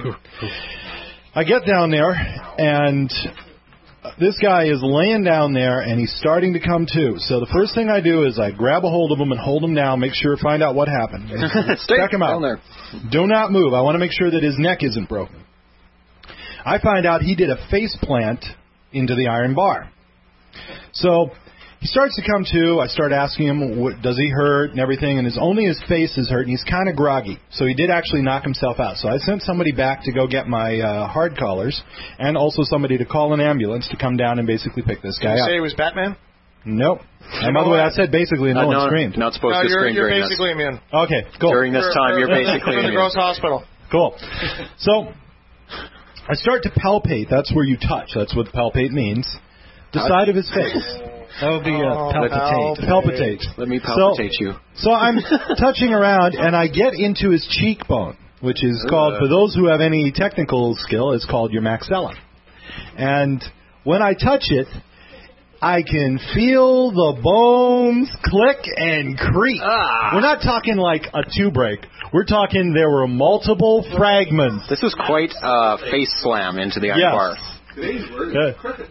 I get down there, and this guy is laying down there, and he's starting to come to. So the first thing I do is I grab a hold of him and hold him down, make sure, find out what happened. Check him out. There. Do not move. I want to make sure that his neck isn't broken. I find out he did a face plant into the iron bar. So he starts to come to. I start asking him, what, does he hurt and everything, and his only his face is hurt, and he's kind of groggy. So he did actually knock himself out. So I sent somebody back to go get my uh, hard collars, and also somebody to call an ambulance to come down and basically pick this guy Did you up. say he was Batman? Nope. And by the way, I said basically, and no, uh, one no, screamed. Not supposed no, to you're, scream you're during basically this. immune. Okay, cool. During this time, you're basically in the immune. Gross Hospital. Cool. So I start to palpate. That's where you touch. That's what palpate means. The Uh, side of his face. That would be uh, Oh, palpitate. Palpitate. Let me palpitate so, you. So I'm touching around, and I get into his cheekbone, which is Ugh. called, for those who have any technical skill, it's called your maxilla. And when I touch it, I can feel the bones click and creak. Ah. We're not talking like a two break. We're talking there were multiple fragments. This was quite a face slam into the iron Yes. bar. Today's word is crooked.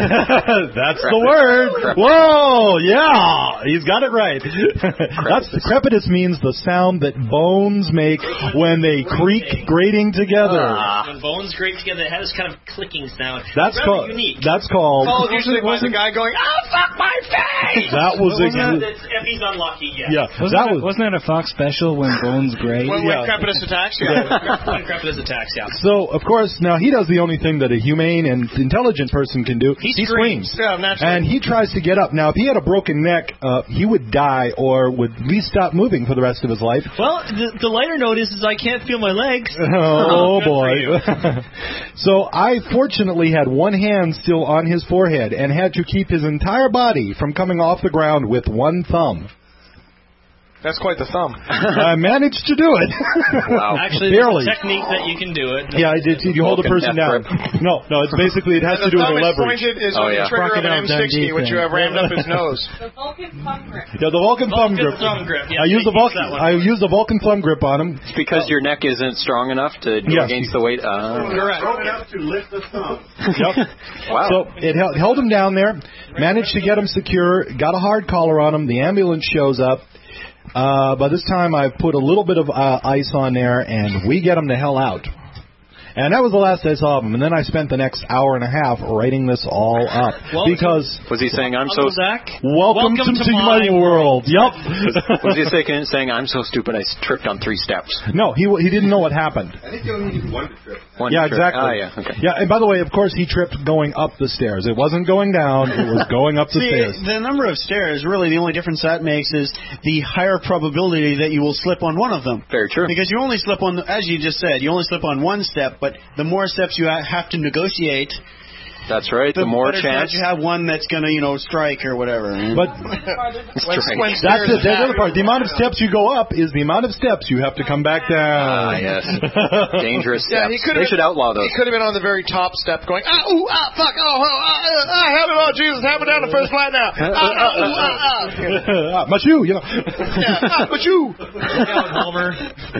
That's the word. Whoa, yeah, he's got it right. That's crepitus means the sound that bones make when they creak grating together. When bones grate together, it has this kind of clicking sound. That's Rather called. unique. That's called. Followed usually by the guy going, "Oh fuck my face!" That was Wasn't a. that- if he's unlucky, yeah. Yeah, Wasn't that that, was. wasn't that a Fox special when bones grate? When, when crepitus attacks, yeah. When crepitus attacks, yeah. So of course now he does the only thing that a humane and intelligent person can do. He He screams. screams. Yeah, naturally. And he tries to get up. Now, if he had a broken neck, uh, he would die or would at least stop moving for the rest of his life. Well, the, the lighter note is, is I can't feel my legs. Oh, Good for boy. So I fortunately had one hand still on his forehead and had to keep his entire body from coming off the ground with one thumb. That's quite the thumb. I managed to do it. Wow. Actually, Barely. there's a technique that you can do it. Yeah, I did. You hold a person down. No, no, it's basically, it has to the do with thumb the is leverage. pointed is Oh, on yeah. the trigger of an M Crocodile sixty, Dundee which you thing. have rammed up his nose. The Vulcan thumb grip. Yeah, the Vulcan thumb Vulcan grip. thumb grip, yeah, I used the use Vulcan. that one. I used the Vulcan thumb grip on him. It's because your neck isn't strong enough to go Yes. against the weight. Uh, Correct. Yep. wow. So it held, held him down there, managed to get him secure, got a hard collar on him. The ambulance shows up. Uh, by this time, I've put a little bit of uh, ice on there, and we get him the hell out. And that was the last I saw of him. And then I spent the next hour and a half writing this all up. Well, because was he saying, I'm so... Uncle Zach, welcome, welcome to, to my, my world. Yep. Was he saying, saying, I'm so stupid I tripped on three steps? No, he he didn't know what happened. I think you only need one to trip. One yeah, trip. exactly. Ah, yeah, okay. Yeah, and by the way, of course, he tripped going up the stairs. It wasn't going down. It was going up the See, stairs. the number of stairs, really, the only difference that makes is the higher probability that you will slip on one of them. Very true. Because you only slip on, as you just said, you only slip on one step, but the more steps you ha- have to negotiate That's right. The, The more better chance. you have one that's going to, you know, strike or whatever. But Strike. that's it. That's the other part. The amount of steps you go up is the amount of steps you have to come back down. Ah, yes. Dangerous Yeah, steps. he could They have. should outlaw those. He could have been on the very top step, going ah ooh ah fuck oh oh ah ah, ah help me Lord Jesus, help me down the first flight now. Ah ah ooh, ah ah. Ah, my shoe, you know. Yeah, ah, my shoe. Homer.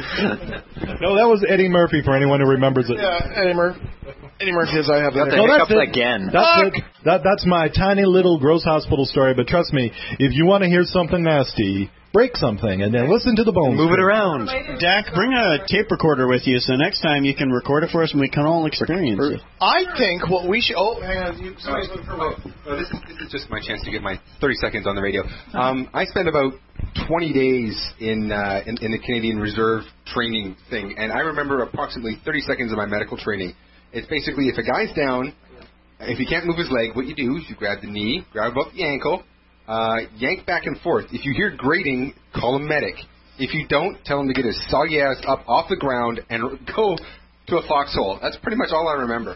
No, that was Eddie Murphy for anyone who remembers it. Yeah, Eddie Murphy. Eddie Murphy as I have that. So that's it. again. That's it. That, that's my tiny little gross hospital story. But trust me, if you want to hear something nasty, break something and then listen to the bones. Move it around. Dak, bring a tape recorder with you so next time you can record it for us and we can all experience it. I think what we should. Oh, hang on. You, Sorry. Oh, oh, this, is, this is just my chance to get my thirty seconds on the radio. Um, I spent about twenty days in, uh, in in the Canadian Reserve training thing, and I remember approximately thirty seconds of my medical training. It's basically if a guy's down, if he can't move his leg, what you do is you grab the knee, grab up the ankle, uh, yank back and forth. If you hear grating, call a medic. If you don't, tell him to get his soggy ass up off the ground and go to a foxhole. That's pretty much all I remember.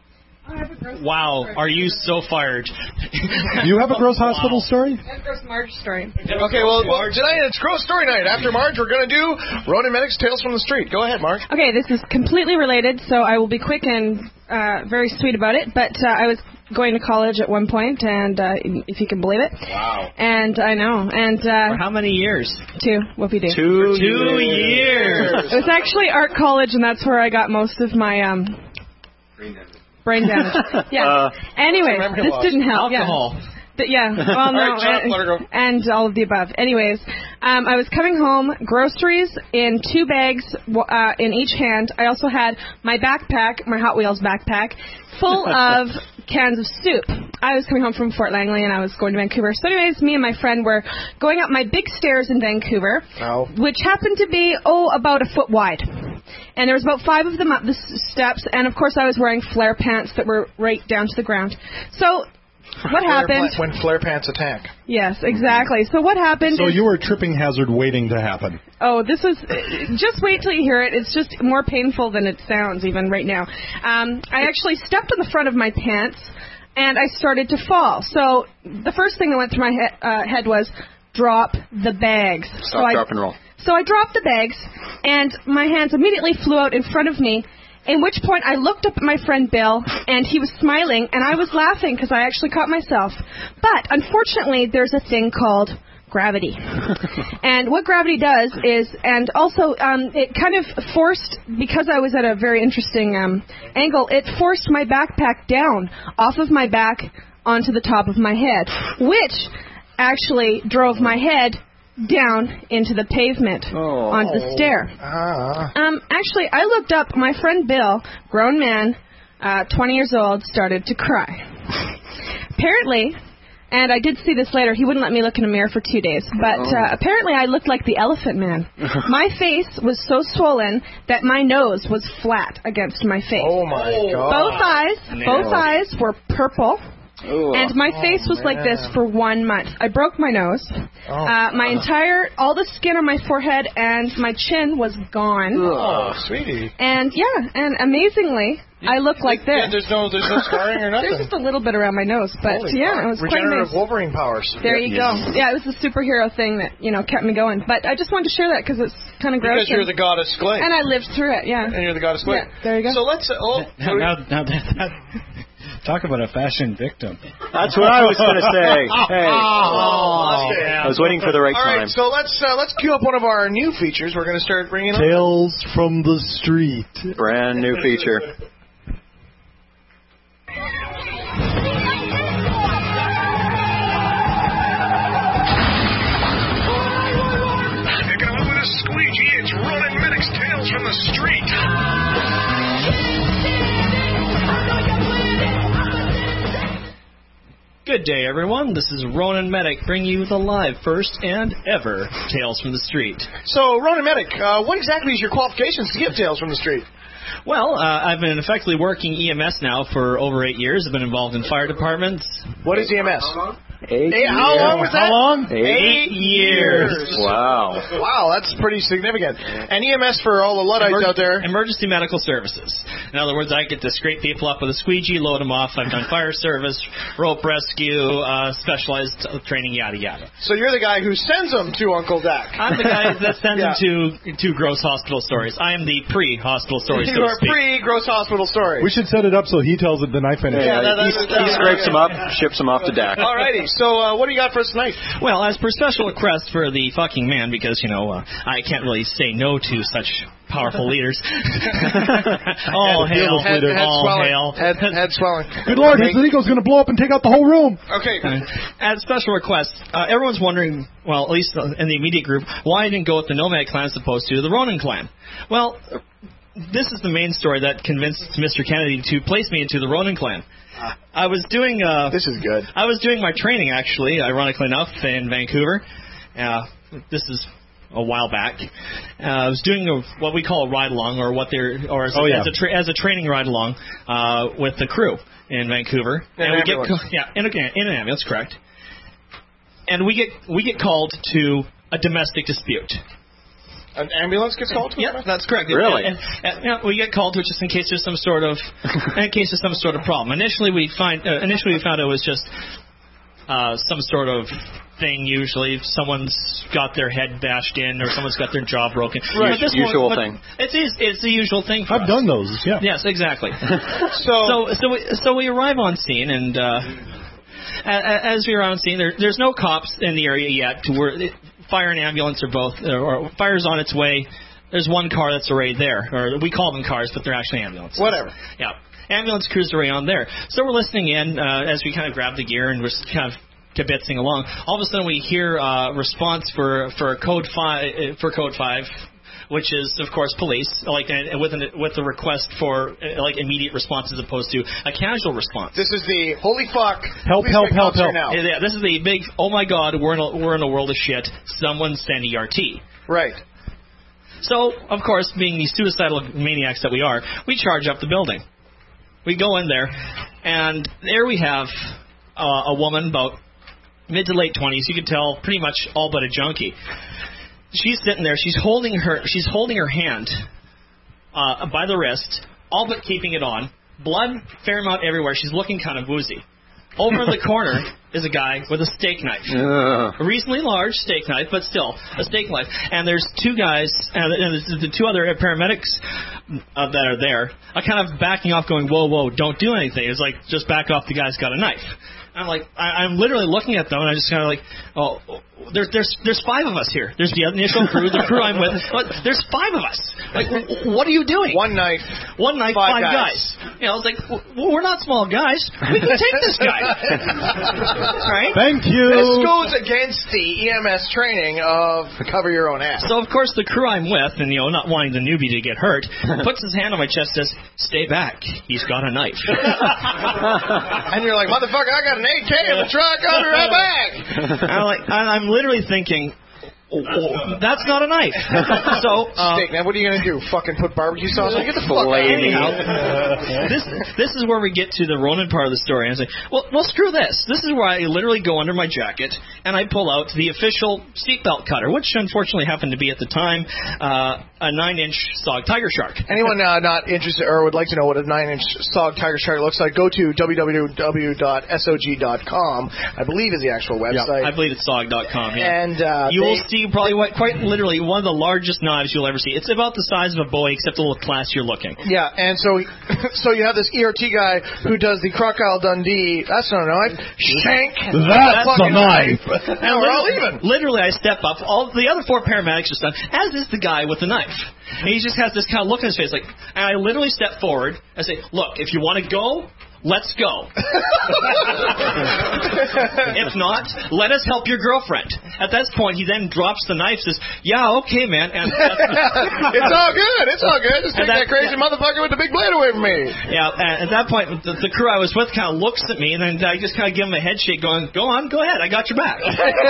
Wow, are you so fired? You have a gross hospital story? That's gross Marge story. Okay, well, well, tonight it's Gross Story Night. After Marge, we're going to do Ronan Medic's Tales from the Street. Go ahead, Marge. Okay, this is completely related, so I will be quick and uh, very sweet about it. But uh, I was going to college at one point, and uh, if you can believe it. Wow. And I know. And uh, For how many years? Two. Whoopie-doo. Two, Two years. It was actually art college, and that's where I got most of my um, brain damage. Yeah. Uh, Anyways, memory this loss. didn't help. Alcohol. Yeah. But yeah, well, no, All right, John, and, let her go. and all of the above. Anyways, um, I was coming home, groceries in two bags uh, in each hand. I also had my backpack, my Hot Wheels backpack, full of cans of soup. I was coming home from Fort Langley, and I was going to Vancouver. So anyways, me and my friend were going up my big stairs in Vancouver, Ow. which happened to be, oh, about a foot wide. And there was about five of them up the s- steps, and of course I was wearing flare pants that were right down to the ground. So what happened? When flare pants attack. Yes, exactly. So what happened? So is, you were a tripping hazard waiting to happen. oh, this was. Just wait till you hear it. It's just more painful than it sounds, even right now. Um, I actually stepped on the front of my pants, and I started to fall. So the first thing that went through my he- uh, head was drop the bags. Stop, so I, drop, and roll. So I dropped the bags, and my hands immediately flew out in front of me. In which point I looked up at my friend Bill, and he was smiling, and I was laughing because I actually caught myself. But unfortunately, there's a thing called gravity. And what gravity does is, and also um, it kind of forced, because I was at a very interesting um, angle, it forced my backpack down off of my back onto the top of my head, which actually drove my head down into the pavement Oh. onto the stair. Ah. Um, actually, I looked up. My friend Bill, grown man, uh, twenty years old, started to cry. Apparently, and I did see this later. He wouldn't let me look in a mirror for two days. But uh, apparently, I looked like the Elephant Man. My face was so swollen that my nose was flat against my face. Oh my God. Both eyes, both No. eyes were purple. Ooh. And my face was like this for one month. I broke my nose. Uh, my entire, all the skin on my forehead and my chin was gone. Oh, sweetie. And yeah, and amazingly, I look like this. Yeah, there's no, there's no scarring or nothing. There's just a little bit around my nose, but Holy yeah, fuck. it was quite Regenerative amazing. Wolverine powers. There you go. Yeah, it was the superhero thing that, you know, kept me going. But I just wanted to share that because it's kind of gross. Because you're the goddess Clay. And I lived through it, yeah. And you're the goddess Clay. Yeah, there you go. So let's. Uh, oh, Now, now, now that, that, talk about a fashion victim. That's what I was going to say. Hey. Oh, I was waiting for the right All time. right, so let's uh, let's cue up one of our new features. We're going to start bringing up. Tales from the Street. Brand new feature. Picking up with a squeegee, it's Ronan Medic's Tales from the Street. Good day, everyone. This is Ronan Medic, bringing you the live first and ever Tales from the Street. So, Ronan Medic, uh, what exactly is your qualifications to give Tales from the Street? Well, uh, I've been effectively working E M S now for over eight years. I've been involved in fire departments. What is E M S? Eight Eight, how long was that? How long? Eight, Eight years. Wow. Wow, that's pretty significant. And E M S for all the Luddites Emer- out there. Emergency medical services. In other words, I get to scrape people up with a squeegee, load them off. I've done fire service, rope rescue, uh, specialized training, yada yada. So you're the guy who sends them to Uncle Dak. I'm the guy that sends Yeah. them to to gross hospital stories. I am the pre-hospital stories. You so are to speak. pre-gross hospital story. We should set it up so he tells it, then I finish. Yeah, that- he, that- he scrapes them up, ships them off to Dak. Alrighty, so uh, what do you got for us tonight? Well, as per special request for the fucking man, because, you know, uh, I can't really say no to such powerful leaders. all hail, Head, head all swelling. hail. Head, head swelling. Good Lord, his eagle's going to blow up and take out the whole room. Okay. As special request, uh, everyone's wondering, well, at least in the immediate group, why I didn't go with the Nomad clan as opposed to the Ronin clan. Well, this is the main story that convinced Mister Kennedy to place me into the Ronin clan. I was doing. Uh, this is good. I was doing my training, actually, ironically enough, in Vancouver. Uh, this is a while back. Uh, I was doing a, what we call a ride along, or what they're, or as, Oh, yeah. as a tra- as a training ride along uh, with the crew in Vancouver. In and an we get ambulance. co- yeah, in, a, in an ambulance, correct. And we get we get called to a domestic dispute. An ambulance gets called to? Yeah, that's correct. Really? And, and, and, you know, we get called to it just in case there's some sort of, in case there's some sort of problem. Initially, we find uh, initially we found it was just uh, some sort of thing. Usually, someone's got their head bashed in, or someone's got their jaw broken. Right. But this Usual one, but thing. It's it's it's the usual thing. For I've us. done those, yeah. Yes, exactly. So, so so we, so we arrive on scene, and uh, a- as we arrive on scene, there, there's no cops in the area yet. To where fire and ambulance are both, or fire's on its way. There's one car that's already there, or we call them cars, but they're actually ambulances. Whatever. Yeah, ambulance crews are already on there. So we're listening in uh, as we kind of grab the gear and we're kind of kibitzing along. All of a sudden, we hear uh, response for for code five uh, for code five. Which is, of course, police, like and with an, with a request for uh, like immediate response as opposed to a casual response. This is the holy fuck. Help, please help, get help, cops here help. Now. Yeah, this is the big. Oh my God, we're in a, we're in a world of shit. Someone send E R T. Right. So, of course, being the suicidal maniacs that we are, we charge up the building. We go in there, and there we have uh, a woman about mid to late twenties. You can tell pretty much all but a junkie. She's sitting there. She's holding her. She's holding her hand uh, by the wrist, all but keeping it on. Blood, fair amount everywhere. She's looking kind of woozy. Over in the corner is a guy with a steak knife, Ugh. a reasonably large steak knife, but still a steak knife. And there's two guys, and the two other paramedics uh, that are there, are kind of backing off, going, "Whoa, whoa, don't do anything." It's like, just back off. The guy's got a knife. I'm like, I, I'm literally looking at them, and I just kind of like, oh, there's there's there's five of us here. There's the initial crew, the crew I'm with, but there's five of us. Like, w- what are you doing? One knife, one knife, five, five, guys. guys. You know, I was like, well, we're not small guys. We can take this guy. Right? Thank you. This goes against the E M S training of cover your own ass. So of course the crew I'm with, and you know, not wanting the newbie to get hurt, puts his hand on my chest, says, "Stay back. He's got a knife." And you're like, "Motherfucker, I got an A K in the truck under my back." I'm like, I'm literally thinking, oh, oh, that's not a knife. So, uh, Steak, man, what are you gonna do? Fucking put barbecue sauce on? Get the fuck out of here. anyhow, this this is where we get to the Ronin part of the story. And I say, well, well, screw this. This is where I literally go under my jacket and I pull out the official seatbelt cutter, which unfortunately happened to be at the time uh, a nine-inch Sog Tiger Shark. Anyone uh, not interested or would like to know what a nine-inch Sog Tiger Shark looks like, go to w w w dot s o g dot com, I believe is the actual website. I believe it's sog dot com. Yeah. And uh, you they- will see probably what, quite literally one of the largest knives you'll ever see. It's about the size of a bowie, except a little classier looking. Yeah, and so so you have this E R T guy who does the Crocodile Dundee. That's not a knife. Shank. That's a knife. Now we're all even. Literally, I step up. All the other four paramedics are stunned, as is the guy with the knife. And he just has this kind of look on his face, like. And I literally step forward. I say, "Look, if you want to go, let's go. If not, let us help your girlfriend." At that point, he then drops the knife, says, "Yeah, okay, man." And It's all good. It's all good. Just take And that- that crazy motherfucker with the big blade away from me. Yeah, and at that point, the, the crew I was with kind of looks at me, and then I just kind of give him a head shake, going, "Go on, go ahead, I got your back."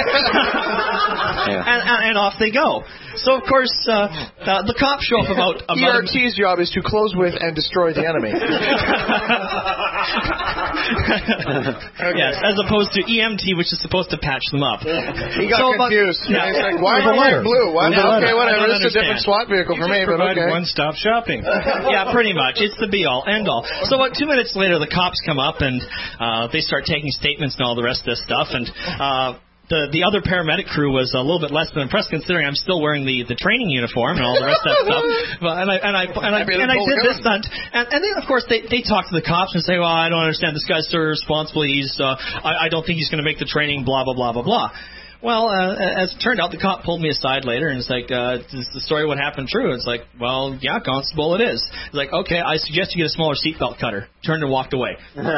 and, and, and off they go. So, of course, uh, uh, the cops show up about... about E R T's job is to close with and destroy the enemy. Yes, as opposed to E M T, which is supposed to patch them up. He got So, but- confused. yeah. He's like, why It was am a I letter. blue? Why? It was a letter. Okay, whatever. I don't This is a different understand. SWAT vehicle for me, but okay. One-stop shopping. Yeah, pretty much. It's the be-all, end-all. So about two minutes later, the cops come up, and uh, they start taking statements and all the rest of this stuff, and uh, the the other paramedic crew was a little bit less than impressed, considering I'm still wearing the, the training uniform and all the rest of that stuff. But, and I and I and I, and I did this stunt, and, and then of course they they talk to the cops and say, well, I don't understand. This guy's so irresponsible. He's uh, I, I don't think he's going to make the training. Blah blah blah blah blah. Well, uh, as it turned out, the cop pulled me aside later and it's like, uh, is the story what happened true? It's like, well, yeah, constable, it is. It's like, okay, I suggest you get a smaller seatbelt cutter. Turned and walked away.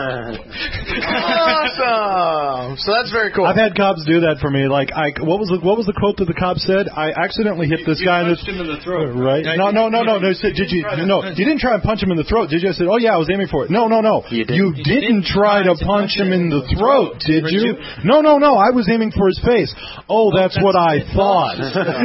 Awesome. So that's very cool. I've had cops do that for me. Like, I what was the what was the quote that the cop said? I accidentally hit this You guy in the punched him in the throat. Right? No, no, no, no, no. Said, did you? No, you didn't try and punch him in the throat, did you? I said, oh yeah, I was aiming for it. No, no, no. You didn't, you didn't try to punch him in the throat, did you? No, no, no. I was aiming for his face. Oh, that's what I thought.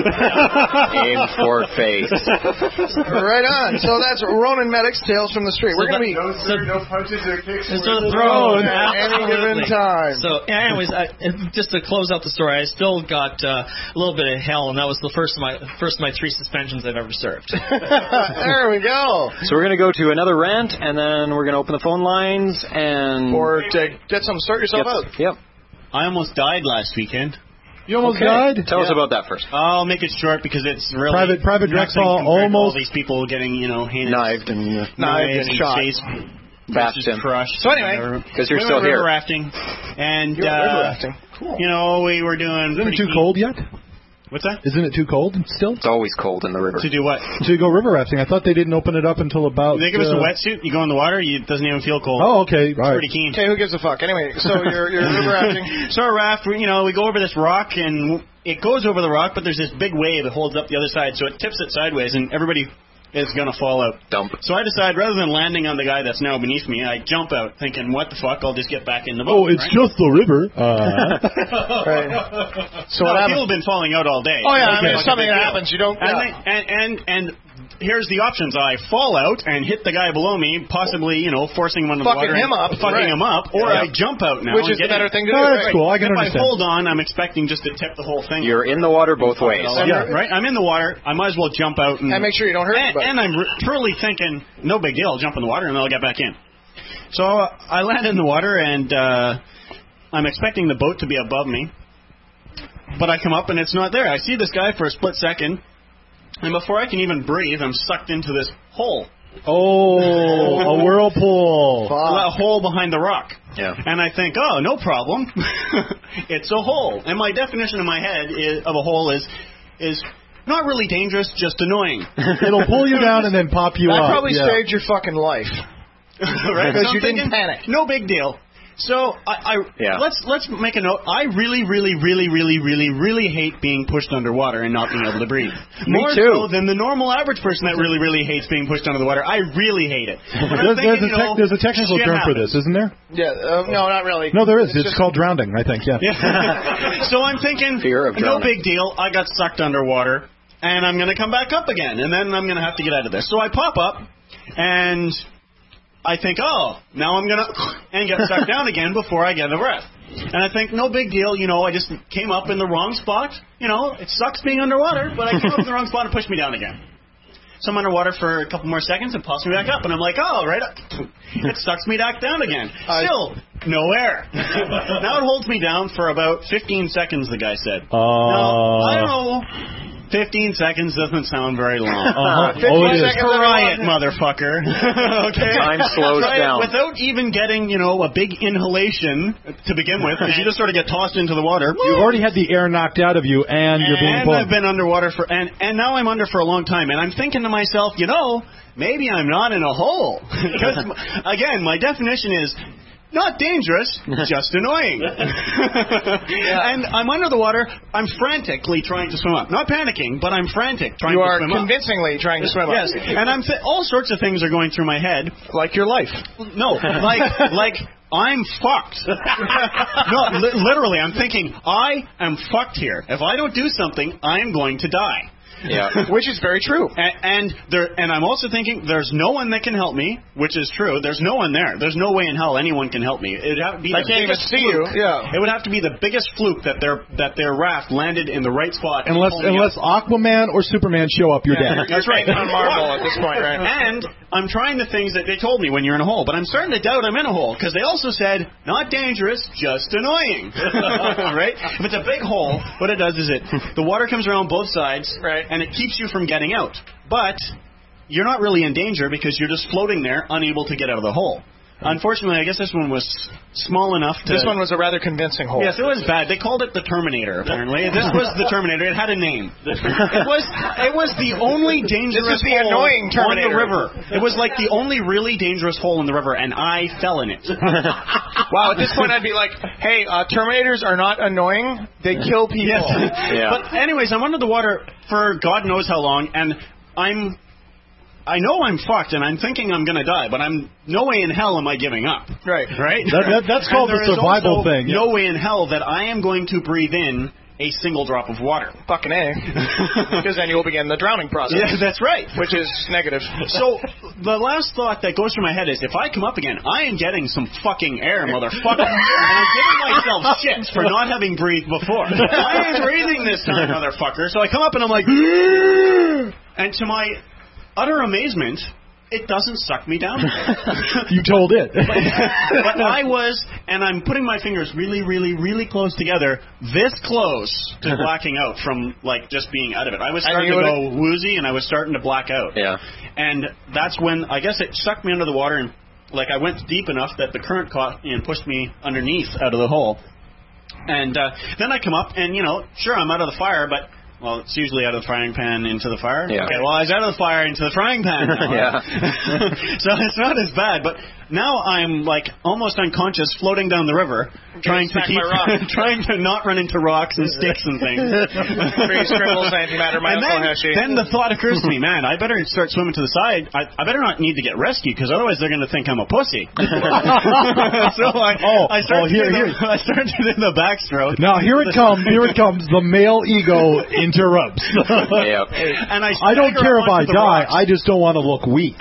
Aim for face. Right on. So that's Ronan Medics, Tales from the Street. We're So going to be... that- No, sir, no punches or kicks. It's to the throne. At any given time. So, anyways, I, just to close out the story, I still got uh, a little bit of hell, and that was the first of my first of my three suspensions I've ever served. There we go. So we're going to go to another rant, and then we're going to open the phone lines and... Or to get some, sort yourself Yep. out. Yep. I almost died last weekend. You almost Okay. died? Tell us Yeah. about that first. I'll make it short because it's really Private- Private nothing Drexel compared to all almost- these people getting, you know, heinous, Knifed and uh, Knifed and shot. chased, bashed him. crushed. So anyway, because you're we still went here. river rafting, and You're uh, river rafting. Cool. you know, we were doing. Isn't it pretty too keen- cold yet? What's that? Isn't it too cold still? It's always cold in the river. To do what? To go river rafting. I thought they didn't open it up until about... They give us a uh, wetsuit. You go in the water. You, it doesn't even feel cold. Oh, okay. It's Right. pretty keen. Okay, who gives a fuck? Anyway, so you're, you're river rafting. So our raft, we- you know, we go over this rock, and it goes over the rock, but there's this big wave that holds up the other side, so it tips it sideways, and everybody is going to fall out. Dump. So I decide, rather than landing on the guy that's now beneath me, I jump out, thinking, what the fuck, I'll just get back in the boat. Oh, it's right? just the river. Uh, Right. So what no, happened? people have been falling out all day. Oh, yeah, I Okay. mean, it's something Big that deal. happens. You don't... And, yeah. they, and and and here's the options: I fall out and hit the guy below me, possibly, you know, forcing him under the Fucking water, him and- up, fucking right. him up, or Yeah. I jump out now, Which and is the get better in. thing to do. no, that's right? cool. I can If understand. I hold on, I'm expecting just to tip the whole thing. You're in the water both ways. Yeah, right. I'm in the water. I might as well jump out and, And make sure you don't hurt and, anybody. and I'm r- truly thinking, no big deal. I'll jump in the water and then I'll get back in. So uh, I land in the water and uh, I'm expecting the boat to be above me, but I come up and it's not there. I see this guy for a split second, and before I can even breathe, I'm sucked into this hole. Oh, a whirlpool. A hole behind the rock. Yeah. And I think, oh, no problem. It's a hole. And my definition in my head is, of a hole is is not really dangerous, just annoying. It'll pull you down and then pop you That up. probably yeah. saved your fucking life. Right? Because So you I'm didn't thinking, panic. No big deal. So I, I Yeah. let's let's make a note. I really, really, really, really, really, really hate being pushed underwater and not being able to breathe. Me More too. so than the normal average person that really, really hates being pushed under the water. I really hate it. But I'm There's, thinking, there's, a you tec- know, there's a technical shit term for happens. this, isn't there? Yeah, uh, no, not really. No, there is. It's, just- called drowning, I think. Yeah. Yeah. So I'm thinking, Fear of no drowning. big deal. I got sucked underwater, and I'm going to come back up again, and then I'm going to have to get out of this. So I pop up, and I think, oh, now I'm going to and get sucked down again before I get a breath. And I think, no big deal. You know, I just came up in the wrong spot. You know, it sucks being underwater, but I came up in the wrong spot and pushed me down again. So I'm underwater for a couple more seconds and pops me back up, and I'm like, oh, right up. It sucks me back down again. Still, no air. Now it holds me down for about fifteen seconds, the guy said. Uh, Now, I don't know. fifteen seconds doesn't sound very long. Uh-huh. fifteen Oh, it is. seconds, try it, motherfucker. Okay? Time slows Try it down. without even getting, you know, a big inhalation to begin with, because you just sort of get tossed into the water. You've already had the air knocked out of you, and you're being And pulled. I've been underwater for, and, and now I'm under for a long time, and I'm thinking to myself, you know, maybe I'm not in a hole. Because, again, my definition is not dangerous, just annoying. And I'm under the water, I'm frantically trying to swim up. Not panicking, but I'm frantic trying You to are swim up. convincingly trying to swim up. Yes, and I'm th- all sorts of things are going through my head. Like your life. No, like like I'm fucked. No, li- literally, I'm thinking I am fucked here. If I don't do something, I am going to die. Yeah. Which is very true. And, and there, and I'm also thinking there's no one that can help me, which is true. There's no one there. There's no way in hell anyone can help me. It'd have to be I the can't even biggest see fluke. you. Yeah. It would have to be the biggest fluke that their that their raft landed in the right spot. and Unless pulled me unless up. Aquaman or Superman show up, you're Yeah, dead. That's right. On Marvel at this point, right? And I'm trying the things that they told me when you're in a hole, but I'm starting to doubt I'm in a hole because they also said not dangerous, just annoying. Right? If it's a big hole, what it does is it the water comes around both sides, right, and it keeps you from getting out. But you're not really in danger because you're just floating there, unable to get out of the hole. Unfortunately, I guess this one was small enough to... This one was a rather convincing hole. Yes, it was bad. They called it the Terminator, apparently. This was the Terminator. It had a name. It was it was the only dangerous This is the hole annoying Terminator. on the river. It was like the only really dangerous hole in the river, and I fell in it. Wow, at this point I'd be like, hey, uh, Terminators are not annoying. They kill people. Yes. Yeah. But anyways, I'm under the water for God knows how long, and I'm... I know I'm fucked, and I'm thinking I'm going to die, but I'm no way in hell am I giving up. Right. Right? That, that, that's called And the there is survival also thing. No way in hell that I am going to breathe in a single drop of water. Fucking A. Because then you'll begin the drowning process. Yeah, that's right. Which is negative. So the last thought that goes through my head is, if I come up again, I am getting some fucking air, motherfucker. And I'm giving myself shit for not having breathed before. I ain't breathing this time, motherfucker. So I come up and I'm like, and to my utter amazement, it doesn't suck me down. You told it. But, but I was, and I'm putting my fingers really, really, really close together, this close to blacking out from, like, just being out of it. I was starting to go woozy, and I was starting to black out. Yeah. And that's when, I guess it sucked me under the water, and, like, I went deep enough that the current caught me and pushed me underneath out of the hole. And uh, then I come up, and, you know, sure, I'm out of the fire, but... Well, it's usually out of the frying pan into the fire. Yeah. Okay, well, I was out of the fire into the frying pan now. Yeah. So it's not as bad, but now I'm like almost unconscious, floating down the river, trying to smack keep, my rock. trying to not run into rocks and sticks and things. Tree scribbles, antimatter, And then, Myokohashi. then the thought occurs to me, man, I better start swimming to the side. I, I better not need to get rescued because otherwise they're going to think I'm a pussy. So I, Oh, I start oh, here, to do here. the, I start to do the backstroke. Now here it comes. Here it comes. The male ego interrupts. Yep. And I, I don't stagger care up if I onto the die. rocks. I just don't want to look weak.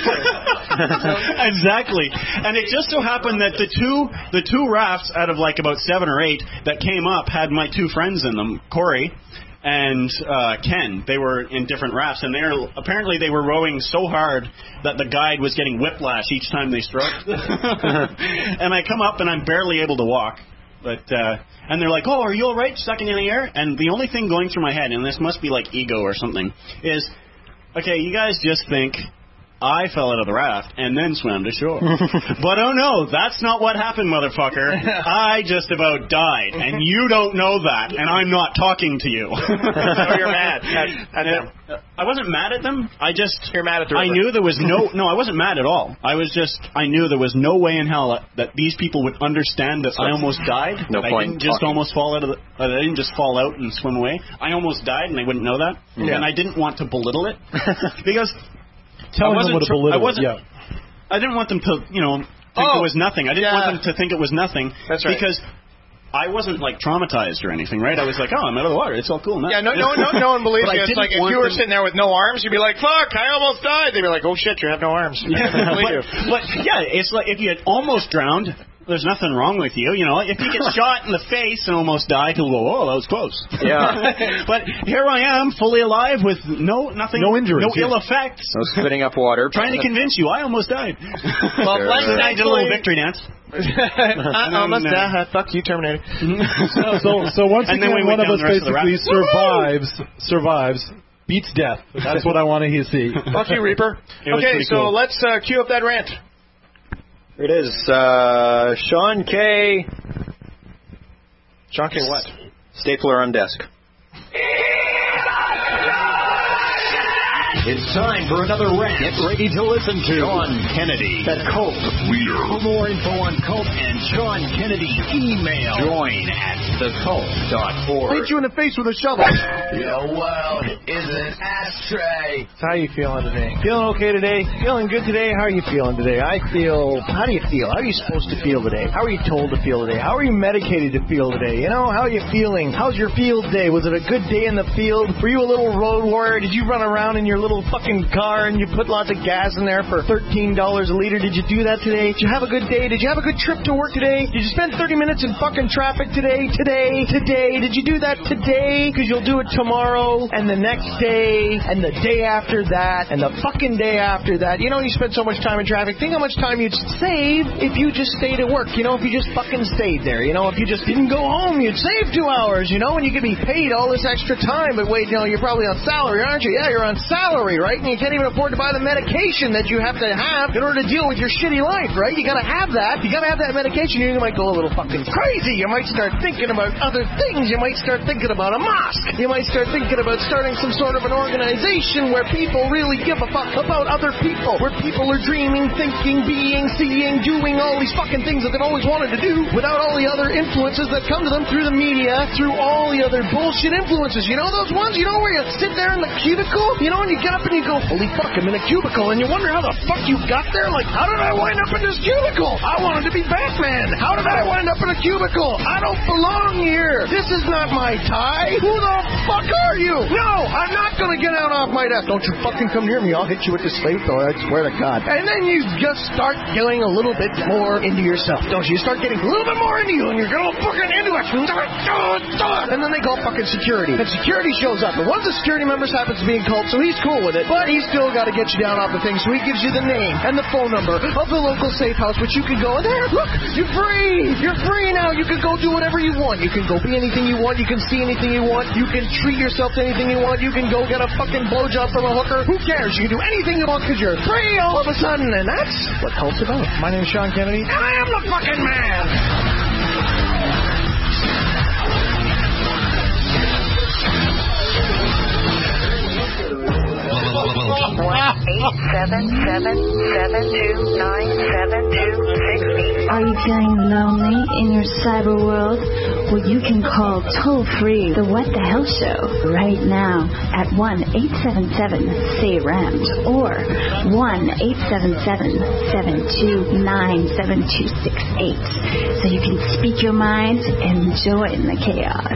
Exactly. And it just so happened that the two the two rafts out of like about seven or eight that came up had my two friends in them, Corey and uh, Ken. They were in different rafts, and they're apparently they were rowing so hard that the guide was getting whiplash each time they stroked. And I come up and I'm barely able to walk. But uh, and they're like, "Oh, are you all right? Sucking in the air?" And the only thing going through my head, and this must be like ego or something, is, okay, you guys just think I fell out of the raft and then swam to shore. But oh no, that's not what happened, motherfucker. I just about died, and you don't know that, and I'm not talking to you. So you're mad at, at them. I wasn't mad at them. I just You're mad at the I river. knew there was no no. I wasn't mad at all. I was just I knew there was no way in hell that these people would understand that I almost died. No that point I didn't just talking. almost fall out of the. Uh, I didn't just fall out and swim away. I almost died, and they wouldn't know that. Yeah. And I didn't want to belittle it because Telling I them wasn't what a tr- belittle. I wasn't. Yeah. I didn't want them to, you know, think Oh, it was nothing. I didn't yeah. want them to think it was nothing. That's right. Because I wasn't like traumatized or anything, right? I was like, oh, I'm out of the water. It's all cool now. Yeah, no, no, no, no one believes But I you. It's didn't like if want you were them- sitting there with no arms, you'd be like, "Fuck, I almost died." They'd be like, "Oh shit, you have no arms." Yeah, I believe you. but, but yeah, it's like if you had almost drowned, there's nothing wrong with you. You know, if you get shot in the face and almost die, people go, "Oh, that was close." Yeah. But here I am, fully alive with no nothing, No injuries, no yeah. ill effects. So spitting up water. Trying to convince you, I almost died. Well, Sure. let's So I did a little thankfully- victory dance. I almost And then, uh, died. Fuck you, Terminator. So, so once And then again, we went one of down us the rest of the basically raft. survives, survives, beats death. That's what I want to see. Fuck you, Reaper. It was Okay, pretty so cool. let's uh, cue up that rant. Here it is. Uh, Sean K. Sean K. What? Stapler on desk. It's time for another rant. Get ready to listen to Sean Kennedy, the cult leader. For more info on cult and Sean Kennedy, email join at the cult dot org. Hit you in the face with a shovel. Your world is an ashtray. How are you feeling today? Feeling okay today? Feeling good today? How are you feeling today? I feel... How do you feel? How are you supposed to feel today? How are you told to feel today? How are you medicated to feel today? You know, how are you feeling? How's your field day? Was it a good day in the field? Were you a little road warrior? Did you run around in your little fucking car and you put lots of gas in there for thirteen dollars a liter? Did you do that today? Did you have a good day? Did you have a good trip to work today? Did you spend thirty minutes in fucking traffic today? Today? Today? Did you do that today? Because you'll do it tomorrow and the next day and the day after that and the fucking day after that. You know, you spend so much time in traffic. Think how much time you'd save if you just stayed at work. You know, if you just fucking stayed there. You know, if you just didn't go home, you'd save two hours, you know, and you could be paid all this extra time. But wait, you know, you're probably on salary, aren't you? Yeah, you're on salary, right? And you can't even afford to buy the medication that you have to have in order to deal with your shitty life, right? You gotta have that. You gotta have that medication. You might go a little fucking crazy. You might start thinking about other things. You might start thinking about a mosque. You might start thinking about starting some sort of an organization where people really give a fuck about other people, where people are dreaming, thinking, being, seeing, doing all these fucking things that they've always wanted to do without all the other influences that come to them through the media, through all the other bullshit influences. You know those ones? You know where you sit there in the cubicle, you know, and you get up and you go, holy fuck, I'm in a cubicle, and you wonder how the fuck you got there? Like, how did I wind up in this cubicle? I wanted to be Batman. How did I wind up in a cubicle? I don't belong here. This is not my tie. Who the fuck are you? No, I'm not gonna get out off my desk. Don't you fucking come near me. I'll hit you with this slave door, I swear to God. And then you just start getting a little bit more into yourself, don't you? You start getting a little bit more into you, and you're going fucking into it. And then they call fucking security. And security shows up. And one of the security members happens to be in cult, so he's cool with it. But he's still got to get you down off the thing, so he gives you the name and the phone number of the local safe house, which you can go, there, look, you're free. You're free now. You can go do whatever you want. You can go be anything you want. You can see anything you want. You can treat yourself to anything you want. You can go get a fucking blowjob from a hooker. Who cares? You can do anything you want because you're free all of a sudden. And that's what cult's about. My name is Sean Kennedy, and I am the fucking man. eight seven seven, seven two nine, seven two six eight. Are you feeling lonely in your cyber world? Well, you can call toll-free the What the Hell Show right now at one eight seven seven, S A Y R A M P or one eight seven seven, seven two nine, seven two six eight so you can speak your mind and join the chaos.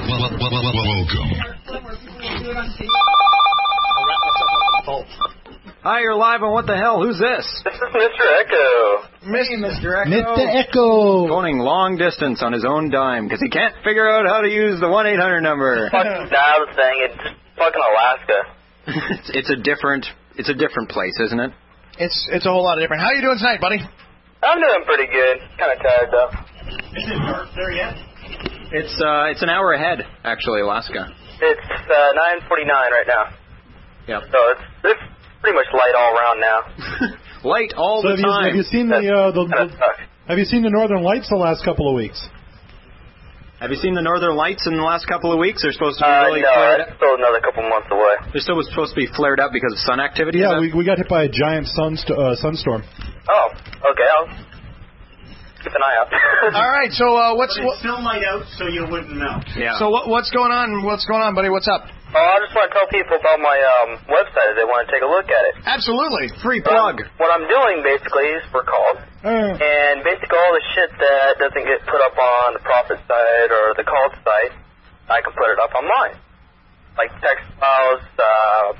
Welcome. Hi, you're live on What the Hell? Who's this? This is Mister Echo. Hey, Mister Echo. Mister Echo. Phoning long distance on his own dime because he can't figure out how to use the one eight hundred number. Fucking dial thing. It's just fucking Alaska. it's, it's a different, it's a different place, isn't it? It's it's a whole lot different. How you doing tonight, buddy? I'm doing pretty good. Kind of tired though. Is it dark there yet? It's uh, it's an hour ahead, actually, Alaska. It's uh, nine forty-nine right now. Yep. So it's it's pretty much light all around now. Light all so the have you, time. Have you seen the, uh, the, the Have you seen the Northern Lights the last couple of weeks? Have you seen the Northern Lights in the last couple of weeks? They're supposed to be Uh, really no, flared it's still another couple months away. They're still supposed to be flared up because of sun activity. Yeah, is we we got hit by a giant sunst- uh, sunstorm. Oh, okay. I'll keep an eye out. All right. So uh, what's But it's still light out, so you wouldn't know. Yeah. so what, what's going on? What's going on, buddy? What's up? Oh, I just want to tell people about my um, website if they want to take a look at it. Absolutely. Free What plug. I'm, what I'm doing basically is for called, Uh, and basically all the shit that doesn't get put up on the profit site or the called site, I can put it up on mine. Like text files, uh,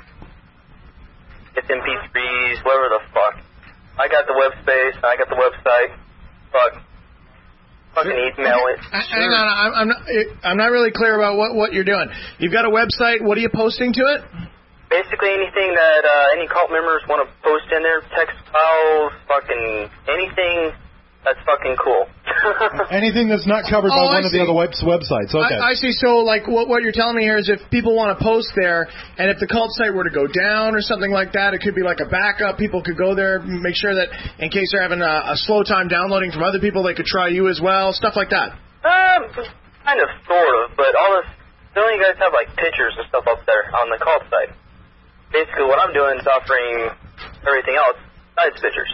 it's M P threes, whatever the fuck. I got the web space, I got the website. Fuck. Fucking email it. Uh, Hang on, I'm, I'm not. I'm not really clear about what, what you're doing. You've got a website. What are you posting to it? Basically anything that uh, any cult members want to post in there, text files, fucking anything that's fucking cool. anything that's not covered Oh, by I one of see. the other web- websites. Okay. I, I see. So, like, what, what you're telling me here is if people want to post there, and if the cult site were to go down or something like that, it could be like a backup. People could go there, make sure that in case they're having a, a slow time downloading from other people, they could try you as well, stuff like that. Um, kind of, sort of, but all this, don't you guys have like pictures and stuff up there on the cult site? basically what I'm doing is offering everything else besides pictures.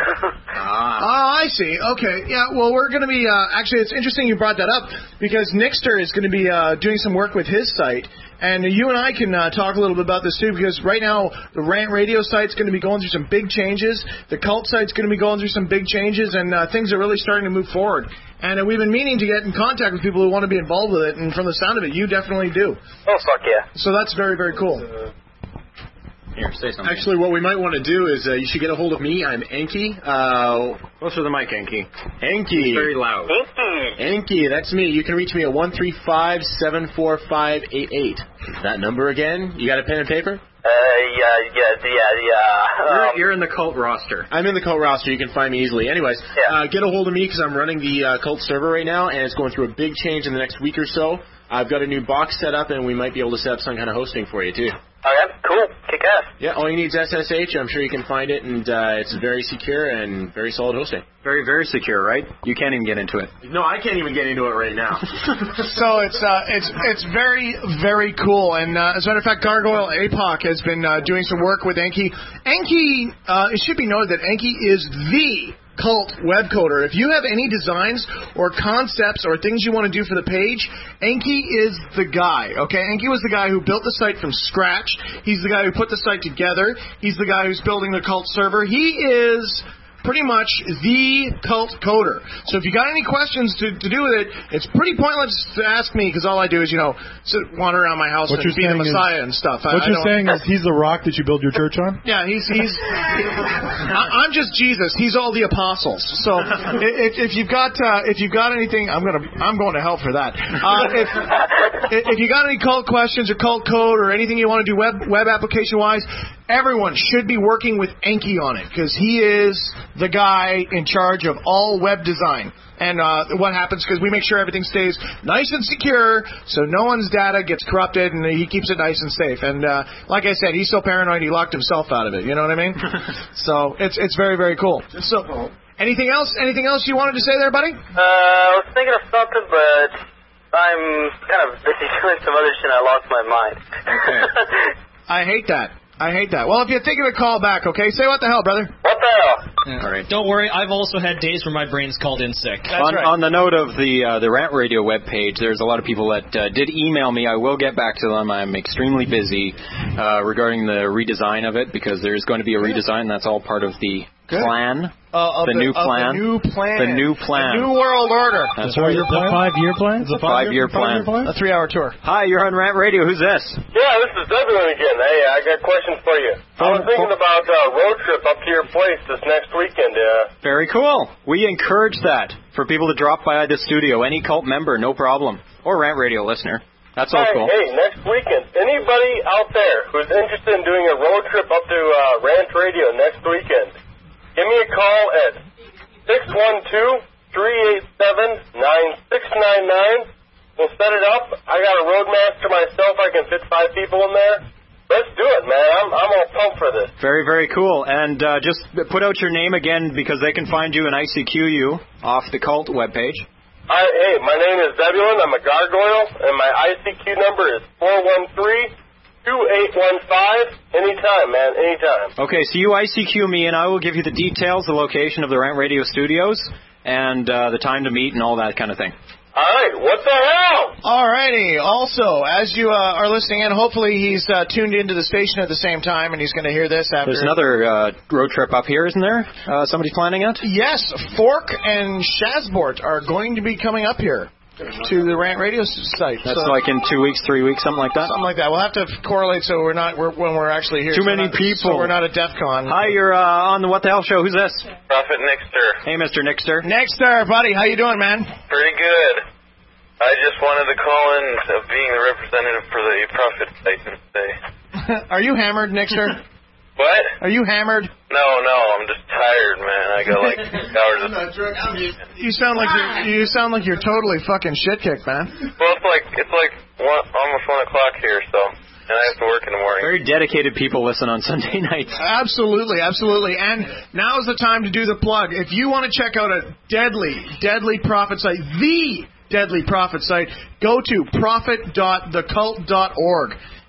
Ah, I see. Okay. Yeah, well, we're going to be, uh, actually, it's interesting you brought that up because Nixter is going to be uh, doing some work with his site. And you and I can uh, talk a little bit about this, too, because right now the Rant Radio site's going to be going through some big changes. The Cult site's going to be going through some big changes, and uh, things are really starting to move forward. And uh, we've been meaning to get in contact with people who want to be involved with it, and from the sound of it, you definitely do. Oh, fuck yeah. So that's very, very cool. Here, say something. Actually, what we might want to do is uh, you should get a hold of me. I'm Enki. Uh, closer to the mic, Enki. Enki. Very loud. Enki. Enki, that's me. You can reach me at one three five, seven four five, eight eight. That number again? You got a pen and paper? Uh, yeah, yeah, yeah, yeah. You're, Um, you're in the cult roster. I'm in the cult roster. You can find me easily. Anyways, uh, get a hold of me because I'm running the uh, cult server right now, and it's going through a big change in the next week or so. I've got a new box set up, and we might be able to set up some kind of hosting for you, too. Okay, cool. Kick ass. Yeah, all you need is S S H. I'm sure you can find it, and uh, it's very secure and very solid hosting. Very, very secure, right? You can't even get into it. No, I can't even get into it right now. So it's uh, it's it's very, very cool. And uh, as a matter of fact, Gargoyle A P O C has been uh, doing some work with Enki. Enki, uh, it should be noted that Enki is the cult web coder. If you have any designs or concepts or things you want to do for the page, Enki is the guy, okay? Enki was the guy who built the site from scratch. He's the guy who put the site together. He's the guy who's building the cult server. He is pretty much the cult coder. So if you got any questions to, to do with it, it's pretty pointless to ask me because all I do is, you know, sit, wander around my house What and you're be the saying is- Messiah and stuff. What I, you're I don't, saying is he's the rock that you build your church on? Yeah, he's he's. I, I'm just Jesus. He's all the apostles. So if, if you've got uh, if you've got anything, I'm gonna I'm going to hell for that. Uh, if if you got any cult questions or cult code or anything you want to do web web application wise, everyone should be working with Enki on it because he is the guy in charge of all web design. And uh, what happens, because we make sure everything stays nice and secure so no one's data gets corrupted and he keeps it nice and safe. And uh, like I said, he's so paranoid he locked himself out of it. You know what I mean? So it's it's very, very cool. So anything else Anything else you wanted to say there, buddy? Uh, I was thinking of something, but I'm kind of busy doing some other shit and I lost my mind. Okay. I hate that. I hate that. Well, if you're thinking of a call back, okay, say what the hell, brother. What the hell? Yeah. All right. Don't worry, I've also had days where my brain's called in sick. On, on the note of the uh, the Rant Radio webpage, there's a lot of people that uh, did email me. I will get back to them. I'm extremely busy uh, regarding the redesign of it because there's going to be a redesign. That's all part of the Good. plan. Uh, of the, the new of plan. The new plan. The new plan. The new world order. That's the right. The five-year plan? It's a five-year plan. A three-hour tour. Hi, you're on Rant Radio. Who's this? Yeah, this is Zebulon again. Hey, I got a question for you. I was thinking about a uh, road trip up to your place this next weekend. Uh, Very cool. We encourage that for people to drop by the studio. Any cult member, no problem. Or Rant Radio listener. That's all hey, cool. hey, next weekend, anybody out there who's interested in doing a road trip up to uh, Rant Radio next weekend, give me a call at six one two, three eight seven, nine six nine nine. We'll set it up. I got a Roadmaster myself. I can fit five people in there. Let's do it, man. I'm, I'm all pumped for this. Very, very cool. And uh, just put out your name again because they can find you and I C Q you off the cult webpage. I, hey, my name is Zebulon. I'm a gargoyle, and my I C Q number is four one three, two eight one five. Anytime, man, anytime. Okay, so you I C Q me, and I will give you the details, the location of the Rant Radio studios, and uh, the time to meet and all that kind of thing. All right, what the hell? All righty. Also, as you uh, are listening in, hopefully he's uh, tuned into the station at the same time, and he's going to hear this after. There's another uh, road trip up here, isn't there? Uh, somebody's planning it? Yes, Fork and Shazbort are going to be coming up here to the Rant Radio site. That's so, like in two weeks, three weeks, something like that? Something like that. We'll have to correlate so we're not we're, when we're actually here. Too so many not, people. So we're not at DEF CON. Hi, you're uh, on the What the Hell show. Who's this? Prophet Nixter. Hey, Mister Nixter. Nixter, buddy. How you doing, man? Pretty good. I just wanted to call in of being the representative for the Prophet site and say. Are you hammered, Nixter? What? Are you hammered? No, no, I'm just tired, man. I got like six hours of... You sound like you're, you sound like you're totally fucking shit kicked, man. Well, it's like it's like one, almost one o'clock here, so and I have to work in the morning. Very dedicated people listen on Sunday nights. Absolutely, absolutely. And now is the time to do the plug. If you want to check out a deadly, deadly prophet site, the deadly prophet site, go to prophet dot the cult dot org.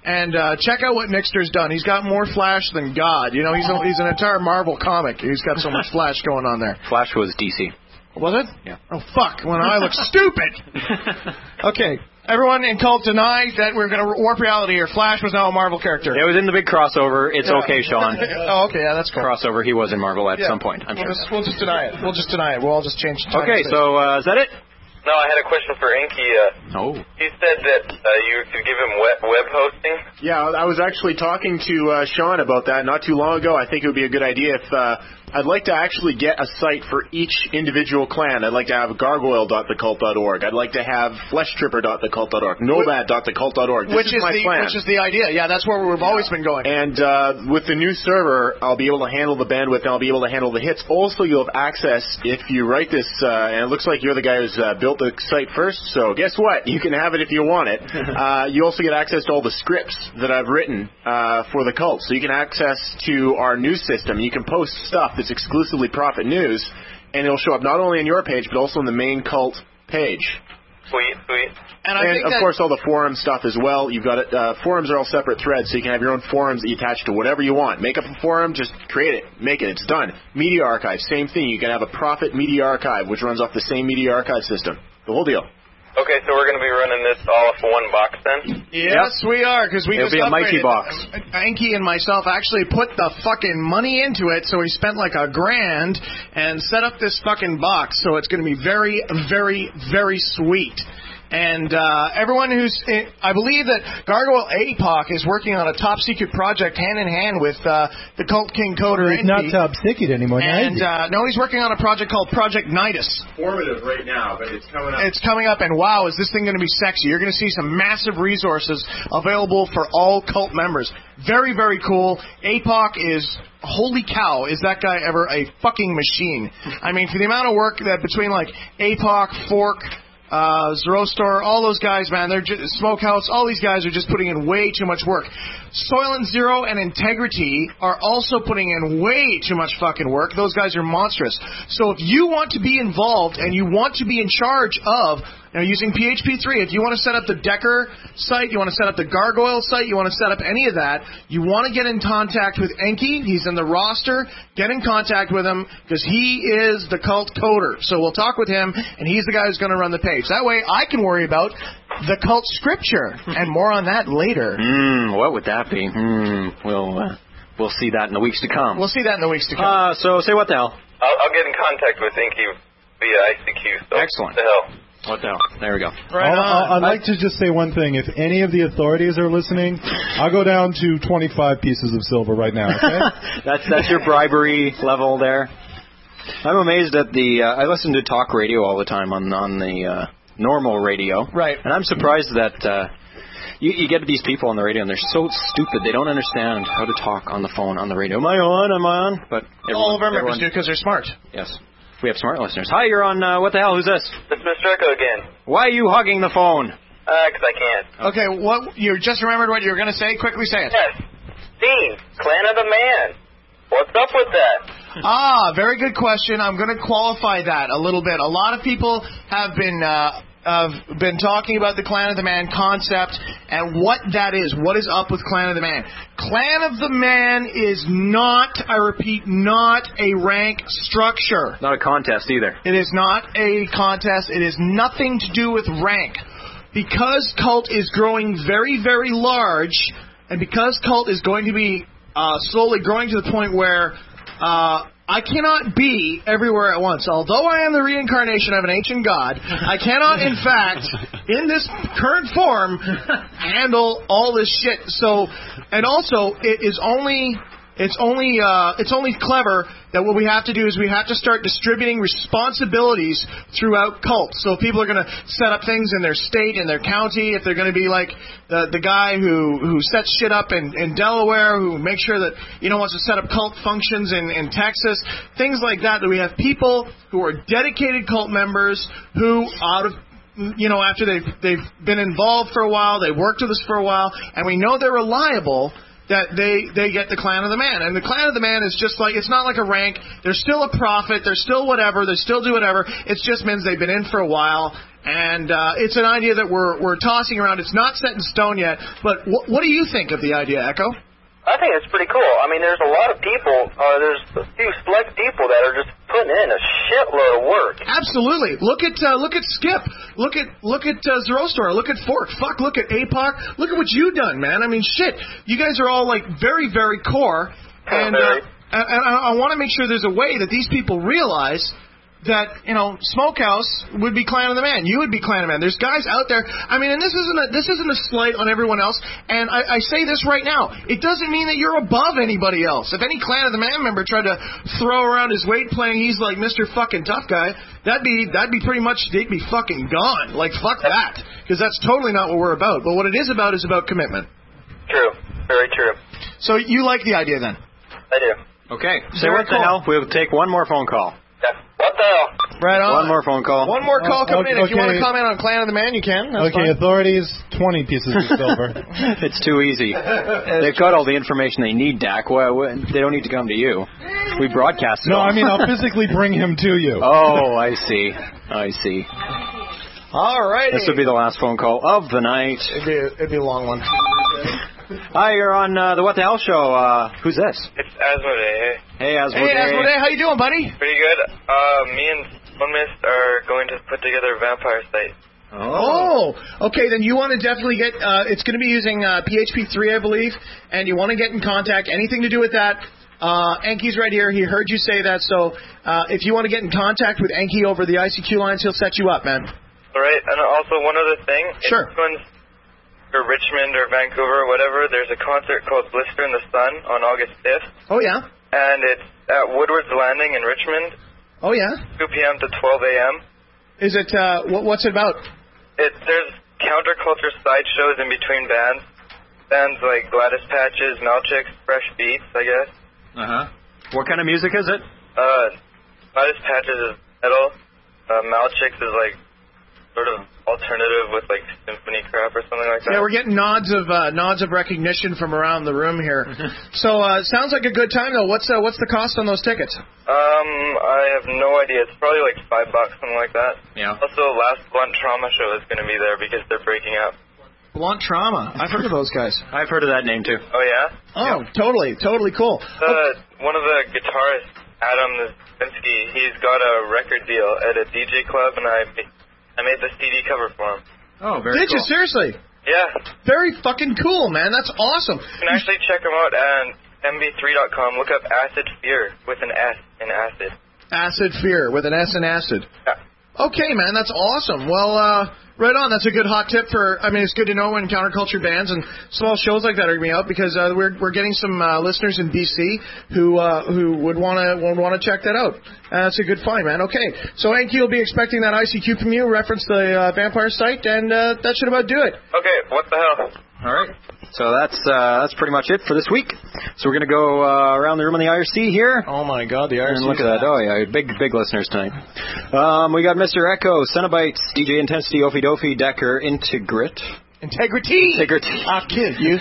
And uh, check out what Nixter's done. He's got more Flash than God. You know, he's a, he's an entire Marvel comic. He's got so much Flash going on there. Flash was D C. Was it? Yeah. Oh, fuck. When I look stupid. Okay. Everyone in Cult deny that we're going to warp reality here. Flash was now a Marvel character. It was in the big crossover. It's Yeah. okay, Sean. Oh, okay. Yeah, that's cool. Crossover. He was in Marvel at Yeah. some point. I'm we'll sure. Just, we'll just deny it. We'll just deny it. We'll all just change the time Okay, and space. so uh, is that it? No, I had a question for Inky. Uh, oh. He said that uh, you could give him web, web hosting. Yeah, I was actually talking to uh, Sean about that not too long ago. I think it would be a good idea if uh, I'd like to actually get a site for each individual clan. I'd like to have gargoyle dot the cult dot org. I'd like to have flesh tripper dot the cult dot org, nomad dot the cult dot org. This Which is, is my the plan. which is the idea. Yeah, that's where we've always been going. And uh, with the new server, I'll be able to handle the bandwidth and I'll be able to handle the hits. Also, you'll have access if you write this, uh, and it looks like you're the guy who's uh, built the site first, so guess what? You can have it if you want it. Uh, you also get access to all the scripts that I've written uh, for the cult. So you can access to our news system. You can post stuff that's exclusively Profit News, and it'll show up not only on your page, but also on the main cult page. Sweet, sweet. And, I And think of that- course, all the forum stuff as well. You've got it. Uh, forums are all separate threads, so you can have your own forums that you attach to whatever you want. Make up a forum, just create it, make it. It's done. Media archive, same thing. You can have a Profit Media Archive, which runs off the same media archive system. The whole deal. Okay, so we're going to be running this all off one box then? Yes, we are, because we It'll just be a mighty upgraded. box. Anki and myself actually put the fucking money into it, so we spent like a grand and set up this fucking box, so it's going to be very, very, very sweet. And uh, everyone who's, I believe that Gargoyle A P O C is working on a top secret project hand in hand with uh, the Cult King Coder. It's not top secret anymore. now, And is it? uh, no, he's working on a project called Project Nidus. Formative right now, but it's coming up. It's coming up, and wow, is this thing going to be sexy. You're going to see some massive resources available for all cult members. Very, very cool. A P O C is, holy cow, is that guy ever a fucking machine. I mean, for the amount of work that between, like, A P O C, Fork, uh, Zerostor, all those guys, man, they're just, Smokehouse, all these guys are just putting in way too much work. Soylent Zero and Integrity are also putting in way too much fucking work. Those guys are monstrous. So if you want to be involved and you want to be in charge of, you know, using P H P three, if you want to set up the Decker site, you want to set up the Gargoyle site, you want to set up any of that, you want to get in contact with Enki. He's in the roster. Get in contact with him because he is the cult coder. So we'll talk with him, and he's the guy who's going to run the page. That way I can worry about the cult scripture, and more on that later. Hmm, what would that be? Hmm, we'll, uh, we'll see that in the weeks to come. We'll see that in the weeks to come. Uh, so say what the hell? I'll, I'll get in contact with Inky via I C Q. So Excellent. What the hell? What the hell? There we go. Right I'll- on. I'll- I'd like to just say one thing. If any of the authorities are listening, I'll go down to twenty-five pieces of silver right now, okay? that's that's your bribery level there. I'm amazed at the. Uh, I listen to talk radio all the time on on the uh, normal radio, right? And I'm surprised that uh, you, you get these people on the radio and they're so stupid. They don't understand how to talk on the phone on the radio. Am I on? Am I on? But all of our members everyone, do because they're smart. Yes, we have smart listeners. Hi, you're on. Uh, what the hell? Who's this? It's Mister Echo again. Why are you hugging the phone? Uh, 'cause I can. Okay, what you just remembered what you were going to say? Quickly say it. Yes. Dean, Clan of the Man. What's up with that? Ah, very good question. I'm going to qualify that a little bit. A lot of people have been uh, have been talking about the Clan of the Man concept and what that is. What is up with Clan of the Man? Clan of the Man is not, I repeat, not a rank structure. Not a contest either. It is not a contest. It is nothing to do with rank. Because Cult is growing very, very large, and because Cult is going to be uh, slowly growing to the point where uh, I cannot be everywhere at once. Although I am the reincarnation of an ancient god, I cannot, in fact, in this current form, handle all this shit. So, and also, it is only... It's only uh, it's only clever that what we have to do is we have to start distributing responsibilities throughout Cult. So if people are going to set up things in their state, in their county, if they're going to be like the the guy who, who sets shit up in, in Delaware, who makes sure that, you know, wants to set up Cult functions in, in Texas, things like that, that we have people who are dedicated Cult members who, out of you know, after they've, they've been involved for a while, they've worked with us for a while, and we know they're reliable, that they, they get the Clan of the Man. And the Clan of the Man is just like, it's not like a rank. They're still a prophet. They're still whatever. They still do whatever. It just means they've been in for a while. and uh, it's an idea that we're we're tossing around. It's not set in stone yet, but wh- what do you think of the idea, Echo? I think it's pretty cool. I mean, there's a lot of people, uh, there's a few select people that are just putting in a shitload of work. Absolutely. Look at uh, look at Skip. Look at look at uh, Zero Store. Look at Fork. Fuck. Look at A P O C. Look at what you've done, man. I mean, shit. You guys are all like very very core, and uh, and, and I, I want to make sure there's a way that these people realize that, you know, Smokehouse would be Clan of the Man. You would be Clan of the Man. There's guys out there. I mean, and this isn't a, this isn't a slight on everyone else. And I, I say this right now. It doesn't mean that you're above anybody else. If any Clan of the Man member tried to throw around his weight playing he's like Mister fucking tough guy, that'd be that'd be pretty much, they'd be fucking gone. Like, fuck that. Because that's totally not what we're about. But what it is about is about commitment. True. Very true. So you like the idea then? I do. Okay. So what the hell? We'll take one more phone call. What the hell? Right on. One more phone call. One more call coming in. If you want to Okay. comment on Clan of the Man, you can. That's Okay, fine. authorities, twenty pieces of silver. It's too easy. They've got all the information they need, Dak. Well, they don't need to come to you. We broadcast it No, all. I mean, I'll physically bring him to you. Oh, I see. I see. All right. This would be the last phone call of the night. It'd be, it'd be a long one. Hi, you're on uh, the What the Hell show. Uh, who's this? It's Asmodee. Hey, Asmodee. Hey, Asmodee, how you doing, buddy? Pretty good. Uh, me and One Mist are going to put together a vampire site. Oh, okay. Then you want to definitely get. Uh, it's going to be using uh, P H P three, I believe, and you want to get in contact. Anything to do with that? Uh, Enki's right here. He heard you say that. So uh, if you want to get in contact with Enki over the I C Q lines, he'll set you up, man. All right. And also one other thing. Sure. If anyone's or Richmond or Vancouver or whatever, there's a concert called Blister in the Sun on August fifth. Oh yeah. And it's at Woodward's Landing in Richmond. Oh yeah. two p.m. to twelve a.m. Is it? Uh, what, what's it about? It there's counterculture sideshows in between bands. Bands like Gladys Patches, Malchix, Fresh Beats, I guess. Uh huh. What kind of music is it? Uh, Gladys Patches is metal. Uh, Malchix is like sort of alternative with like symphony crap or something like that. Yeah, we're getting nods of uh, nods of recognition from around the room here. So uh, sounds like a good time though. What's uh, what's the cost on those tickets? Um, I have no idea. It's probably like five bucks, something like that. Yeah. Also, Last Blunt Trauma show is going to be there because they're breaking up. Blunt Trauma. I've heard of those guys. I've heard of that name too. Oh yeah. Oh, totally, totally cool. Uh, one of the guitarists, Adam Zinsky, he's got a record deal at a D J club, and I I made the C D cover for him. Oh, very Did cool. you seriously? Yeah. Very fucking cool, man. That's awesome. You can actually check him out at M B three dot com. Look up Acid Fear with an S in acid. Acid Fear with an S in acid. Yeah. Okay, man, that's awesome. Well, uh, right on. That's a good hot tip for. I mean, it's good to know when counterculture bands and small shows like that are going to be out because uh, we're we're getting some uh, listeners in B C who uh, who would want to would want to check that out. Uh, that's a good find, man. Okay, so Enki will be expecting that I C Q from you. Reference the uh, vampire site, and uh, that should about do it. Okay, what the hell? All right. So that's uh, that's pretty much it for this week. So we're gonna go uh, around the room in the I R C here. Oh my God, the I R C. And look at that. Oh yeah, big big listeners tonight. Um, we got Mister Echo, Cenobites, D J Intensity, Ophi Dofi, Decker, Integrit. Integrity. Integrity. I'll kill you.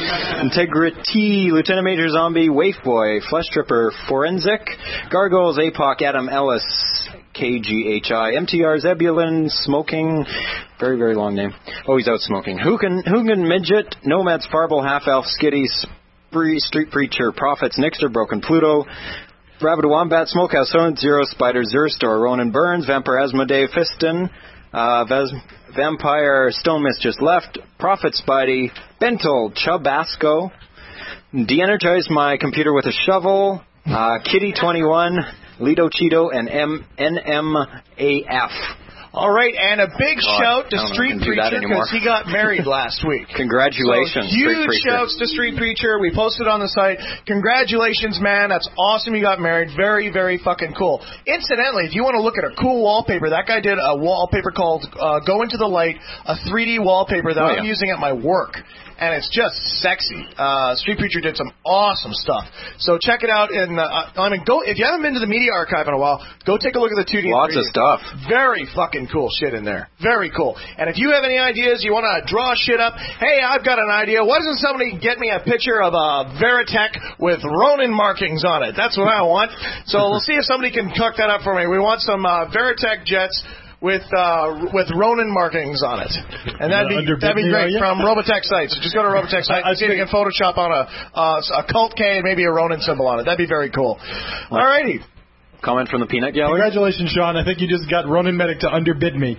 Integrity, Lieutenant Major Zombie, Waif Boy, Flesh Tripper, Forensic, Gargoyles, A P O C, Adam Ellis, K G H I, M T R, Zebulon, Smoking, very, very long name. Oh, he's out smoking. Hoogan, Hoogan Midget, Nomads, Farble, Half Elf, Skitty, Spree, Street Preacher, Prophets, Nixter, Broken Pluto, Rabbit Wombat, Smokehouse, Zone Zero, Spider, Zurstor, Ronan Burns, Vampire Asmodee, Fiston, uh, Vaz, Vampire, Stone Mist just left, Prophet Spidey, Bentel, Chubasco, De-energize my computer with a shovel, uh, Kitty twenty-one, Lido Cheeto, and M- N M A F. All right, and a big God, shout to I don't know if I Street can do that Preacher anymore. because he got married last week. Congratulations, So Street huge Preacher. shouts to Street Preacher. We posted on the site. Congratulations, man. That's awesome you got married. Very, very fucking cool. Incidentally, if you want to look at a cool wallpaper, that guy did a wallpaper called uh, Go Into the Light, a three D wallpaper that Oh, I'm yeah. using at my work. And it's just sexy. Uh, Street Preacher did some awesome stuff. So check it out. In, uh, I mean, go if you haven't been to the media archive in a while, go take a look at the two D. Lots of stuff. Very fucking cool shit in there. Very cool. And if you have any ideas, you want to draw shit up, hey, I've got an idea. Why doesn't somebody get me a picture of a Veritech with Ronin markings on it? That's what I want. So we'll see if somebody can cook that up for me. We want some uh, Veritech jets with uh, with Ronin markings on it, and that'd be Underbid that'd be me, are great you? from Robotech sites. Just go to Robotech site and see if you can Photoshop on a uh, a Cult K and maybe a Ronin symbol on it. That'd be very cool. Alrighty. Comment from the Peanut Gallery. Congratulations, Sean. I think you just got Ronin Medic to underbid me.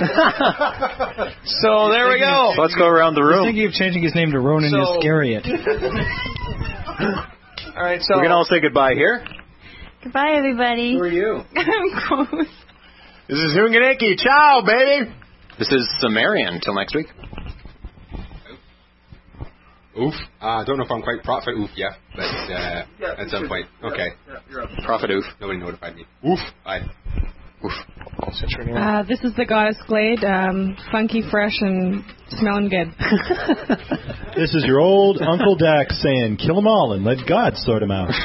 So there we go. Let's go around the room. He's thinking of changing his name to Ronin So- Iscariot. All right, so We're going to all say goodbye here. Goodbye, everybody. Who are you? I'm gross. This is Hunganiki. Ciao, baby. This is Sumerian. Till next week. Oof. I uh, don't know if I'm quite Prophet Oof yet, but uh, Yeah, at some point. Okay. Yeah, you're up. Prophet Oof. Nobody notified me. Oof. Bye. Oof. Uh, this is the Goddess Glade, um, funky, fresh, and smelling good. This is your old Uncle Dax saying, kill them all and let God sort them out.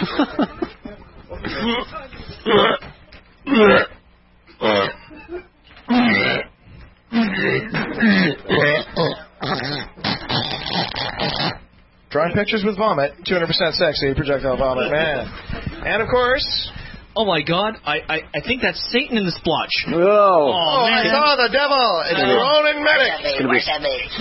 Drawing pictures with vomit, two hundred percent sexy, projectile vomit, man. And of course... Oh my God! I, I, I think that's Satan in the splotch. Oh, Oh, man. I saw the devil! It's Ronin Medic!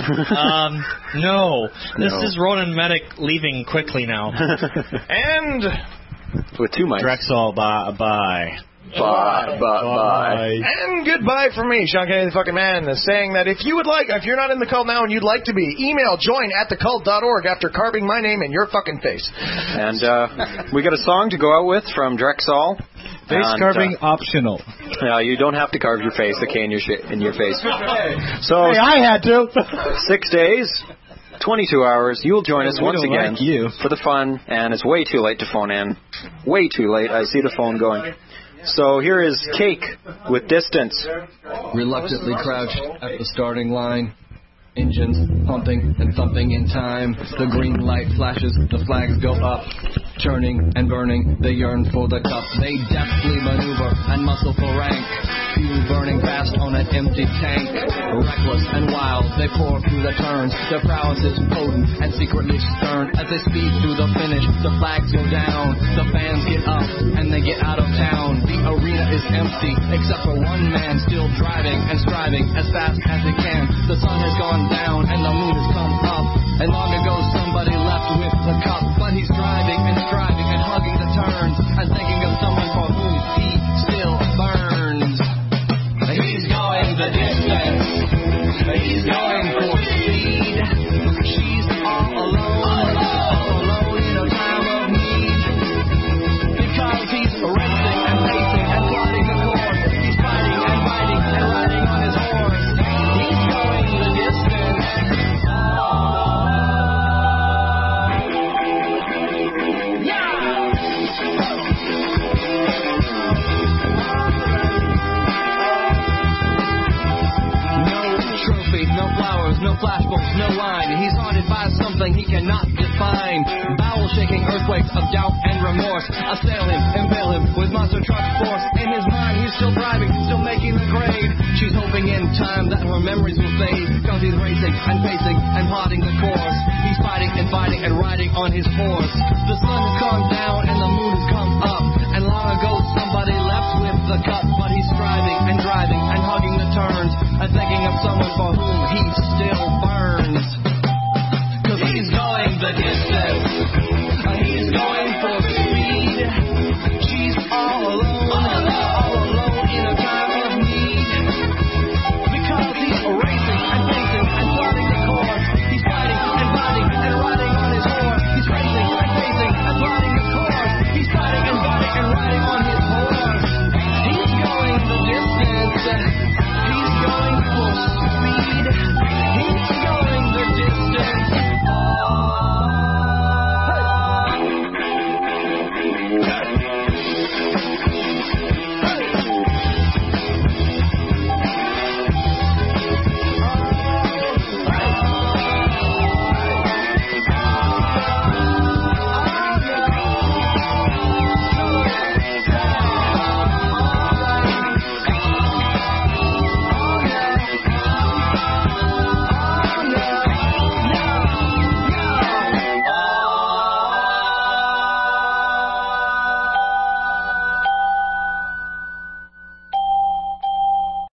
um, no. This No. is Ronan Medic leaving quickly now. And... With two mics. Drexel, bye. Bye. Bye, bye, bye. And goodbye from me, Sean Kennedy the fucking man, is saying that if you would like, if you're not in the cult now and you'd like to be, email join at thecult dot org after carving my name in your fucking face. And uh, we got a song to go out with from Drexel. Face And, carving uh, optional. Yeah, you don't have to carve your face, okay, in your sh- in your face. So Hey, I had to. six days, twenty-two hours. You'll join us We once don't again like you. for the fun, and it's way too late to phone in. Way too late. I see the phone going. So here is Cake with Distance. Reluctantly crouched at the starting line. Engines pumping and thumping in time. The green light flashes, the flags go up. Churning and burning, they yearn for the cup. They deftly maneuver and muscle for rank. Fuel burning fast on an empty tank. Reckless and wild, they pour through the turns. Their prowess is potent and secretly stern. As they speed through the finish, the flags go down. The fans get up and they get out of town. The arena is empty, except for one man still driving and striving as fast as he can. The sun has gone down and the moon has come up. And long ago somebody left with the cup, but he's driving and striving and hugging the turns and thinking of someone for whom he still burns. He's going the distance. He's going for speed. She's all alone, all alone in a time of need. Because he's racing and pacing and plotting the course. He's fighting and fighting and riding on his horse. He's going the distance. No flowers, no flashbulbs, no wine. He's haunted by something he cannot define. Bowel-shaking earthquakes of doubt and remorse assail him, impale him with monster truck force. In his mind, he's still driving, still making the grade. She's hoping in time that her memories will fade. Cause he's racing and pacing and plotting the course. He's fighting and fighting and riding on his horse. The sun has gone down and the moon has come up. And long ago somebody left with the cup. But he's striving and driving and hugging the turns and thinking of someone for whom he still burns. Cause he's going the distance.